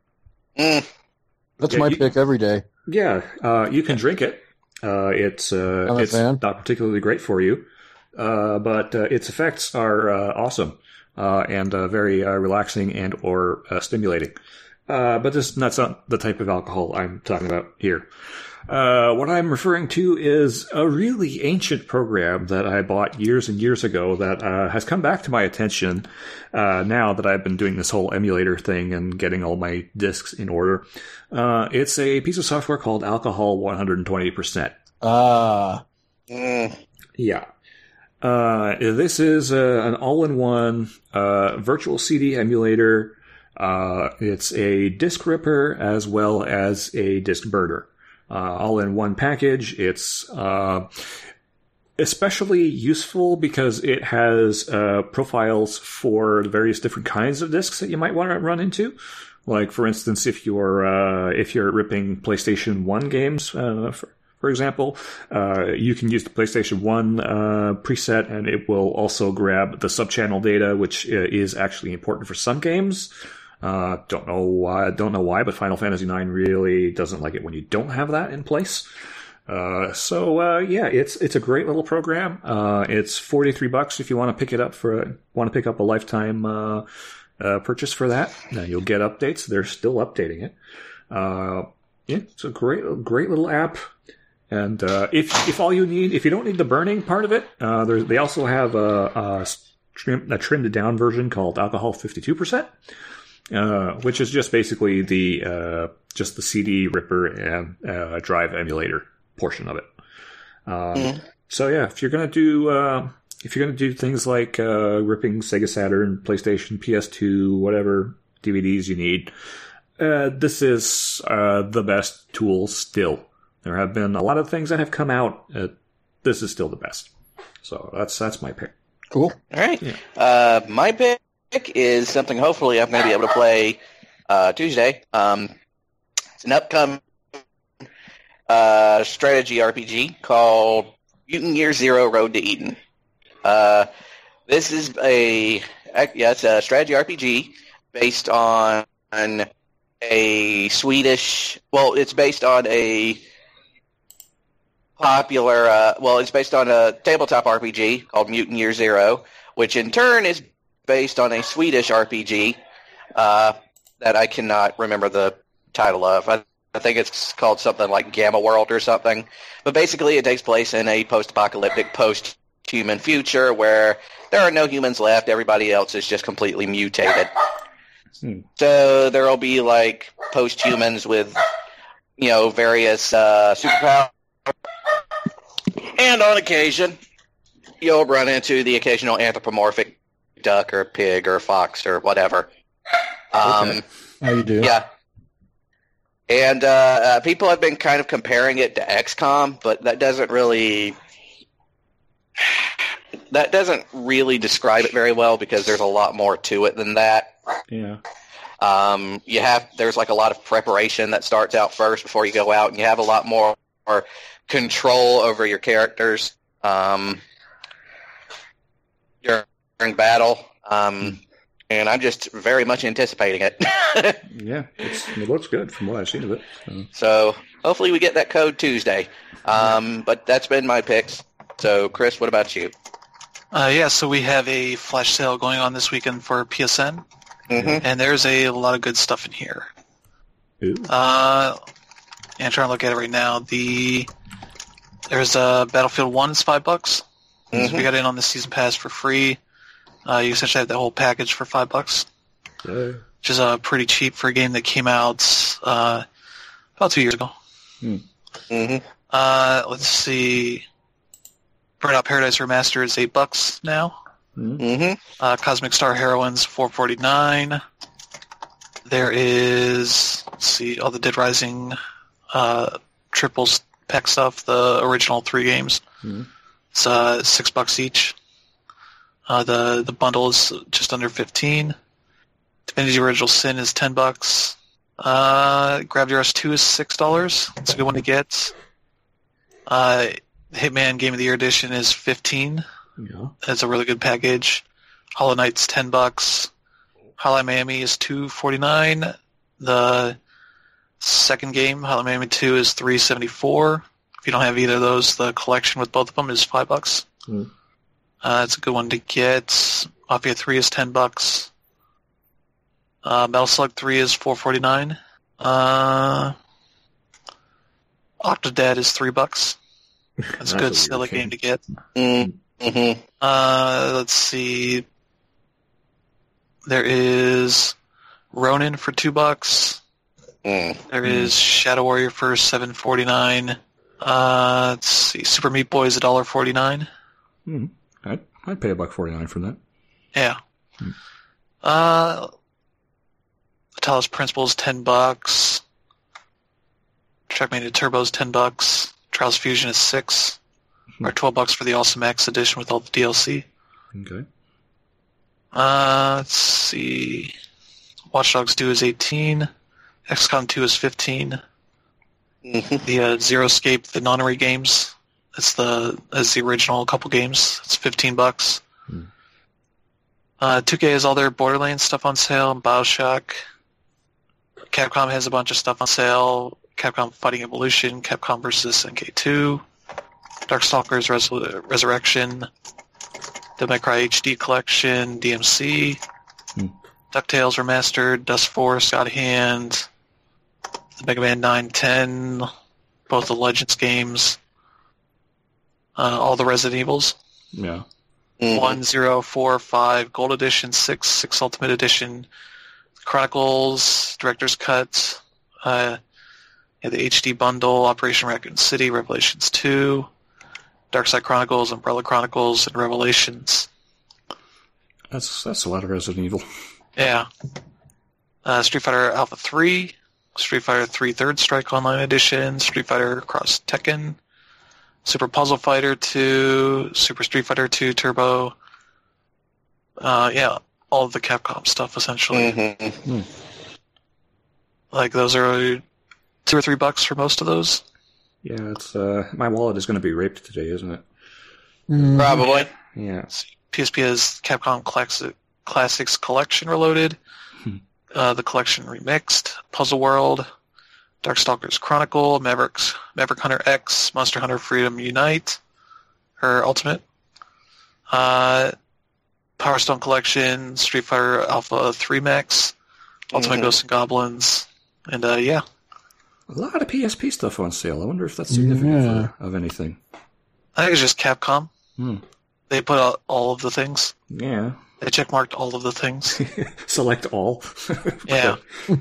Speaker 3: Mm.
Speaker 2: That's
Speaker 1: Yeah,
Speaker 2: my
Speaker 1: you-
Speaker 2: pick every day.
Speaker 1: Yeah, uh, you can drink it. Uh, it's uh,
Speaker 2: I'm a
Speaker 1: it's
Speaker 2: fan.
Speaker 1: not particularly great for you, uh, but uh, its effects are uh, awesome uh, and uh, very uh, relaxing and or uh, stimulating. Uh, but this that's not the type of alcohol I'm talking about here. Uh, what I'm referring to is a really ancient program that I bought years and years ago that uh, has come back to my attention uh, now that I've been doing this whole emulator thing and getting all my discs in order. Uh, it's a piece of software called Alcohol one hundred twenty percent.
Speaker 2: Ah,
Speaker 3: Mm.
Speaker 1: Yeah. Uh, this is uh, an all-in-one uh, virtual C D emulator. Uh, it's a disk ripper as well as a disk burner. Uh, all in one package. It's uh, especially useful because it has uh, profiles for the various different kinds of disks that you might want to run into. Like, for instance, if you're uh, if you're ripping PlayStation one games, uh, for, for example, uh, you can use the PlayStation one uh, preset, and it will also grab the subchannel data, which uh, is actually important for some games. Uh, don't know why, don't know why, but Final Fantasy nine really doesn't like it when you don't have that in place. Uh, so, uh, yeah, it's, it's a great little program. Uh, it's forty-three bucks if you want to pick it up for, want to pick up a lifetime, uh, uh, purchase for that. Now you'll get updates. They're still updating it. Uh, yeah, it's a great, great little app. And, uh, if, if all you need, if you don't need the burning part of it, uh, there, they also have a, a, trim, a trimmed down version called Alcohol fifty-two percent. Uh, which is just basically the uh, just the C D ripper and uh, drive emulator portion of it. Um,
Speaker 3: Mhm.
Speaker 1: So yeah, if you're gonna do uh, if you're gonna do things like uh, ripping Sega Saturn, PlayStation, P S two, whatever D V Ds you need, uh, this is uh, the best tool still. There have been a lot of things that have come out. Uh, this is still the best. So that's that's my pick.
Speaker 2: Cool.
Speaker 3: All right.
Speaker 1: Yeah.
Speaker 3: Uh, my pick is something hopefully I'm going to be able to play uh, Tuesday. Um, it's an upcoming uh, strategy R P G called Mutant Year Zero Road to Eden. Uh, this is a yeah, it's a strategy R P G based on a Swedish. Well, it's based on a popular. Uh, well, it's based on a tabletop R P G called Mutant Year Zero, which in turn is based on a Swedish R P G uh, that I cannot remember the title of. I, I think it's called something like Gamma World or something. But basically, it takes place in a post-apocalyptic, post-human future where there are no humans left. Everybody else is just completely mutated. Hmm. So there will be like post-humans with, you know, various uh, superpowers. And on occasion, you'll run into the occasional anthropomorphic duck or pig or fox or whatever. Um,
Speaker 2: okay. How you do?
Speaker 3: Yeah. And uh, uh, people have been kind of comparing it to X COM, but that doesn't really that doesn't really describe it very well because there's a lot more to it than that.
Speaker 1: Yeah.
Speaker 3: Um, you have there's like a lot of preparation that starts out first before you go out, and you have a lot more control over your characters um, during battle. Um, and I'm just very much anticipating it.
Speaker 1: Yeah, it's, it looks good from what I've seen of it. So,
Speaker 3: so hopefully we get that code Tuesday. Um, but that's been my picks. So, Chris, what about you?
Speaker 4: Uh, yeah, so we have a flash sale going on this weekend for P S N,
Speaker 3: Mm-hmm.
Speaker 4: and there's a lot of good stuff in here.
Speaker 1: ooh.
Speaker 4: Uh, yeah, I'm trying to look at it right now. The There's uh, Battlefield one is five bucks.
Speaker 3: Mm-hmm.
Speaker 4: So we got in on the season pass for free. Uh, you essentially have the whole package for five bucks,
Speaker 1: Yeah.
Speaker 4: which is uh, pretty cheap for a game that came out uh, about two years ago.
Speaker 3: Mm-hmm.
Speaker 4: Uh, let's see. Burnout Paradise Remastered is eight bucks now.
Speaker 3: Mm-hmm.
Speaker 4: Uh, Cosmic Star Heroines four forty nine. There is let's see all the Dead Rising uh, triple pack stuff, the original three games.
Speaker 1: Mm-hmm.
Speaker 4: It's uh, six bucks each. Uh, the the bundle is just under fifteen. Divinity Original Sin is ten bucks. Uh, Gravity Rush two is six dollars. It's a good one to get. Uh, Hitman Game of the Year Edition is fifteen.
Speaker 1: Yeah.
Speaker 4: That's a really good package. Hollow Knight's ten bucks. Hotline Miami is two forty nine. The second game, Hotline Miami two, is three seventy four. If you don't have either of those, the collection with both of them is five bucks.
Speaker 1: Mm.
Speaker 4: Uh, it's a good one to get. Mafia three is ten bucks. Uh, Metal Slug three is four forty nine. Uh, Octodad is three bucks. That's a good, silly game to get.
Speaker 3: Mm-hmm.
Speaker 4: Uh, let's see. There is Ronin for two bucks.
Speaker 3: Mm.
Speaker 4: There is Shadow Warrior for seven forty nine. Uh, let's see. Super Meat Boy is a dollar forty nine.
Speaker 1: Hmm. I'd, I'd pay a buck forty nine for that.
Speaker 4: Yeah.
Speaker 1: Hmm.
Speaker 4: Uh, the Talos Principle is ten bucks. Trackmania Turbo is ten bucks. Trials Fusion is six,
Speaker 1: Hmm.
Speaker 4: or twelve bucks for the Awesome X edition with all the D L C.
Speaker 1: Okay.
Speaker 4: Uh, let's see. Watch Dogs two is eighteen. X COM two is fifteen.
Speaker 3: Mm-hmm.
Speaker 4: The uh, Zero Escape, the Nonary games, that's the that's the original couple games. It's fifteen bucks.
Speaker 1: Hmm.
Speaker 4: Uh, two K has all their Borderlands stuff on sale. BioShock. Capcom has a bunch of stuff on sale. Capcom Fighting Evolution, Capcom versus S N K two, Darkstalkers Res- Resurrection, Devil May Cry H D Collection, D M C,
Speaker 1: Hmm.
Speaker 4: DuckTales Remastered, Dust Force, God Hand, the Mega Man nine ten, both the Legends games, uh, all the Resident Evils,
Speaker 1: Yeah.
Speaker 3: Mm-hmm.
Speaker 4: one, zero, four, five, Gold Edition, six, six Ultimate Edition, Chronicles, Director's Cut, uh, yeah, the H D bundle, Operation Raccoon City, Revelations two, Darkside Chronicles, Umbrella Chronicles, and Revelations.
Speaker 1: That's that's a lot of Resident Evil.
Speaker 4: Yeah. uh, Street Fighter Alpha three, Street Fighter three Third Strike Online Edition, Street Fighter Cross Tekken, Super Puzzle Fighter two, Super Street Fighter two Turbo. Uh, yeah, all of the Capcom stuff, essentially.
Speaker 3: Mm-hmm.
Speaker 1: Hmm.
Speaker 4: Like, those are two or three bucks for most of those.
Speaker 1: Yeah, it's uh, my wallet is going to be raped today, isn't it?
Speaker 2: Mm,
Speaker 3: Probably.
Speaker 1: Yeah.
Speaker 4: P S P has Capcom Classic, Classics Collection Reloaded,
Speaker 1: Hmm.
Speaker 4: uh, the Collection Remixed, Puzzle World, Darkstalkers Chronicle, Mavericks, Maverick Hunter X, Monster Hunter Freedom Unite, her Ultimate, uh, Power Stone Collection, Street Fighter Alpha three Max, Ultimate
Speaker 3: Mhm.
Speaker 4: Ghosts and Goblins, and uh, yeah.
Speaker 1: A lot of P S P stuff on sale. I wonder if that's significant
Speaker 2: Yeah.
Speaker 1: for, of anything.
Speaker 4: I think it's just Capcom.
Speaker 1: Hmm.
Speaker 4: They put out all of the things.
Speaker 1: Yeah.
Speaker 4: They checkmarked all of the things.
Speaker 1: Select all.
Speaker 4: Yeah.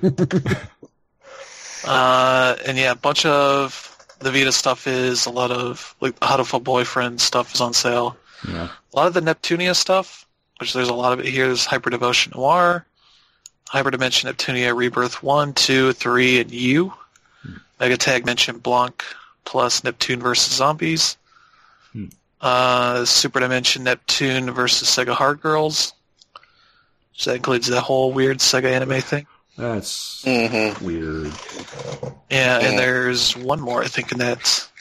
Speaker 4: uh, and yeah, a bunch of the Vita stuff is a lot of like How to Fuck Boyfriend stuff is on sale.
Speaker 1: Yeah.
Speaker 4: A lot of the Neptunia stuff, which there's a lot of it here. There's Hyper Devotion Noir, Hyper Dimension Neptunia Rebirth one, two, three, and U. Mega Tag Mention Blanc plus Neptune versus Zombies.
Speaker 1: Hmm.
Speaker 4: Uh, Super Dimension Neptune versus Sega Hard Girls. So that includes that whole weird Sega anime thing.
Speaker 1: That's
Speaker 3: Mm-hmm.
Speaker 1: weird.
Speaker 4: Yeah,
Speaker 3: Yeah.
Speaker 4: and there's one more, I think, in that.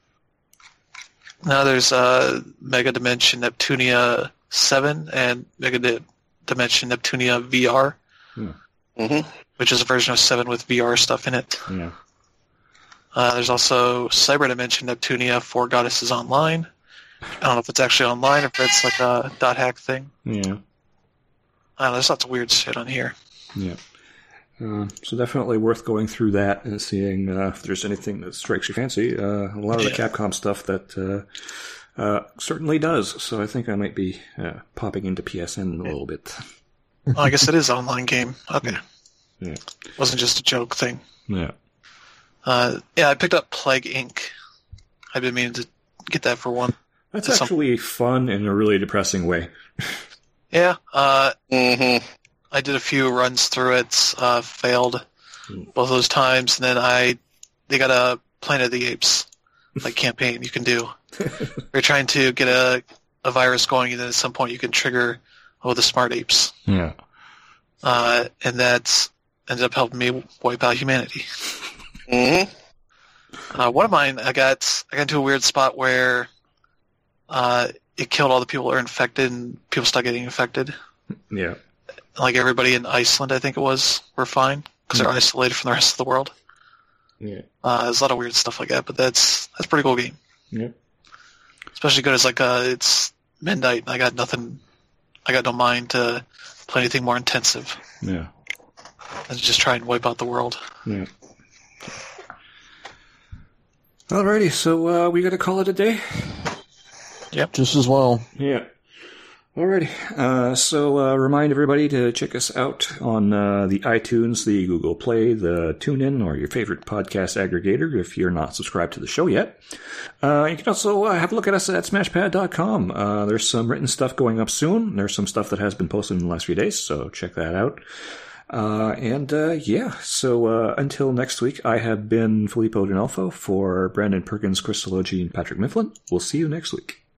Speaker 4: Now there's uh, Mega Dimension Neptunia seven and Mega Di- Dimension Neptunia V R,
Speaker 3: Mm-hmm.
Speaker 4: which is a version of seven with V R stuff in it.
Speaker 1: Yeah.
Speaker 4: Uh, there's also Cyber Dimension Neptunia Four Goddesses Online. I don't know if it's actually online or if it's like a dot hack thing.
Speaker 1: Yeah.
Speaker 4: I don't know, there's lots of weird shit on here.
Speaker 1: Yeah. Uh, so definitely worth going through that and seeing uh, if there's anything that strikes your fancy. Uh, a lot of the
Speaker 4: Yeah.
Speaker 1: Capcom stuff that uh, uh, certainly does. So I think I might be uh, popping into P S N a little bit.
Speaker 4: Oh, I guess it is an online game. Okay.
Speaker 1: Yeah.
Speaker 4: Wasn't just a joke thing.
Speaker 1: Yeah.
Speaker 4: Uh, yeah, I picked up Plague Incorporated. I've been meaning to get that for one.
Speaker 1: That's
Speaker 4: Some-
Speaker 1: actually fun in a really depressing way.
Speaker 4: Yeah, uh,
Speaker 3: Mm-hmm.
Speaker 4: I did a few runs through it, uh, failed
Speaker 1: Hmm.
Speaker 4: both those times, and then I they got a Planet of the Apes like campaign you can do. You're trying to get a a virus going, and then at some point you can trigger oh the smart apes,
Speaker 1: Yeah.
Speaker 4: uh, and that ended up helping me wipe out humanity.
Speaker 3: Mm-hmm.
Speaker 4: Uh, one of mine, I got I got into a weird spot where uh, it killed all the people that are infected, and people stopped getting infected.
Speaker 1: Yeah.
Speaker 4: Like everybody in Iceland, I think it was, were fine because they're isolated from the rest of the world.
Speaker 1: Yeah.
Speaker 4: Uh, there's a lot of weird stuff like that, but that's that's a pretty cool game.
Speaker 1: Yeah.
Speaker 4: Especially good as like uh, it's midnight, and I got nothing. I got no mind to play anything more intensive
Speaker 1: Yeah.
Speaker 4: than to just try and wipe out the world.
Speaker 1: Yeah. Alrighty, so uh, we got to call it a day.
Speaker 2: just as well.
Speaker 1: Yeah. Alrighty. Uh, so uh, remind everybody to check us out on uh, the iTunes, the Google Play, the TuneIn, or your favorite podcast aggregator if you're not subscribed to the show yet. Uh, you can also uh, have a look at us at smashpad dot com. Uh, there's some written stuff going up soon. There's some stuff that has been posted in the last few days, so check that out. Uh, and uh, yeah, so uh, until next week, I have been Filippo D'Onofrio for Brandon Perkins, Chris Sologi, and Patrick Mifflin. We'll see you next week.